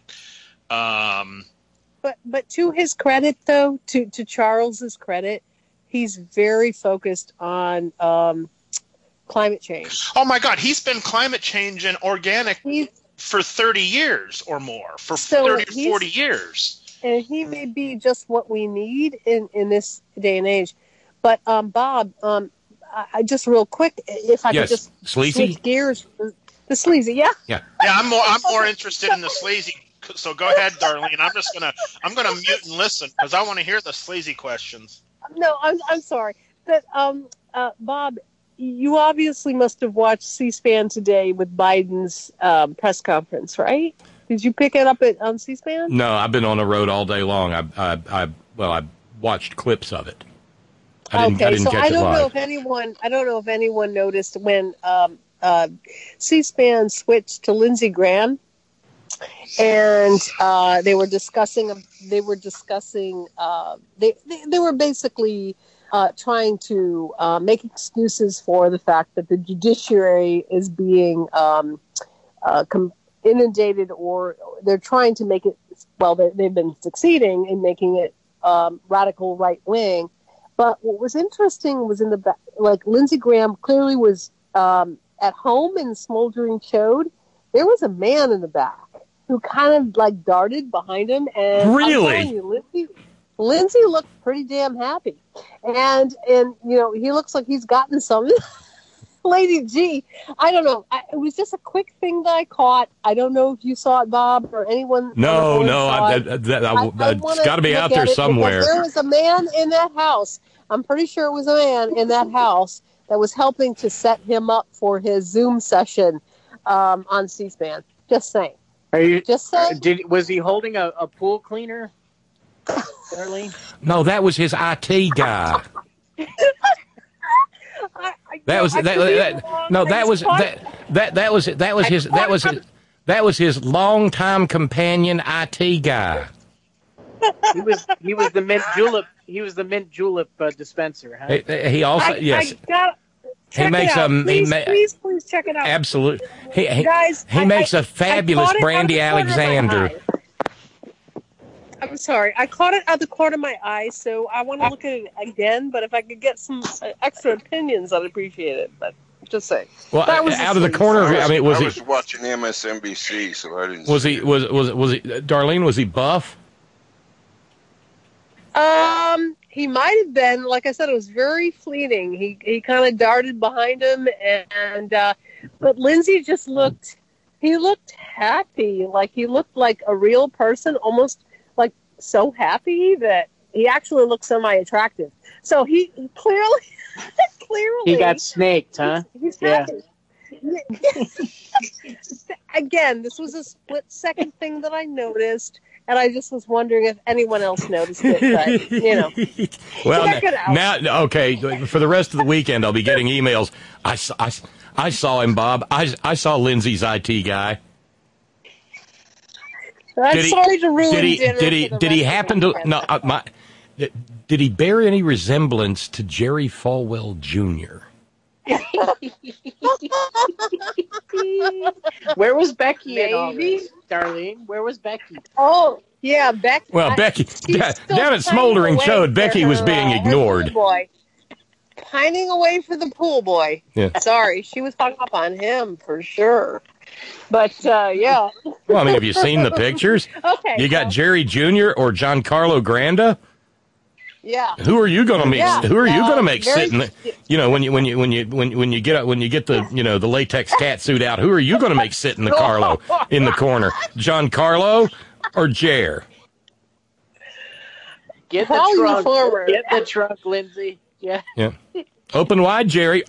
But to his credit, though, to Charles's credit, he's very focused on climate change. Oh my God, he's been climate change and organic for 30 years or more, for 30 or 40 years. And he may be just what we need in this day and age. But Bob, I just real quick, if I could just switch gears, the sleazy, yeah. I'm more interested in the sleazy. So go ahead, Darlene. I'm gonna mute and listen because I want to hear the sleazy questions. No, I'm sorry. But Bob, you obviously must have watched C-SPAN today with Biden's press conference, right? Did you pick it up on C-SPAN? No, I've been on the road all day long. I watched clips of it. I didn't catch it live. I don't know if anyone noticed when C-SPAN switched to Lindsey Graham, and they were discussing. They were basically trying to make excuses for the fact that the judiciary is being inundated, or they're trying to make it. Well, they've been succeeding in making it radical right wing. But what was interesting was in the back, like Lindsey Graham clearly was at home in smoldering chode. There was a man in the back who kind of like darted behind him, and really, I'm telling you, Lindsey looked pretty damn happy, and he looks like he's gotten some. Lady G, I don't know. It was just a quick thing that I caught. I don't know if you saw it, Bob, or anyone. No, it's got to be out there somewhere. There was a man in that house. I'm pretty sure it was a man in that house that was helping to set him up for his Zoom session on C-SPAN. Just saying. Just saying. Was he holding a pool cleaner, Darlene? No, that was his IT guy. That was his longtime companion IT guy. He was the mint julep. He was the mint julep dispenser. Huh? He also yes. He makes please check it out. Absolutely. Guys, he makes a fabulous Brandy Alexander. I'm sorry. I caught it out of the corner of my eye, so I want to look at it again. But if I could get some extra opinions, I'd appreciate it. But just saying. Well, out of the corner, I was watching MSNBC, so I didn't. Was he? Darlene? Was he buff? He might have been. Like I said, it was very fleeting. He kind of darted behind him, and but Lindsey just looked. He looked happy. Like he looked like a real person, almost. Like so happy that he actually looks semi-attractive. So he clearly he got snaked, huh? He's happy. Again, this was a split-second thing that I noticed, and I just was wondering if anyone else noticed it. But well, check it out. Now, okay, for the rest of the weekend, I'll be getting emails. I saw him, Bob. I saw Lindsey's IT guy. I'm sorry to ruin dinner. Did he happen to? No, did he bear any resemblance to Jerry Falwell Jr.? Where was Becky? Maybe, Darlene. Where was Becky? Oh, yeah, Becky. Well, Becky down at Smoldering Chode, Becky was being ignored. Pining away for the pool boy. Yeah. Sorry, she was hung up on him for sure. But, yeah. Well, I mean, have you seen the pictures? Okay. You got Jerry Jr. or Giancarlo Granda? Yeah. Who are you going to make? Yeah. Who are you going to make sit in the? When you get the the latex cat suit out, who are you going to make sit in the Carlo in the corner? Giancarlo or Jer? Get the trunk. Forward. Get the trunk, Lindsay. Yeah. Yeah. Open wide, Jerry.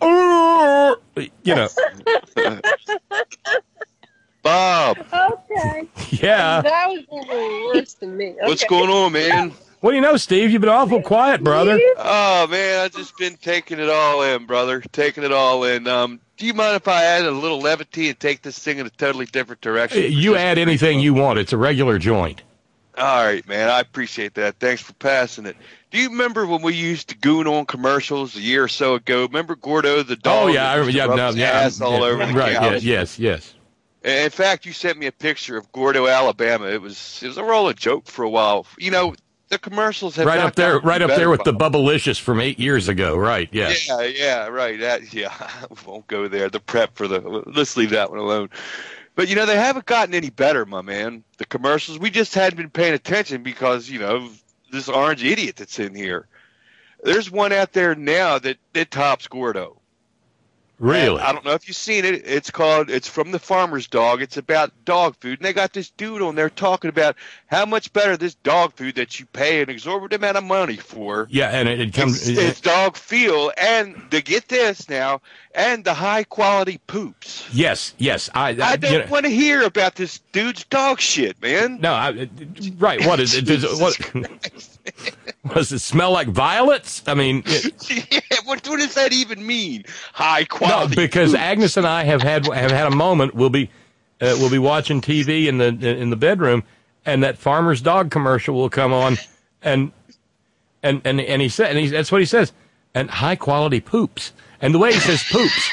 Bob. Okay. Yeah. That was a little worse than me. Okay. What's going on, man? What do you know, Steve? You've been awful quiet, brother. Oh, man, I've just been taking it all in, brother. Taking it all in. Do you mind if I add a little levity and take this thing in a totally different direction? You add anything you want. It's a regular joint. All right, man. I appreciate that. Thanks for passing it. Do you remember when we used to goon on commercials a year or so ago? Remember Gordo the dog? Oh, yeah. I remember. Ass all over the right, couch? Yes. In fact, you sent me a picture of Gordo, Alabama. It was a rolling joke for a while. You know, the commercials have right not up there with the Bob. Bubblicious from 8 years ago. Right? Yeah. Yeah, right. We won't go there. The prep for let's leave that one alone. But you know, they haven't gotten any better, my man. The commercials. We just hadn't been paying attention because this orange idiot that's in here. There's one out there now that tops Gordo. Really? And I don't know if you've seen it. It's from the Farmer's Dog. It's about dog food. And they got this dude on there talking about how much better this dog food that you pay an exorbitant amount of money for. Yeah, and it comes. It's dog feel, and to get this now, and the high quality poops. Yes. I don't want to hear about this dude's dog shit, man. No, right. What is it? Does it smell like violets? I mean, what does that even mean? High quality. No, because poops. Agnes and I have had a moment. We'll be watching TV in the bedroom, and that Farmer's Dog commercial will come on, and he said, that's what he says, and high quality poops, and the way he says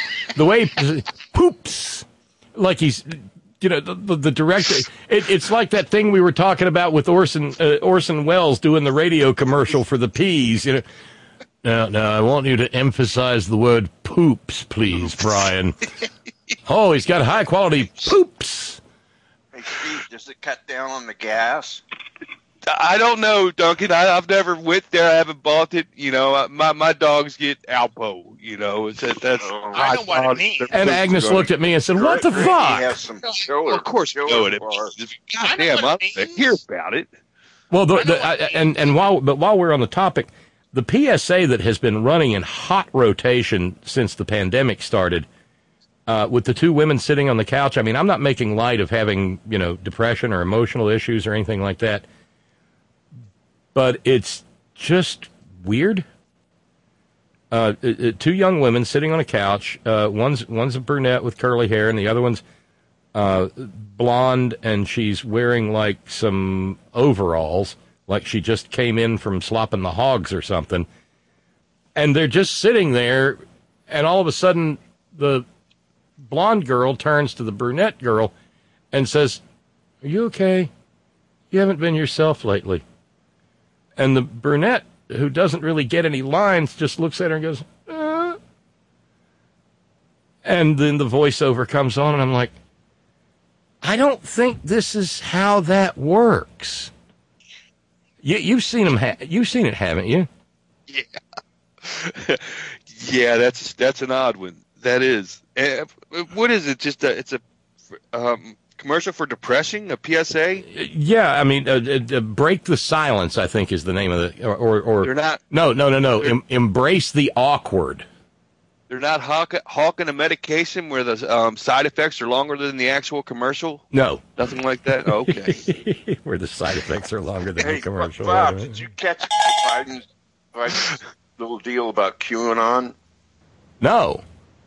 poops, like he's. The director. It's like that thing we were talking about with Orson Welles doing the radio commercial for the peas. Now I want you to emphasize the word poops, please, Brian. Oh, he's got high quality poops. Hey, Steve, does it cut down on the gas? I don't know, Duncan. I've never went there. I haven't bought it. My dogs get Alpo. That's. I know what it means. And Agnes looked at me and said, "What the fuck?" Well, of course, you know what it means. Goddamn, I'm to hear about it. Well, while we're on the topic, the PSA that has been running in hot rotation since the pandemic started, with the two women sitting on the couch. I mean, I'm not making light of having depression or emotional issues or anything like that. But it's just weird. Two young women sitting on a couch. One's a brunette with curly hair, and the other one's blonde, and she's wearing like some overalls, like she just came in from slopping the hogs or something. And they're just sitting there, and all of a sudden, the blonde girl turns to the brunette girl and says, "Are you okay? You haven't been yourself lately." And the brunette, who doesn't really get any lines, just looks at her and goes, And then the voiceover comes on, and I'm like, I don't think this is how that works. You've seen you've seen it, haven't you? Yeah. Yeah, that's an odd one. That is. What is it? It's a commercial for depression, a PSA? Yeah, I mean, Break the Silence, I think, is the name of it. Or they're not. No. Embrace the Awkward. They're not hawking a medication where the side effects are longer than the actual commercial? No. Nothing like that? Okay. Where the side effects are longer than the commercial. Bob, did you catch Biden's little deal about QAnon? No.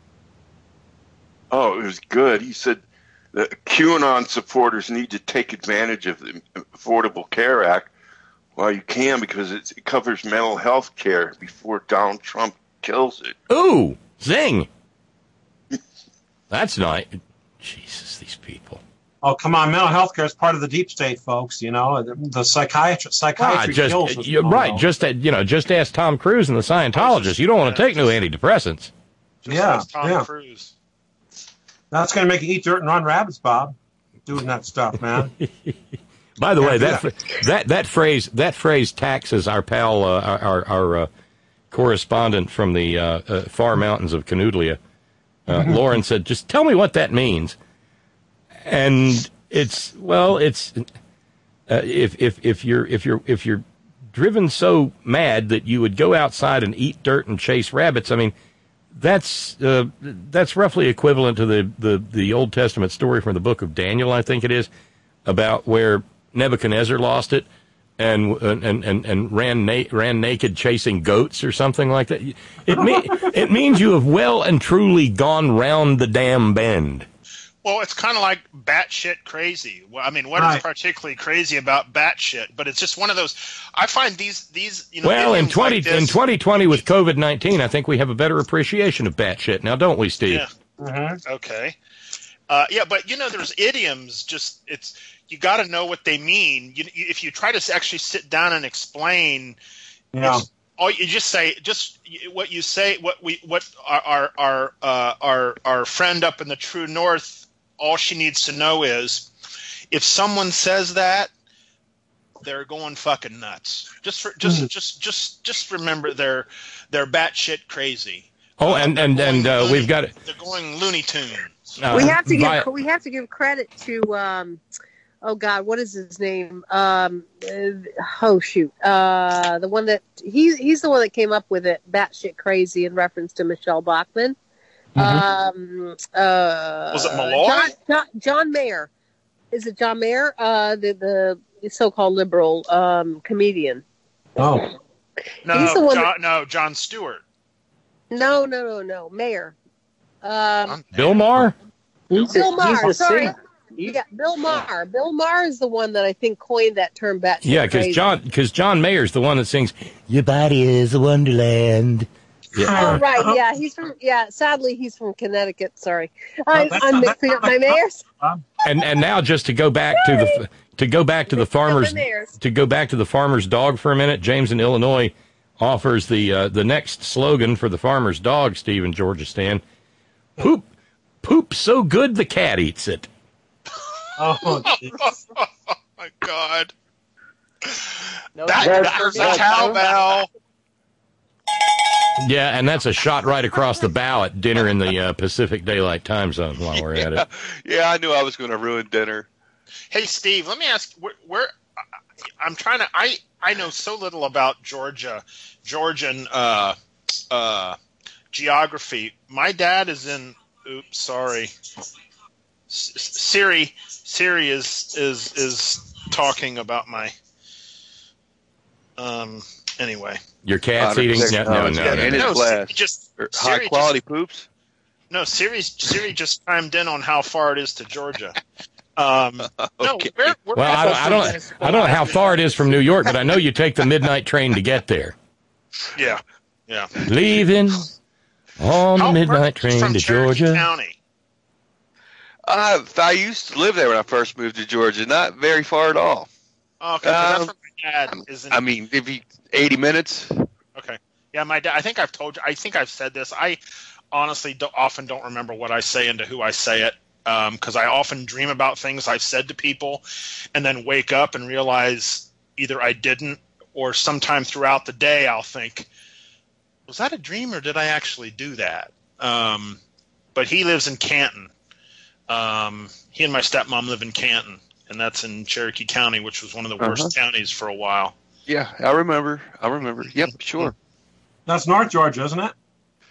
Oh, it was good. He said the QAnon supporters need to take advantage of the Affordable Care Act while you can, because it covers mental health care before Donald Trump kills it. Ooh, zing. That's nice. Jesus, these people. Oh, come on. Mental health care is part of the deep state, folks. The psychiatry kills us. You're right. Just ask Tom Cruise and the Scientologists. You don't want to take no antidepressants. Tom Cruise. That's going to make you eat dirt and run rabbits, Bob. Doing that stuff, man. By the way, that phrase taxes our pal, our correspondent from the far mountains of Canoodlia. Lauren said, "Just tell me what that means." And it's if you're driven so mad that you would go outside and eat dirt and chase rabbits, I mean, that's roughly equivalent to the Old Testament story from the book of Daniel, I think it is, about where Nebuchadnezzar lost it, and ran naked chasing goats or something like that. It means you have well and truly gone round the damn bend. Well, it's kind of like batshit crazy. Well, I mean, what is particularly crazy about batshit? But it's just one of those. I find these Well, in like this, 2020 with COVID-19, I think we have a better appreciation of batshit now, don't we, Steve? Yeah. Mm-hmm. Okay. Yeah, but there's idioms. Just you got to know what they mean. If you try to actually sit down and explain, all you just say, what you say, what our friend up in the true north. All she needs to know is, if someone says that, they're going fucking nuts. Just remember they're batshit crazy. Oh, and we've got it. They're going Looney Tunes. We have to give credit to oh God, what is his name? The one that he's the one that came up with it, batshit crazy, in reference to Michelle Bachmann. Was it Malloy? John Mayer. Is it John Mayer? The so-called liberal comedian. Oh. No, Jon Stewart. No. Mayer. Bill Maher? Bill Maher, sorry. Yeah, Bill Maher. Bill Maher is the one that I think coined that term batshit Yeah, crazy. because John Mayer's the one that sings, "Your body is a wonderland." Yeah. Oh, right. Yeah, he's from. Yeah, sadly, he's from Connecticut. Sorry, I'm mixing up my mayors. And now, just to go back to the farmer's dog for a minute, James in Illinois offers the next slogan for the farmer's dog. Steve in Georgia Stan, poop so good the cat eats it. Oh my God! There's a cowbell. Yeah, and that's a shot right across the bow at dinner in the Pacific Daylight Time Zone while we're at it. Yeah, I knew I was going to ruin dinner. Hey, Steve, let me ask, where I'm trying to, I know so little about Georgian geography. My dad is in, oops, sorry. Siri is talking about my, anyway. Your cat's eating? No. Just high quality poops. No, Siri just chimed in on how far it is to Georgia. Okay. No, we're I don't know how far it is from New York, but I know you take the midnight train to get there. Yeah. Leaving on the midnight train to Georgia. County. I used to live there when I first moved to Georgia. Not very far at all. Okay, that's where my dad is. I mean, if you 80 minutes. Okay. Yeah, my dad. I think I've said this. I honestly often don't remember what I say and to who I say it, because I often dream about things I've said to people, and then wake up and realize either I didn't, or sometime throughout the day I'll think, was that a dream or did I actually do that? But he lives in Canton. He and my stepmom live in Canton, and that's in Cherokee County, which was one of the worst counties for a while. Yeah, I remember. Yep, sure. That's North Georgia, isn't it?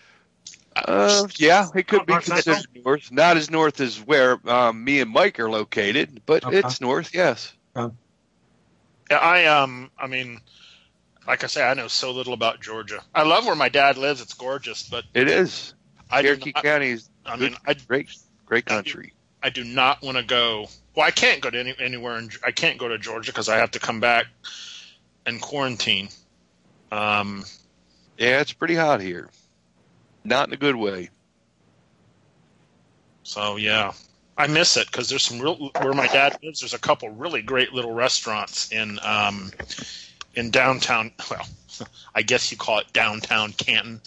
Yeah, it could be considered north. Not as north as where me and Mike are located, but it's north, yes. Yeah, I mean, like I say, I know so little about Georgia. I love where my dad lives. It's gorgeous, but it is. Cherokee County is great country. I do not want to go. Well, I can't go to anywhere. I can't go to Georgia because I have to come back and quarantine. Yeah, it's pretty hot here. Not in a good way. So yeah, I miss it because there's some where my dad lives. There's a couple really great little restaurants in downtown. Well, I guess you call it downtown Canton.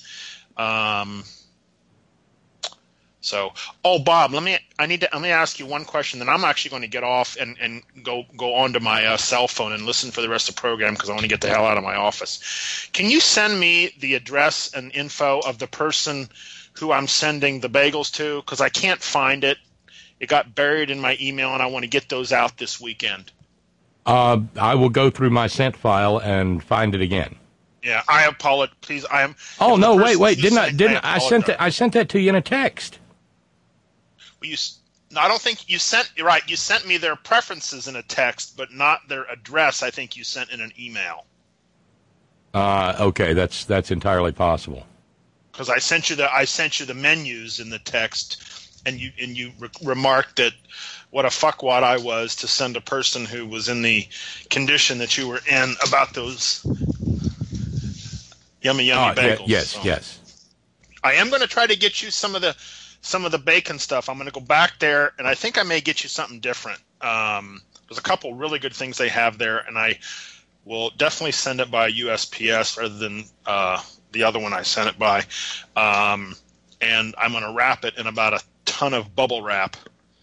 So, Bob, let me ask you one question. Then I'm actually going to get off and go onto my cell phone and listen for the rest of the program because I want to get the hell out of my office. Can you send me the address and info of the person who I'm sending the bagels to? Because I can't find it. It got buried in my email, and I want to get those out this weekend. I will go through my sent file and find it again. Yeah, I apologize. Please, I am. Oh no! Wait! Didn't I sent that to you in a text? No, I don't think you sent. Right, you sent me their preferences in a text, but not their address. I think you sent in an email. Okay, that's entirely possible. Because I sent you the menus in the text, and you remarked that what a fuckwad I was to send a person who was in the condition that you were in about those yummy bagels. Yes. I am going to try to get you some of the bacon stuff. I'm going to go back there, and I think I may get you something different. There's a couple really good things they have there, and I will definitely send it by USPS rather than the other one I sent it by. And I'm going to wrap it in about a ton of bubble wrap.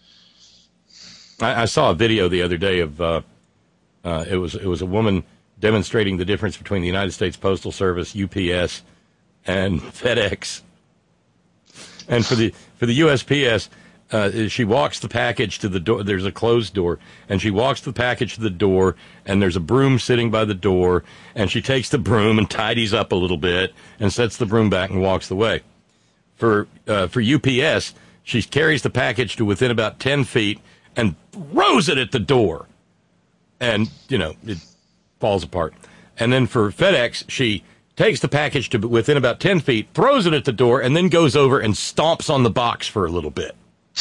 I saw a video the other day of it was a woman demonstrating the difference between the United States Postal Service, UPS, and FedEx. And for the USPS, she walks the package to the door. There's a closed door, and she walks the package to the door, and there's a broom sitting by the door, and she takes the broom and tidies up a little bit and sets the broom back and walks away. For UPS, she carries the package to within about 10 feet and throws it at the door, and it falls apart. And then for FedEx, she takes the package to within about 10 feet, throws it at the door, and then goes over and stomps on the box for a little bit.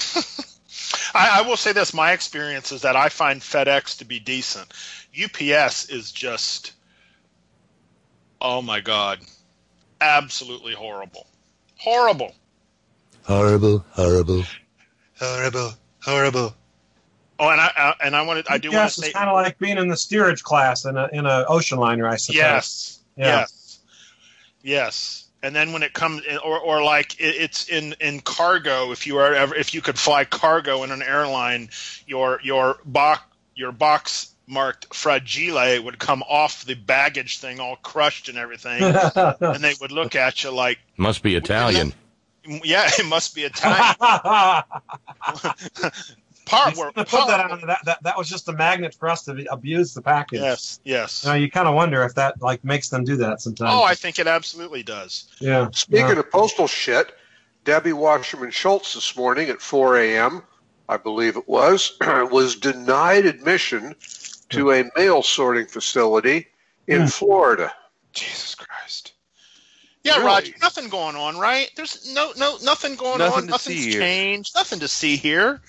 I will say this. My experience is that I find FedEx to be decent. UPS is just, oh, my God, absolutely horrible. Horrible. Horrible. Oh, and I do want to say, it's kind of like being in the steerage class in a ocean liner, I suppose. Yes. And then when it comes in, or like it's in cargo, if you could fly cargo in an airline, your box marked fragile would come off the baggage thing all crushed and everything, and they would look at you like, must be Italian. Yeah, it must be Italian. That was just a magnet for us to abuse the package. Yes. You kind of wonder if that makes them do that sometimes. Oh, I think it absolutely does. Yeah. Speaking of postal shit, Debbie Wasserman Schultz this morning at 4 a.m., I believe it was denied admission to a mail sorting facility in Florida. Jesus Christ. Yeah, really? Roger, nothing going on, right? There's nothing going on. Nothing's changed. Nothing to see here.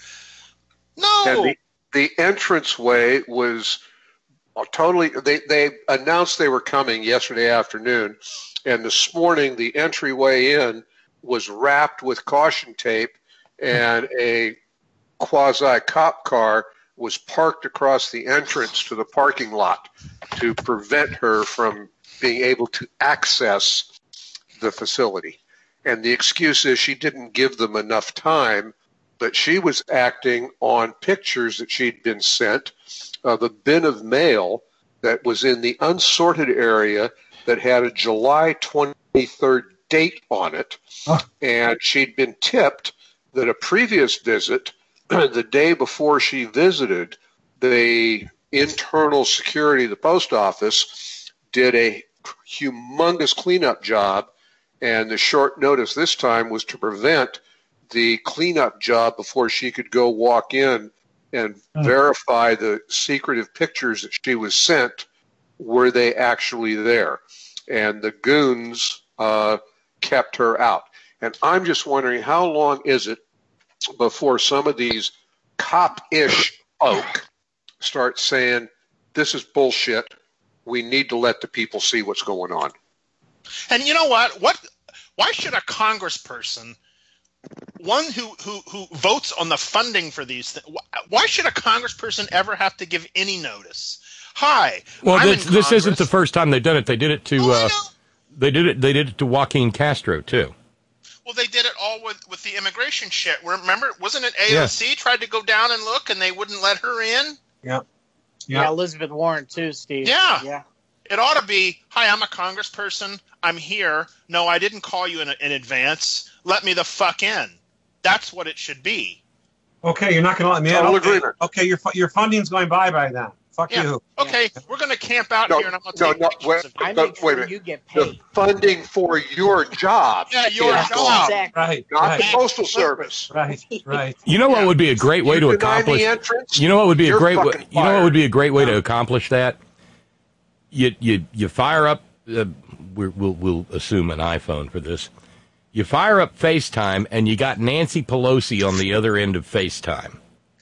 No. And the entranceway was totally. They announced they were coming yesterday afternoon, and this morning the entryway in was wrapped with caution tape, and a quasi cop car was parked across the entrance to the parking lot to prevent her from being able to access the facility. And the excuse is she didn't give them enough time. But she was acting on pictures that she'd been sent of a bin of mail that was in the unsorted area that had a July 23rd date on it. And she'd been tipped that a previous visit, the day before she visited, the internal security of the post office did a humongous cleanup job. And the short notice this time was to prevent the cleanup job before she could go walk in and verify the secretive pictures that she was sent, were they actually there. And the goons kept her out. And I'm just wondering, how long is it before some of these cop-ish folk start saying, this is bullshit, we need to let the people see what's going on? And you know what? Why should a congressperson, one who votes on the funding for these things, why should a congressperson ever have to give any notice? Hi. Well, this isn't the first time they've done it. They did it to they did it to Joaquin Castro too. Well, they did it all with the immigration shit. Remember, wasn't it AOC tried to go down and look, and they wouldn't let her in? Yeah, Elizabeth Warren too, Steve. Yeah. It ought to be, hi, I'm a congressperson. I'm here. No, I didn't call you in advance. Let me the fuck in. That's what it should be. Okay, you're not going to let me in. Okay, your funding's going bye-bye then. Fuck you. Okay, we're going to camp out here, and I'm going to take pictures wait, of I no, make sure wait a minute. you get The paid. funding for your job. Yeah, your is job. gone, Exactly. not the Postal Service. Right. You know what would be a great way to You deny accomplish? the entrance, You know what would be a you're great way? fucking You know what fired. would be a great way to accomplish that? You fire up. We'll assume an iPhone for this. You fire up FaceTime, and you got Nancy Pelosi on the other end of FaceTime,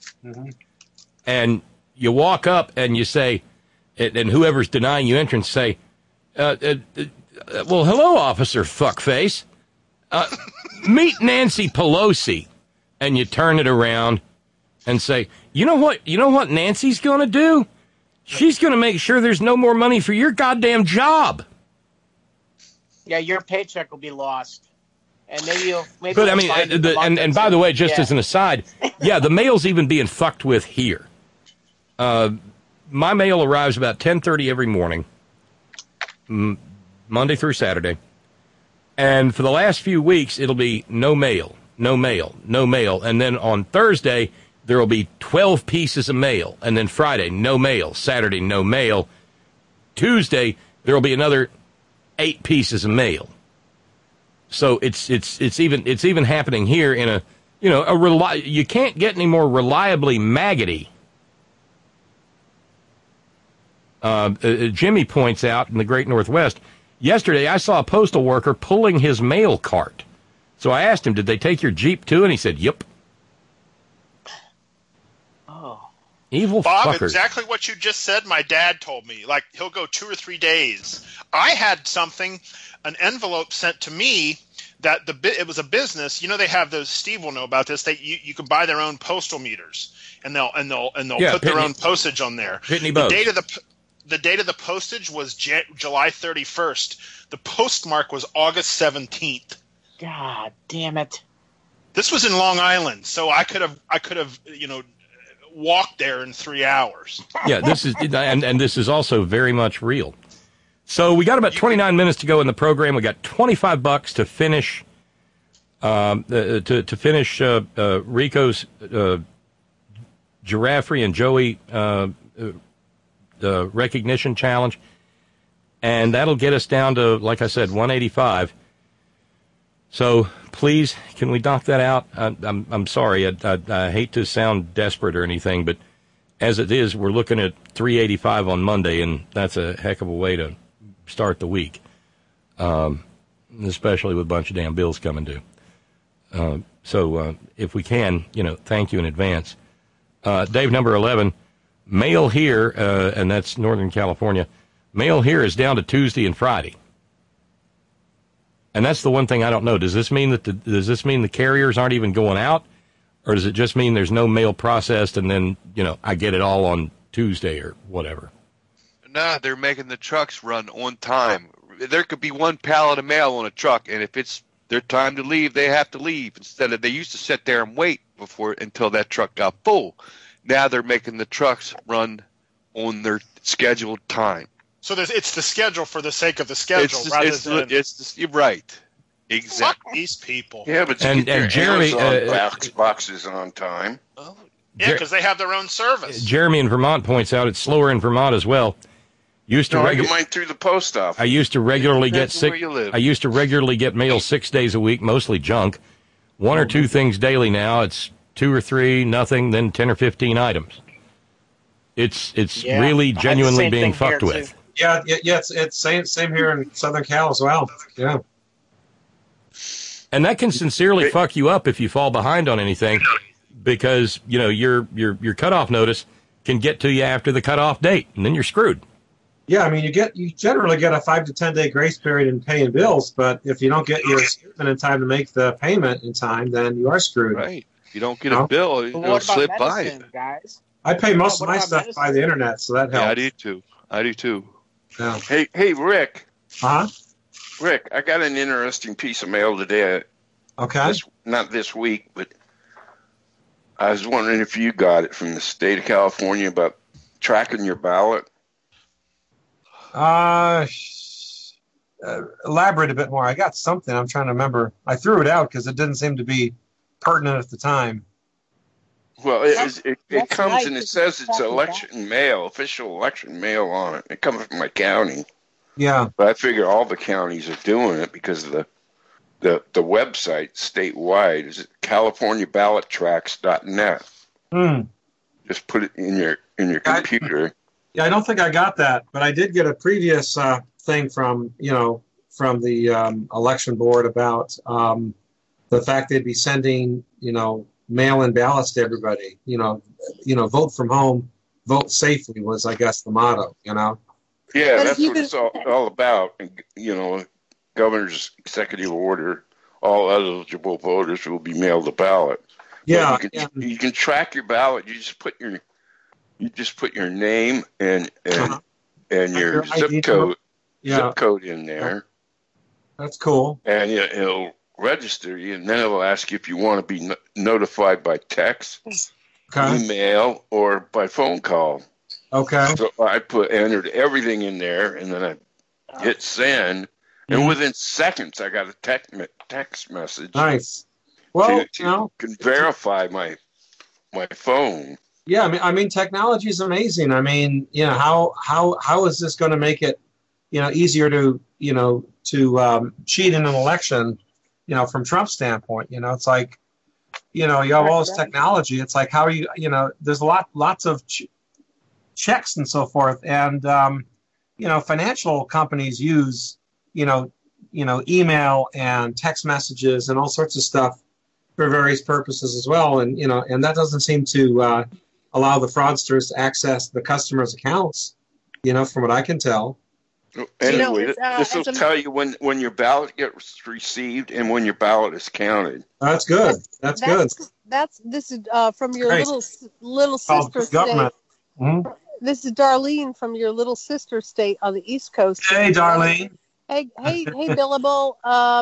and you walk up and you say, and whoever's denying you entrance say, well, hello, Officer Fuckface. Meet Nancy Pelosi. And you turn it around and say, you know what Nancy's going to do? She's going to make sure there's no more money for your goddamn job. Yeah, your paycheck will be lost. And maybe But I mean, and by the way, just as an aside, yeah, the mail's even being fucked with here. My mail arrives about 10:30 every morning, Monday through Saturday. And for the last few weeks, it'll be no mail, no mail, no mail. And then on Thursday, there will be 12 pieces of mail. And then Friday, no mail. Saturday, no mail. Tuesday, there will be another 8 pieces of mail. So it's even happening here in a, you can't get any more reliably maggoty. Jimmy points out in the Great Northwest, yesterday I saw a postal worker pulling his mail cart. So I asked him, did they take your Jeep too? And he said, yep. Oh. Evil Bob, fuckers. exactly what you just said, my dad told me. Like, he'll go 2 or 3 days. I had an envelope sent to me that it was a business. They have those, Steve will know about this. You can buy their own postal meters, and they'll put their own postage on there. Pitney Bowes. The date of the postage was July 31st. The postmark was August 17th. God damn it! This was in Long Island, so I could have walked there in 3 hours. Yeah, this is and this is also very much real. So we got about 29 minutes to go in the program. We got $25 to finish to finish Rico's Giraffe and Joey recognition challenge, and that'll get us down to, like I said, 185. So please, can we knock that out? I'm sorry, I hate to sound desperate or anything, but as it is, we're looking at 385 on Monday, and that's a heck of a way to start the week, especially with a bunch of damn bills coming due. So if we can, thank you in advance. Dave, number 11, mail here, and that's Northern California, mail here is down to Tuesday and Friday. And that's the one thing I don't know. Does this mean that the carriers aren't even going out, or does it just mean there's no mail processed and then, I get it all on Tuesday or whatever? Nah, they're making the trucks run on time. There could be one pallet of mail on a truck, and if it's their time to leave, they have to leave. Instead of, they used to sit there and wait until that truck got full. Now they're making the trucks run on their scheduled time. So it's the schedule for the sake of the schedule, you're right. Exactly. Fuck these people. Yeah, but and Jeremy boxes on time. Yeah, because they have their own service. Jeremy in Vermont points out it's slower in Vermont as well. I get mine through the post office. I used to regularly get I used to regularly get mail 6 days a week, mostly junk. 1 or 2 things daily now. It's 2 or 3, nothing, then 10 or 15 items. It's really genuinely being fucked with. Yeah, it's same here in Southern Cal as well. Yeah. And that can sincerely fuck you up if you fall behind on anything, because your cutoff notice can get to you after the cutoff date, and then you're screwed. Yeah, I mean, you generally get a 5 to 10 day grace period in paying bills, but if you don't get your statement in time to make the payment in time, then you are screwed. Right. If you don't get a bill, it'll slip by it. Guys? I pay most of my stuff by the internet, so that helps. Yeah, I do too. Yeah. Hey, Rick. Huh? Rick, I got an interesting piece of mail today. Okay. Not this week, but I was wondering if you got it from the state of California about tracking your ballot. Elaborate a bit more. I got something. I'm trying to remember. I threw it out because it didn't seem to be pertinent at the time. Well, it comes nice. and it says it's election mail, official election mail on it. It comes from my county. Yeah. But I figure all the counties are doing it because of the website statewide is CaliforniaBallotTracks.net. Just put it in your computer. I don't think I got that, but I did get a previous thing from the election board about the fact they'd be sending mail-in ballots to everybody. Vote from home, vote safely was, I guess, the motto. Yeah, But that's what it's all about. And, governor's executive order: all eligible voters will be mailed a ballot. Yeah, you can track your ballot. You just put your name and your zip code in there. That's cool. And it'll register you, and then it'll ask you if you want to be notified by text, email, or by phone call. Okay. So I entered everything in there, and then I hit send, and within seconds I got a text message. Nice. Well, you can verify my phone. Yeah, I mean, technology is amazing. I mean, how is this going to make it, easier to cheat in an election, from Trump's standpoint? It's like, you have all this technology. It's like, how are you, there's lots of checks and so forth. And, financial companies use, email and text messages and all sorts of stuff for various purposes as well. And, and that doesn't seem to allow the fraudsters to access the customers' accounts, from what I can tell. Anyway, this will tell you when your ballot gets received and when your ballot is counted. That's good. That's good. This is from your little sister state. Mm-hmm. This is Darlene from your little sister state on the East Coast. Hey, Darlene. Hey, Billable.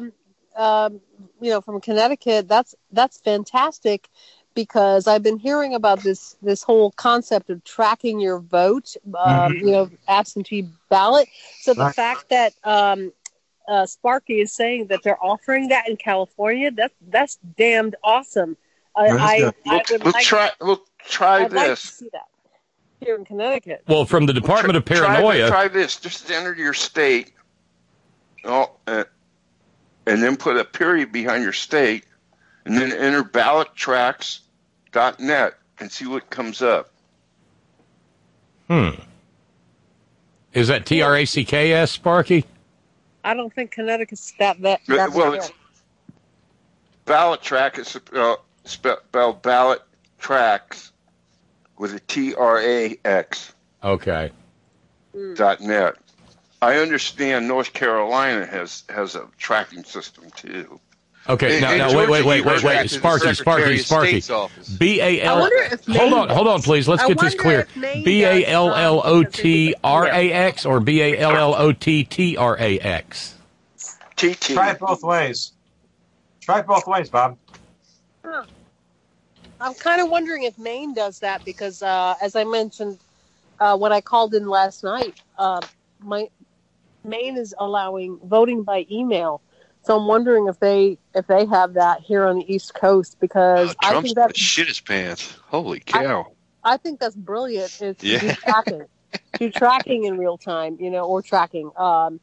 From Connecticut. That's fantastic. Because I've been hearing about this whole concept of tracking your vote, absentee ballot. So the fact that Sparky is saying that they're offering that in California, that's damned awesome. We'll try I'd this. like to see that here in Connecticut. Well, from the Department of Paranoia. Try this. Just enter your state, and then put a period behind your state, and then enter ballottracks.net and see what comes up. Is that TRACKS, Sparky? I don't think Connecticut's that well, it's ballot track is spelled ballot tracks with a TRAX. Okay. .net. I understand North Carolina has a tracking system too. Okay, now wait, Sparky. Hold on, please. Let's get this clear. BALLOTRAX or BALLOTTRAX? TT. Try it both ways. Bob. I'm kind of wondering if Maine does that because, as I mentioned when I called in last night, Maine is allowing voting by email. So I'm wondering if they have that here on the East Coast because I think that shit his pants. Holy cow! I think that's brilliant. It's do tracking in real time, or tracking. So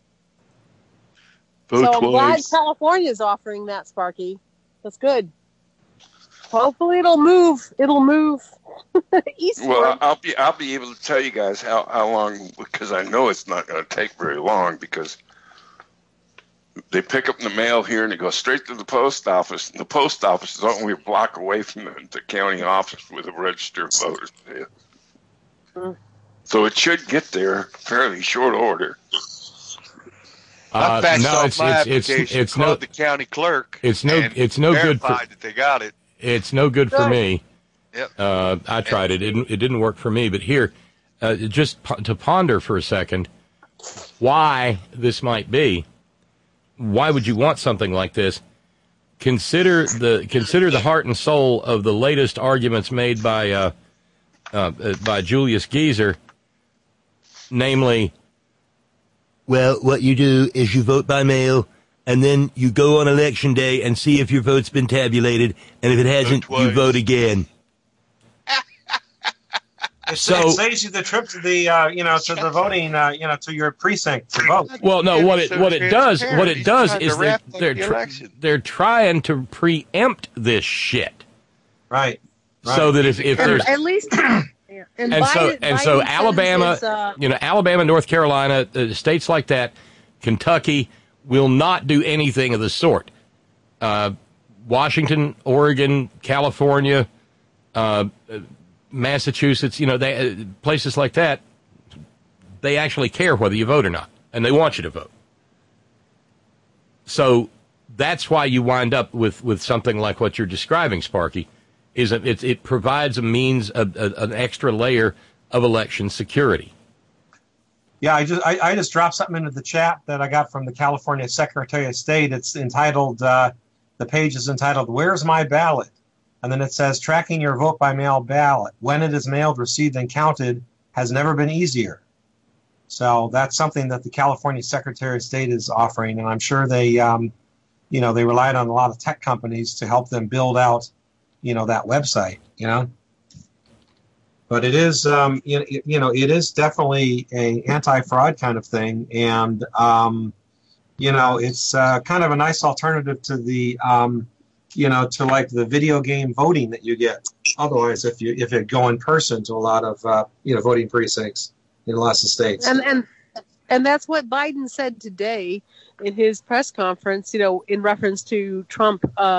I'm glad California's offering that, Sparky. That's good. Hopefully it'll move. Eastward. Well, I'll be able to tell you guys how long because I know it's not going to take very long because they pick up the mail here and they go straight to the post office. And the post office is only a block away from the county office with a registered voters. So it should get there fairly short order. I faxed off my application, called the county clerk. It's no good for that they got it. It's no good for me. Yep. I tried it. It didn't work for me. But here, just to ponder for a second, why this might be. Why would you want something like this? Consider the heart and soul of the latest arguments made by Julius Geezer, namely, well, what you do is you vote by mail, and then you go on election day and see if your vote's been tabulated, and if it hasn't, you vote again. It saves you the trip to the to the voting to your precinct to vote. Well, no, what it does is they're trying to preempt this shit. Right. So that if there's at least so Alabama, Alabama, North Carolina, states like that, Kentucky will not do anything of the sort. Washington, Oregon, California, Massachusetts, places like that, they actually care whether you vote or not, and they want you to vote. So that's why you wind up with something like what you're describing, Sparky, is it provides a means, an extra layer of election security. Yeah, I just dropped something into the chat that I got from the California Secretary of State. It's entitled, the page is entitled, "Where's My Ballot?" And then it says, "Tracking your vote by mail ballot. When it is mailed, received, and counted has never been easier." So that's something that the California Secretary of State is offering, and I'm sure they, they relied on a lot of tech companies to help them build out, that website, But it is, it is definitely a anti-fraud kind of thing, and it's kind of a nice alternative to the, to like the video game voting that you get. Otherwise, if you go in person to a lot of voting precincts in lots of states, and that's what Biden said today in his press conference. In reference to Trump,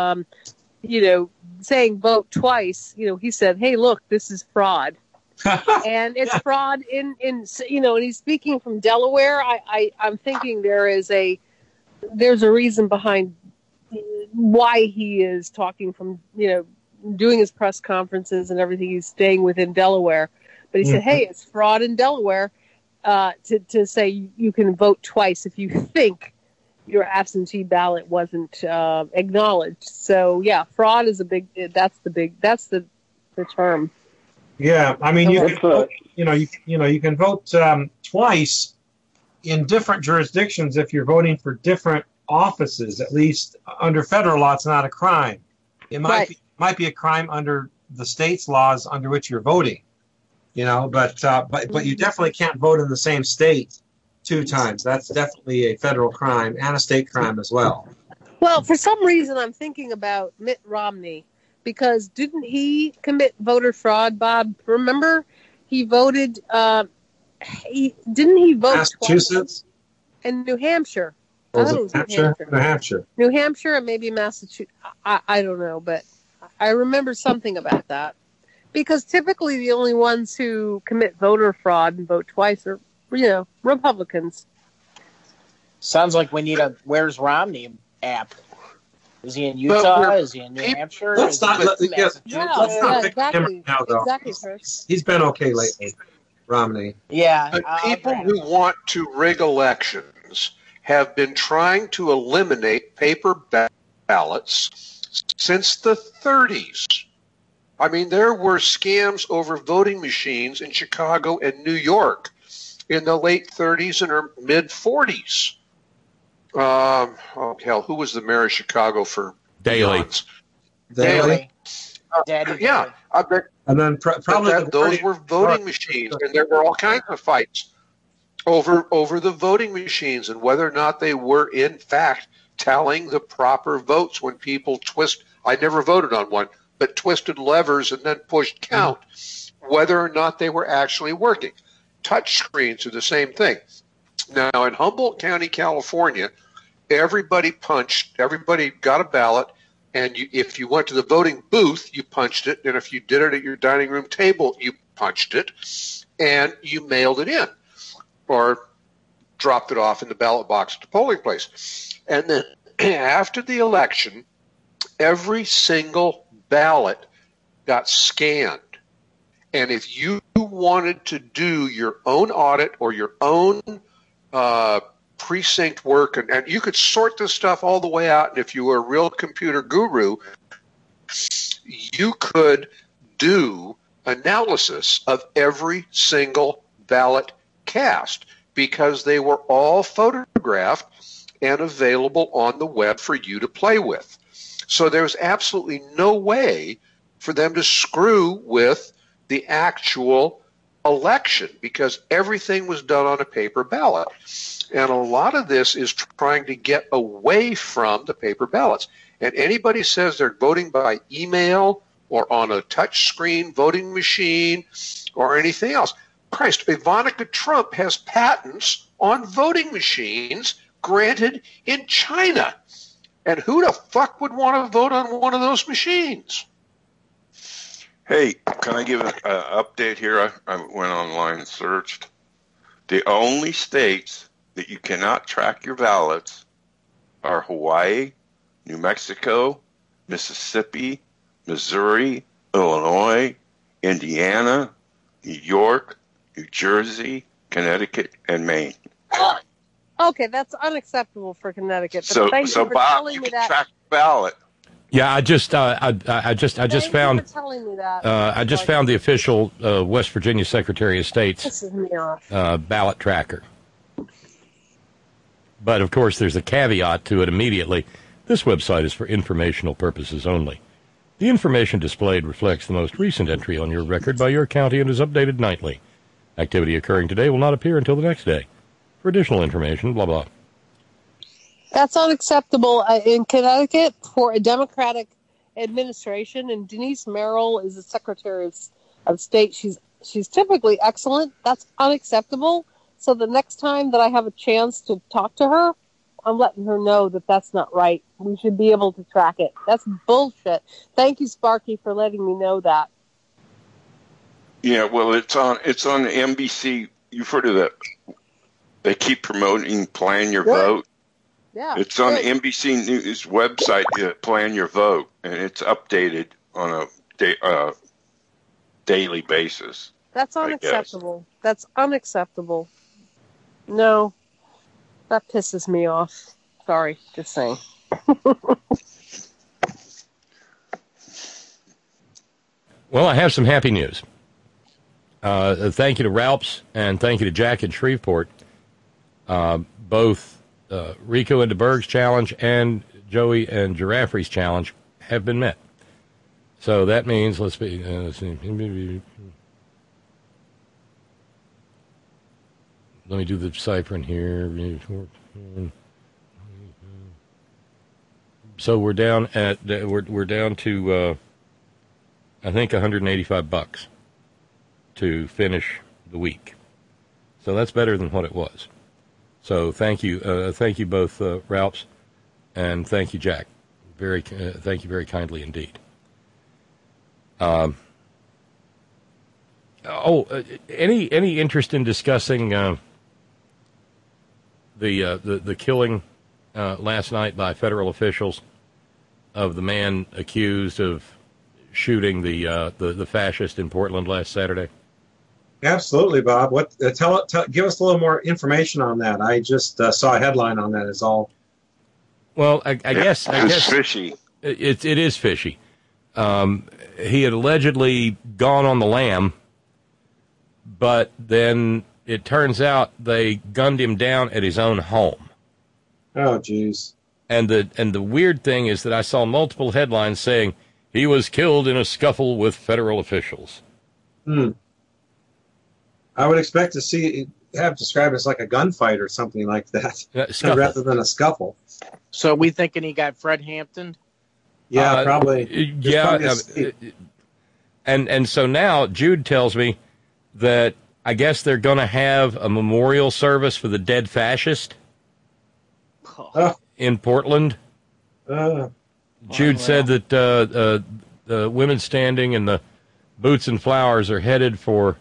saying vote twice. He said, "Hey, look, this is fraud." And it's fraud in and he's speaking from Delaware. I'm thinking there's a reason behind why he is talking from, doing his press conferences and everything. He's staying within Delaware, but he said, "Hey, it's fraud in Delaware to say you can vote twice if you think your absentee ballot wasn't acknowledged." So yeah, fraud is that's the term. Yeah, I mean, you can vote twice in different jurisdictions if you're voting for different offices. At least under federal law, it's not a crime. It might be a crime under the state's laws under which you're voting. But you definitely can't vote in the same state two times. That's definitely a federal crime and a state crime as well. Well, for some reason, I'm thinking about Mitt Romney. Because didn't he commit voter fraud, Bob? Remember, he voted. Didn't he vote Massachusetts and New Hampshire? New Hampshire, New Hampshire, and maybe Massachusetts. I don't know, but I remember something about that. Because typically, the only ones who commit voter fraud and vote twice are, Republicans. Sounds like we need a "Where's Romney" app. Is he in Utah? Is he in New Hampshire? Let's not pick him now, though. Exactly, Chris. He's been okay lately, Romney. Yeah. But people who want to rig elections have been trying to eliminate paper ballots since the 30s. I mean, there were scams over voting machines in Chicago and New York in the late 30s and mid 40s. Who was the mayor of Chicago for Daley? Daley. Yeah, I bet. And then probably those were voting machines, and there were all kinds of fights over the voting machines and whether or not they were in fact tallying the proper votes when people twist. I never voted on one, but twisted levers and then pushed count, whether or not they were actually working. Touch screens are the same thing. Now, in Humboldt County, California, everybody got a ballot, and if you went to the voting booth, you punched it, and if you did it at your dining room table, you punched it, and you mailed it in or dropped it off in the ballot box at the polling place. And then after the election, every single ballot got scanned. And if you wanted to do your own audit or your own precinct work, and you could sort this stuff all the way out, and if you were a real computer guru, you could do analysis of every single ballot cast because they were all photographed and available on the web for you to play with. So there's absolutely no way for them to screw with the actual election because everything was done on a paper ballot. And a lot of this is trying to get away from the paper ballots. And anybody says they're voting by email or on a touch screen voting machine or anything else. Christ, Ivanka Trump has patents on voting machines granted in China. And who the fuck would want to vote on one of those machines? Hey, can I give an update here? I went online and searched. The only states that you cannot track your ballots are Hawaii, New Mexico, Mississippi, Missouri, Illinois, Indiana, New York, New Jersey, Connecticut, and Maine. Okay, that's unacceptable for Connecticut. But So, thank you for Bob, telling you me can that. track the ballot. Yeah, I just found I just found the official West Virginia Secretary of State's Pisses me off. ballot tracker. But of course, there's a caveat to it immediately. This website is for informational purposes only. The information displayed reflects the most recent entry on your record by your county and is updated nightly. Activity occurring today will not appear until the next day. For additional information, blah blah. That's unacceptable in Connecticut for a Democratic administration, and Denise Merrill is the Secretary of State. She's typically excellent. That's unacceptable. So the next time that I have a chance to talk to her, I'm letting her know that that's not right. We should be able to track it. That's bullshit. Thank you, Sparky, for letting me know that. Yeah, well, it's on NBC. You've heard of that. They keep promoting Plan Your Vote. Yeah, it's on the NBC News website, Plan Your Vote, and it's updated on a daily basis. That's unacceptable. That's unacceptable. No, that pisses me off. Sorry, just saying. Well, I have some happy news. Thank you to Ralphs and thank you to Jack in Shreveport. Both Rico and DeBerg's challenge and Joey and Giraffrey's challenge have been met. So that means, let's see. Let me do the ciphering here. So we're down to I think $185 to finish the week. So that's better than what it was. So thank you both, Ralphs, and thank you, Jack. Thank you very kindly indeed. Any interest in discussing the killing last night by federal officials of the man accused of shooting the fascist in Portland last Saturday? Absolutely, Bob. What? Give us a little more information on that. I just saw a headline on that. Is all. Well, I guess fishy. It is fishy. He had allegedly gone on the lam, but then it turns out they gunned him down at his own home. Oh, jeez. And the weird thing is that I saw multiple headlines saying he was killed in a scuffle with federal officials. I would expect to have described as like a gunfight or something like that, rather than a scuffle. So we thinking he got Fred Hampton? Yeah, probably. Yeah, and so now Jude tells me that I guess they're going to have a memorial service for the dead fascist in Portland. Jude said that the women standing and the boots and flowers are headed for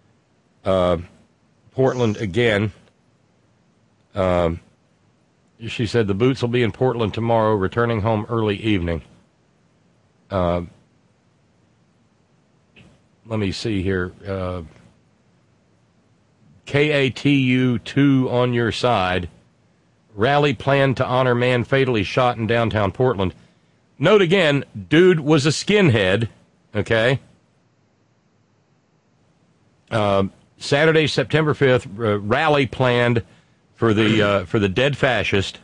Portland again. She said the boots will be in Portland tomorrow, returning home early evening. Let me see here. KATU 2 on your side. Rally planned to honor man fatally shot in downtown Portland. Note again, dude was a skinhead. Okay. Saturday, September 5th, rally planned for the dead fascist.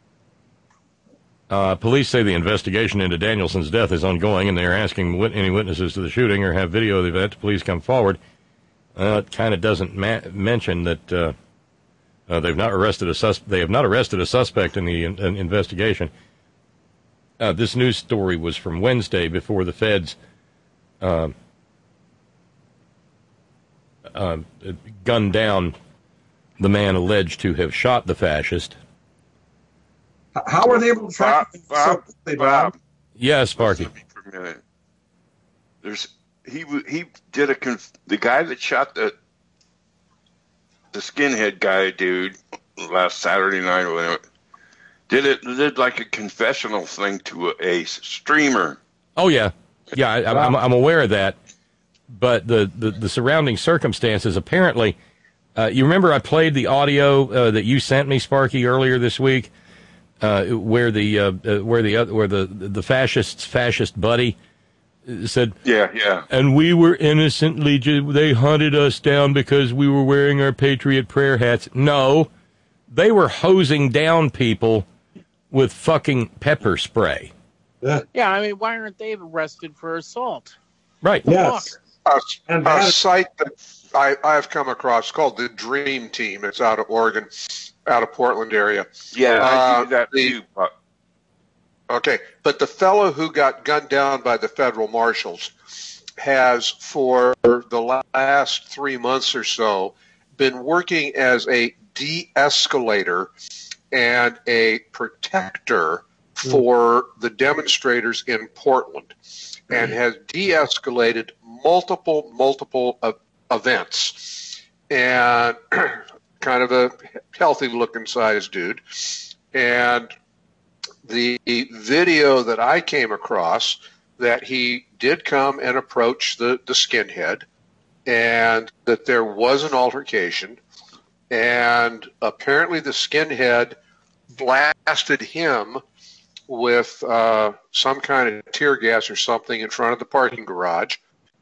Police say the investigation into Danielson's death is ongoing, and they are asking any witnesses to the shooting or have video of the event to please come forward. It kind of doesn't mention that they have not arrested a suspect in the investigation. This news story was from Wednesday before the feds gunned down the man alleged to have shot the fascist. How were they able to track him so quickly, Bob? Yes, Sparky. For a minute. He did the guy that shot the skinhead guy dude last Saturday night or whatever did like a confessional thing to a streamer. Oh yeah, I'm aware of that. But the surrounding circumstances, apparently, you remember I played the audio that you sent me, Sparky, earlier this week, where the fascist buddy said, yeah, and we were innocently, they hunted us down because we were wearing our Patriot prayer hats. No, they were hosing down people with fucking pepper spray. Yeah, I mean, why aren't they arrested for assault? Right. Yes. A site that I've come across called the Dream Team. It's out of Oregon, out of Portland area. Yeah, I do that too. Okay, but the fellow who got gunned down by the federal marshals has, for the last 3 months or so, been working as a de-escalator and a protector for the demonstrators in Portland, and has de-escalated multiple events, and kind of a healthy-looking sized dude. And the video that I came across, that he did come and approach the skinhead, and that there was an altercation, and apparently the skinhead blasted him with some kind of tear gas or something in front of the parking garage.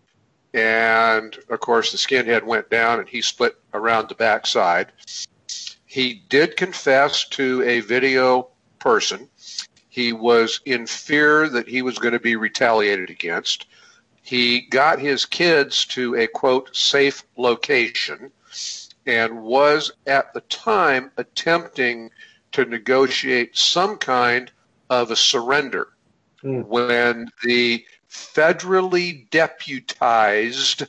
And, of course, the skinhead went down and he split around the backside. He did confess to a video person. He was in fear that he was going to be retaliated against. He got his kids to a, quote, safe location, and was at the time attempting to negotiate some kind of a surrender when the federally deputized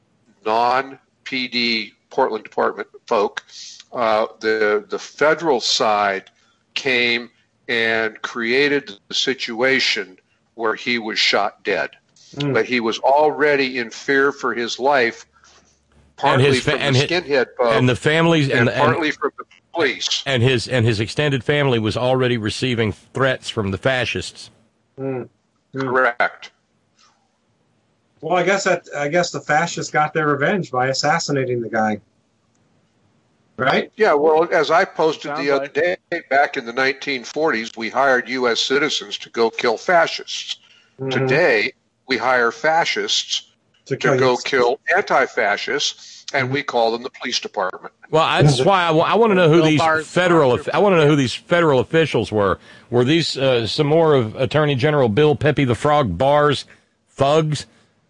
non-PD Portland Department folk, the federal side came and created the situation where he was shot dead. But he was already in fear for his life, partly from the skinhead folk, and the families, and partly from the police. And his extended family was already receiving threats from the fascists. Correct. Well, I guess the fascists got their revenge by assassinating the guy. Right? Yeah, well, as I posted the other day, back in the 1940s, we hired U.S. citizens to go kill fascists. Today, we hire fascists to go kill anti-fascists, and we call them the police department. Well, that's why I want to know who these federal officials were. Were these some more of Attorney General Bill Pepe the Frog Barr's thugs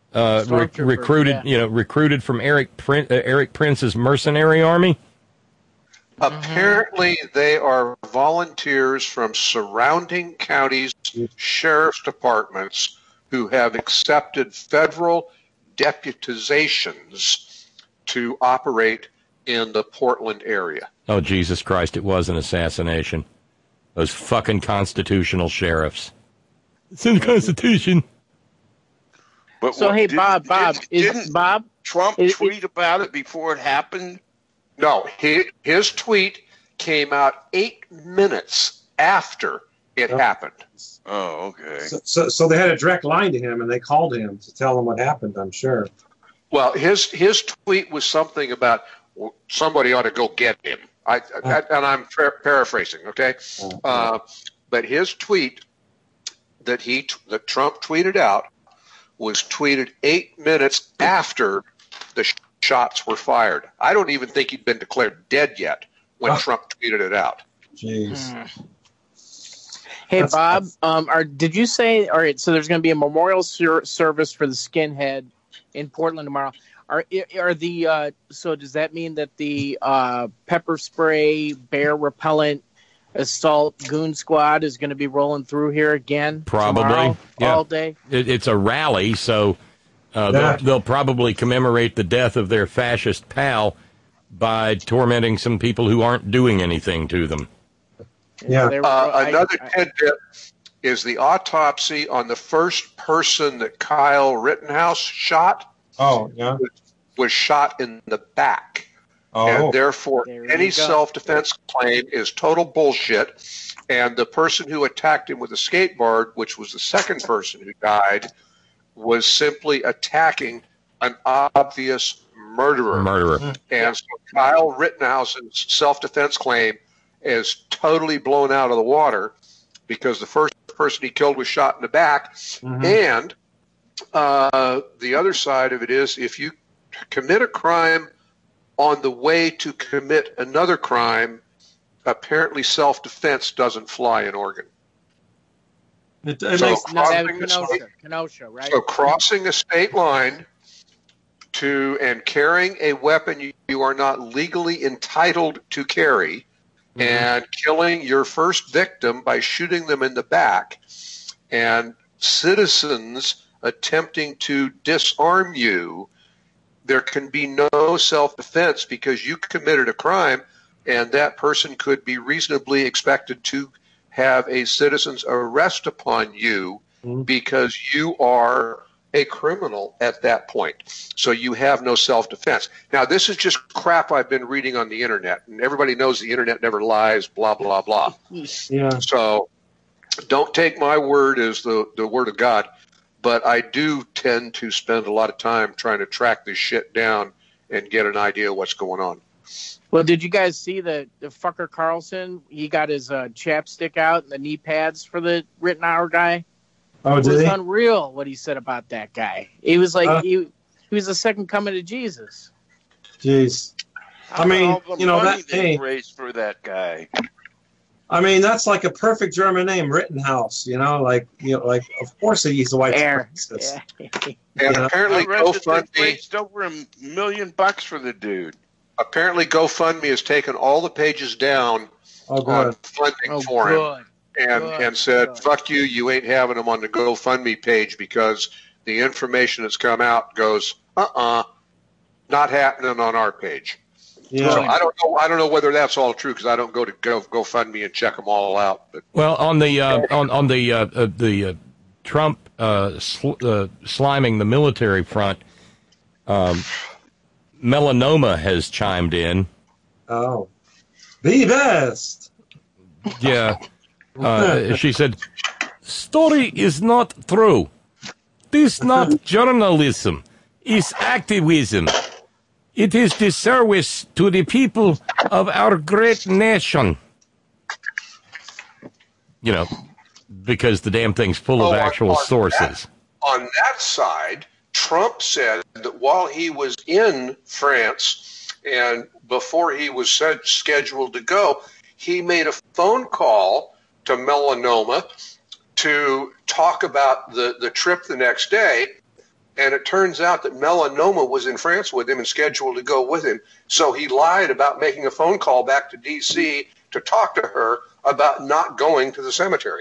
recruited from Eric Prince's mercenary army? Apparently, they are volunteers from surrounding counties' sheriff's departments who have accepted federal deputizations to operate in the Portland area. Oh, Jesus Christ, it was an assassination. Those fucking constitutional sheriffs. It's in the Constitution. But so, hey, Bob, didn't Trump tweet about it before it happened? No, his tweet came out 8 minutes after it happened. Oh, okay. So they had a direct line to him, and they called him to tell him what happened, I'm sure. Well, his tweet was something about somebody ought to go get him. And I'm paraphrasing, okay? But his tweet that Trump tweeted out was tweeted 8 minutes after the shots were fired. I don't even think he'd been declared dead yet when Trump tweeted it out. Jeez. Hey, Bob, did you say, all right, so there's going to be a memorial service for the skinhead in Portland tomorrow. Are the so does that mean that the pepper spray, bear repellent, assault goon squad is going to be rolling through here again? Probably, tomorrow, yeah. all day. It's a rally, so they'll probably commemorate the death of their fascist pal by tormenting some people who aren't doing anything to them. Yeah. Another tidbit is the autopsy on the first person that Kyle Rittenhouse shot. Oh, yeah. Was shot in the back. Oh. And therefore, There any you go. self-defense claim is total bullshit. And the person who attacked him with a skateboard, which was the second person who died, was simply attacking an obvious murderer. And so Kyle Rittenhouse's self-defense claim is totally blown out of the water because the first person he killed was shot in the back. And the other side of it is if you commit a crime on the way to commit another crime, apparently self-defense doesn't fly in Oregon. It So makes Kenosha, right? So crossing a state line and carrying a weapon you are not legally entitled to carry, and killing your first victim by shooting them in the back, and citizens attempting to disarm you, there can be no self-defense because you committed a crime, and that person could be reasonably expected to have a citizen's arrest upon you because you are a criminal at that point. So you have no self-defense. Now, this is just crap I've been reading on the internet, and everybody knows the internet never lies, blah, blah, blah. Yeah. So don't take my word as the word of God, but I do tend to spend a lot of time trying to track this shit down and get an idea of what's going on. Well, did you guys see the fucker Carlson? He got his chapstick out and the knee pads for the Rittenhour guy. Oh, It did was he? unreal what he said about that guy. He was like he was the second coming of Jesus. Jeez. I mean, All the you know, money that, they hey, raised for that guy. I mean, that's like a perfect German name, Rittenhouse. You know, like of course he's a white supremacist. And apparently I read that they GoFundMe, raised over $1 million for the dude. apparently GoFundMe has taken all the pages down Oh, on good. funding for him and said, fuck you, you ain't having them on the GoFundMe page because the information that's come out goes, not happening on our page. Yeah. So I don't know whether that's all true because I don't go to GoFundMe and check them all out. But Well, on the Trump sliming the military front, Melanoma has chimed in. Oh, the best. Yeah, she said, "Story is not true. This not journalism. It's activism. It is disservice to the people of our great nation." You know, because the damn thing's full of actual sources. On that side, Trump said that while he was in France and before he was scheduled to go, he made a phone call to Melanoma to talk about the trip the next day. And it turns out that Melanoma was in France with him and scheduled to go with him. So he lied about making a phone call back to D.C. to talk to her about not going to the cemetery.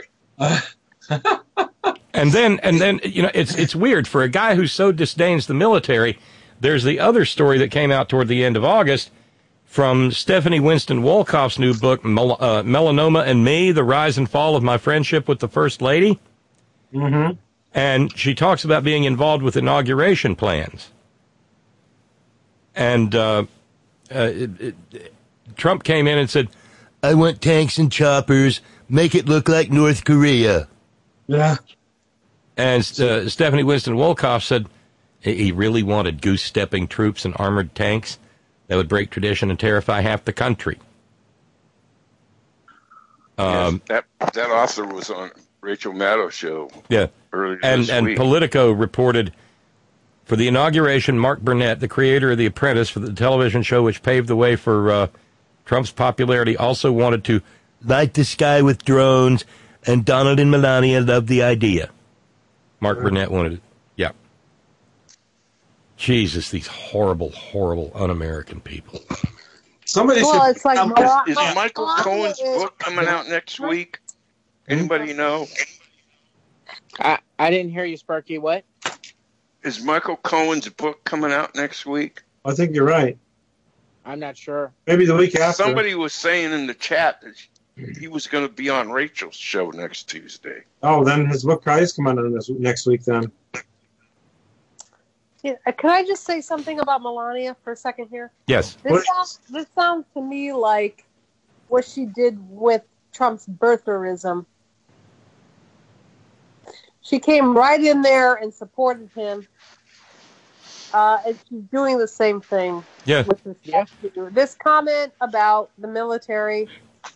And then, you know, it's weird for a guy who so disdains the military. There's the other story that came out toward the end of August from Stephanie Winston Wolkoff's new book, Melanoma and Me, The Rise and Fall of My Friendship with the First Lady. Mm-hmm. And she talks about being involved with inauguration plans. And Trump came in and said, I want tanks and choppers. Make it look like North Korea. Yeah. And Stephanie Winston Wolkoff said he really wanted goose-stepping troops and armored tanks that would break tradition and terrify half the country. That author was on Rachel Maddow's show. Yeah. Earlier And this week. Politico reported, for the inauguration, Mark Burnett, the creator of The Apprentice, for the television show which paved the way for Trump's popularity, also wanted to light the sky with drones, and Donald and Melania loved the idea. Mark Burnett wanted it. Yeah. Jesus, these horrible, horrible, un-American people. Somebody it's like is Michael Cohen's book coming out next week? Anybody know? I didn't hear you, Sparky. What? Is Michael Cohen's book coming out next week? I think you're right. I'm not sure. Maybe the week after. Somebody was saying in the chat that he was going to be on Rachel's show next Tuesday. Oh, then his book probably is coming out next week then. Yeah, can I just say something about Melania for a second here? Yes. This sounds to me like what she did with Trump's birtherism. She came right in there and supported him, and she's doing the same thing. Yeah. With this comment about the military,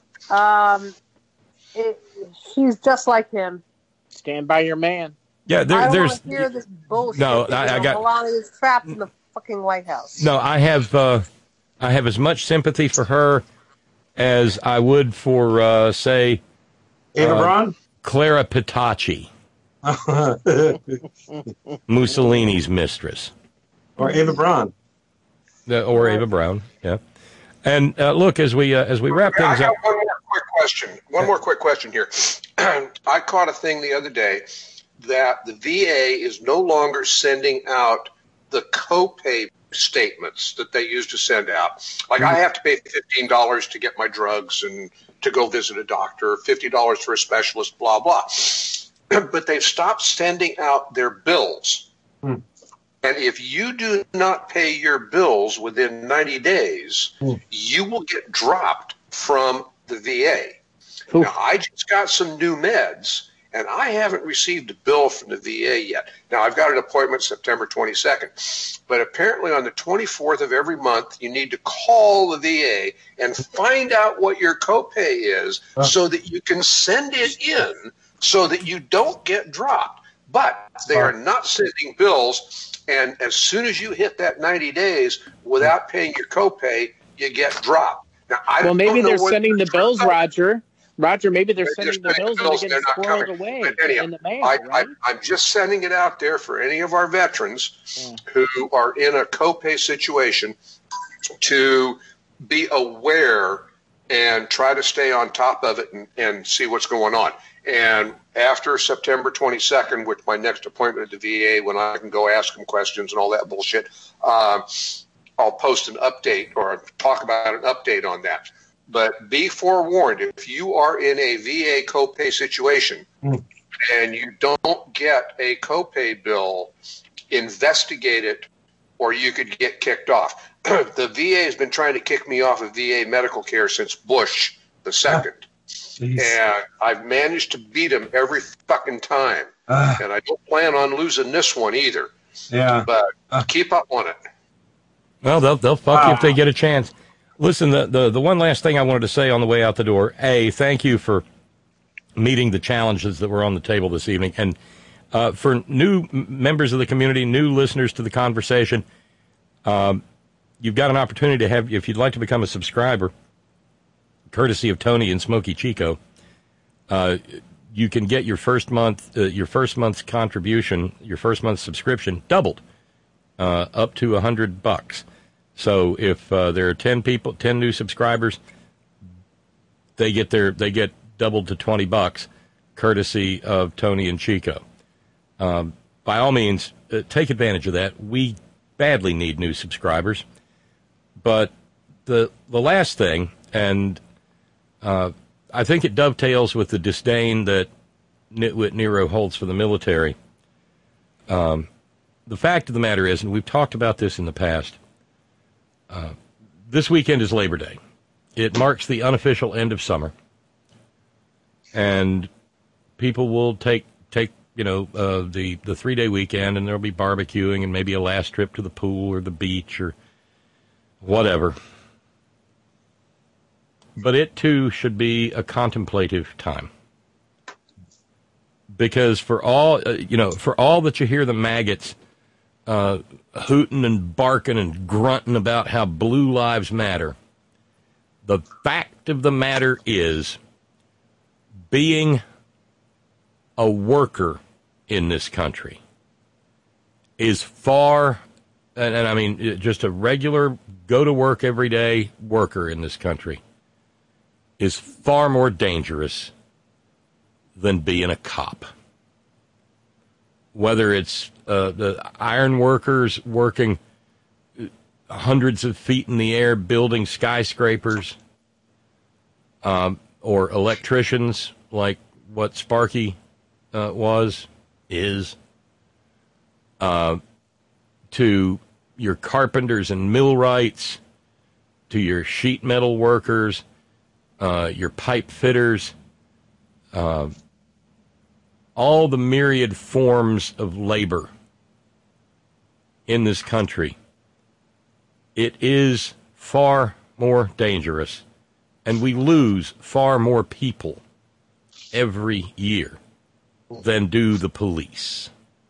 she's just like him. Stand by your man. Yeah, I don't there's want to hear this bullshit. No, I got Melania's trapped in the fucking White House. No, I have as much sympathy for her as I would for say Eva Braun, Clara Petacci, Mussolini's mistress, or Eva Braun, Eva Braun. Yeah, and look as we wrap things up. One more quick question here. I caught a thing the other day that the VA is no longer sending out the copay statements that they used to send out. Like I have to pay $15 to get my drugs and to go visit a doctor, $50 for a specialist, blah, blah. But they've stopped sending out their bills. And if you do not pay your bills within 90 days, you will get dropped from the VA. Now, I just got some new meds, and I haven't received a bill from the VA yet. Now, I've got an appointment September 22nd. But apparently on the 24th of every month, you need to call the VA and find out what your copay is so that you can send it in so that you don't get dropped. But they are not sending bills, and as soon as you hit that 90 days without paying your copay, you get dropped. Now, maybe they're sending the bills, Roger. Roger, maybe they're sending the bills and they're getting squirreled away in the mail, right? I'm just sending it out there for any of our veterans who are in a copay situation to be aware and try to stay on top of it and see what's going on. And after September 22nd, with my next appointment at the VA, when I can go ask them questions and all that bullshit, I'll post an update or talk about an update on that. But be forewarned, if you are in a VA copay situation and you don't get a copay bill, investigate it or you could get kicked off. The VA has been trying to kick me off of VA medical care since Bush the second. And I've managed to beat him every fucking time. And I don't plan on losing this one either. Yeah. But keep up on it. Well, they'll fuck you if they get a chance. Listen, the one last thing I wanted to say on the way out the door, thank you for meeting the challenges that were on the table this evening. And for new members of the community, new listeners to the conversation, you've got an opportunity to have, if you'd like to become a subscriber, courtesy of Tony and Smokey Chico, you can get your first month's contribution, your first month's subscription doubled, up to $100. So if there are 10 new subscribers, they get doubled to $20, courtesy of Tony and Chico. By all means, take advantage of that. We badly need new subscribers. But the last thing, and I think it dovetails with the disdain that Nitwit Nero holds for the military. The fact of the matter is, and we've talked about this in the past, this weekend is Labor Day. It marks the unofficial end of summer. And people will take the 3-day weekend, and there'll be barbecuing and maybe a last trip to the pool or the beach or whatever. But it, too, should be a contemplative time. Because for all that you hear the maggots hooting and barking and grunting about how blue lives matter, the fact of the matter is being a worker in this country is far and I mean just a regular go-to-work everyday worker in this country, is far more dangerous than being a cop. Whether it's the iron workers working hundreds of feet in the air building skyscrapers, or electricians like what Sparky is, to your carpenters and millwrights, to your sheet metal workers, your pipe fitters, all the myriad forms of labor in this country. It is far more dangerous, and we lose far more people every year than do the police.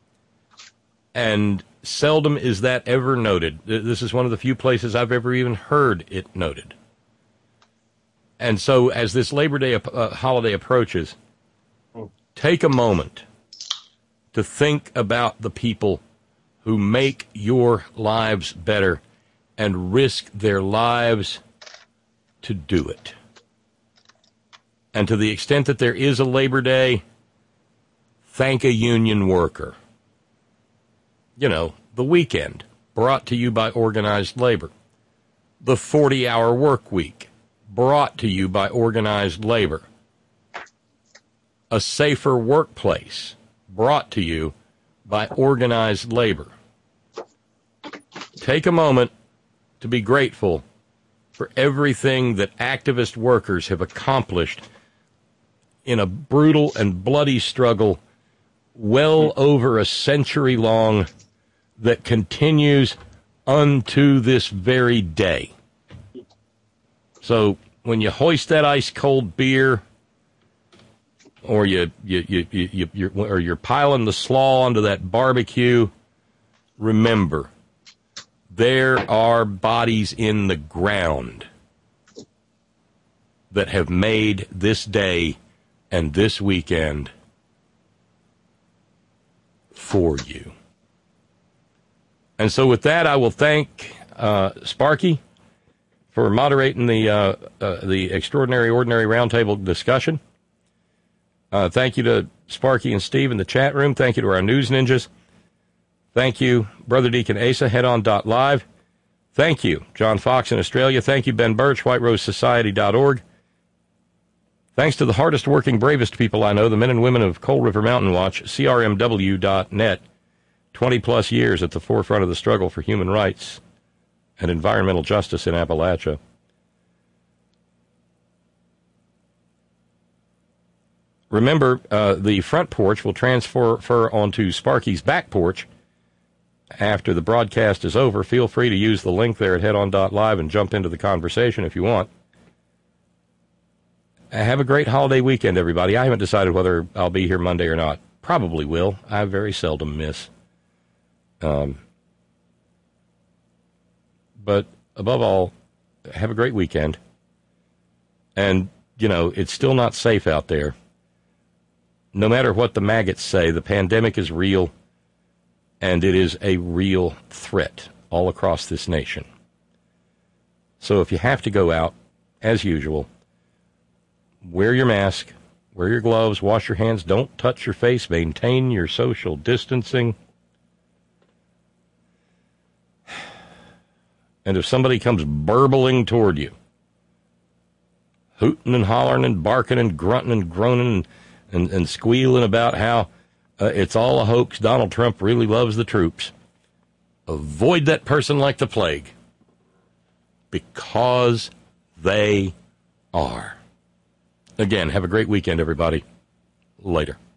And seldom is that ever noted. This is one of the few places I've ever even heard it noted. And so as this Labor Day holiday approaches, take a moment to think about the people who make your lives better and risk their lives to do it. And to the extent that there is a Labor Day, thank a union worker. You know, the weekend, brought to you by organized labor. The 40-hour work week, brought to you by organized labor. A safer workplace, brought to you by organized labor. Take a moment to be grateful for everything that activist workers have accomplished in a brutal and bloody struggle well over a century long that continues unto this very day. So when you hoist that ice cold beer, or you're piling the slaw onto that barbecue, remember, there are bodies in the ground that have made this day and this weekend for you. And so with that, I will thank Sparky for moderating the Extraordinary Ordinary Roundtable discussion. Thank you to Sparky and Steve in the chat room. Thank you to our news ninjas. Thank you, Brother Deacon Asa, headon.live. Thank you, John Fox in Australia. Thank you, Ben Birch, whiterosesociety.org. Thanks to the hardest working, bravest people I know, the men and women of Coal River Mountain Watch, CRMW.net, 20-plus years at the forefront of the struggle for human rights and environmental justice in Appalachia. Remember, the front porch will transfer onto Sparky's back porch after the broadcast is over. Feel free to use the link there at headon.live and jump into the conversation if you want. Have a great holiday weekend, everybody. I haven't decided whether I'll be here Monday or not. Probably will. I very seldom miss. But above all, have a great weekend. And, you know, it's still not safe out there. No matter what the maggots say, the pandemic is real, and it is a real threat all across this nation. So if you have to go out, as usual, wear your mask, wear your gloves, wash your hands, don't touch your face, maintain your social distancing. And if somebody comes burbling toward you, hooting and hollering and barking and grunting and groaning and squealing about how it's all a hoax, Donald Trump really loves the troops, avoid that person like the plague, because they are. Again, have a great weekend, everybody. Later.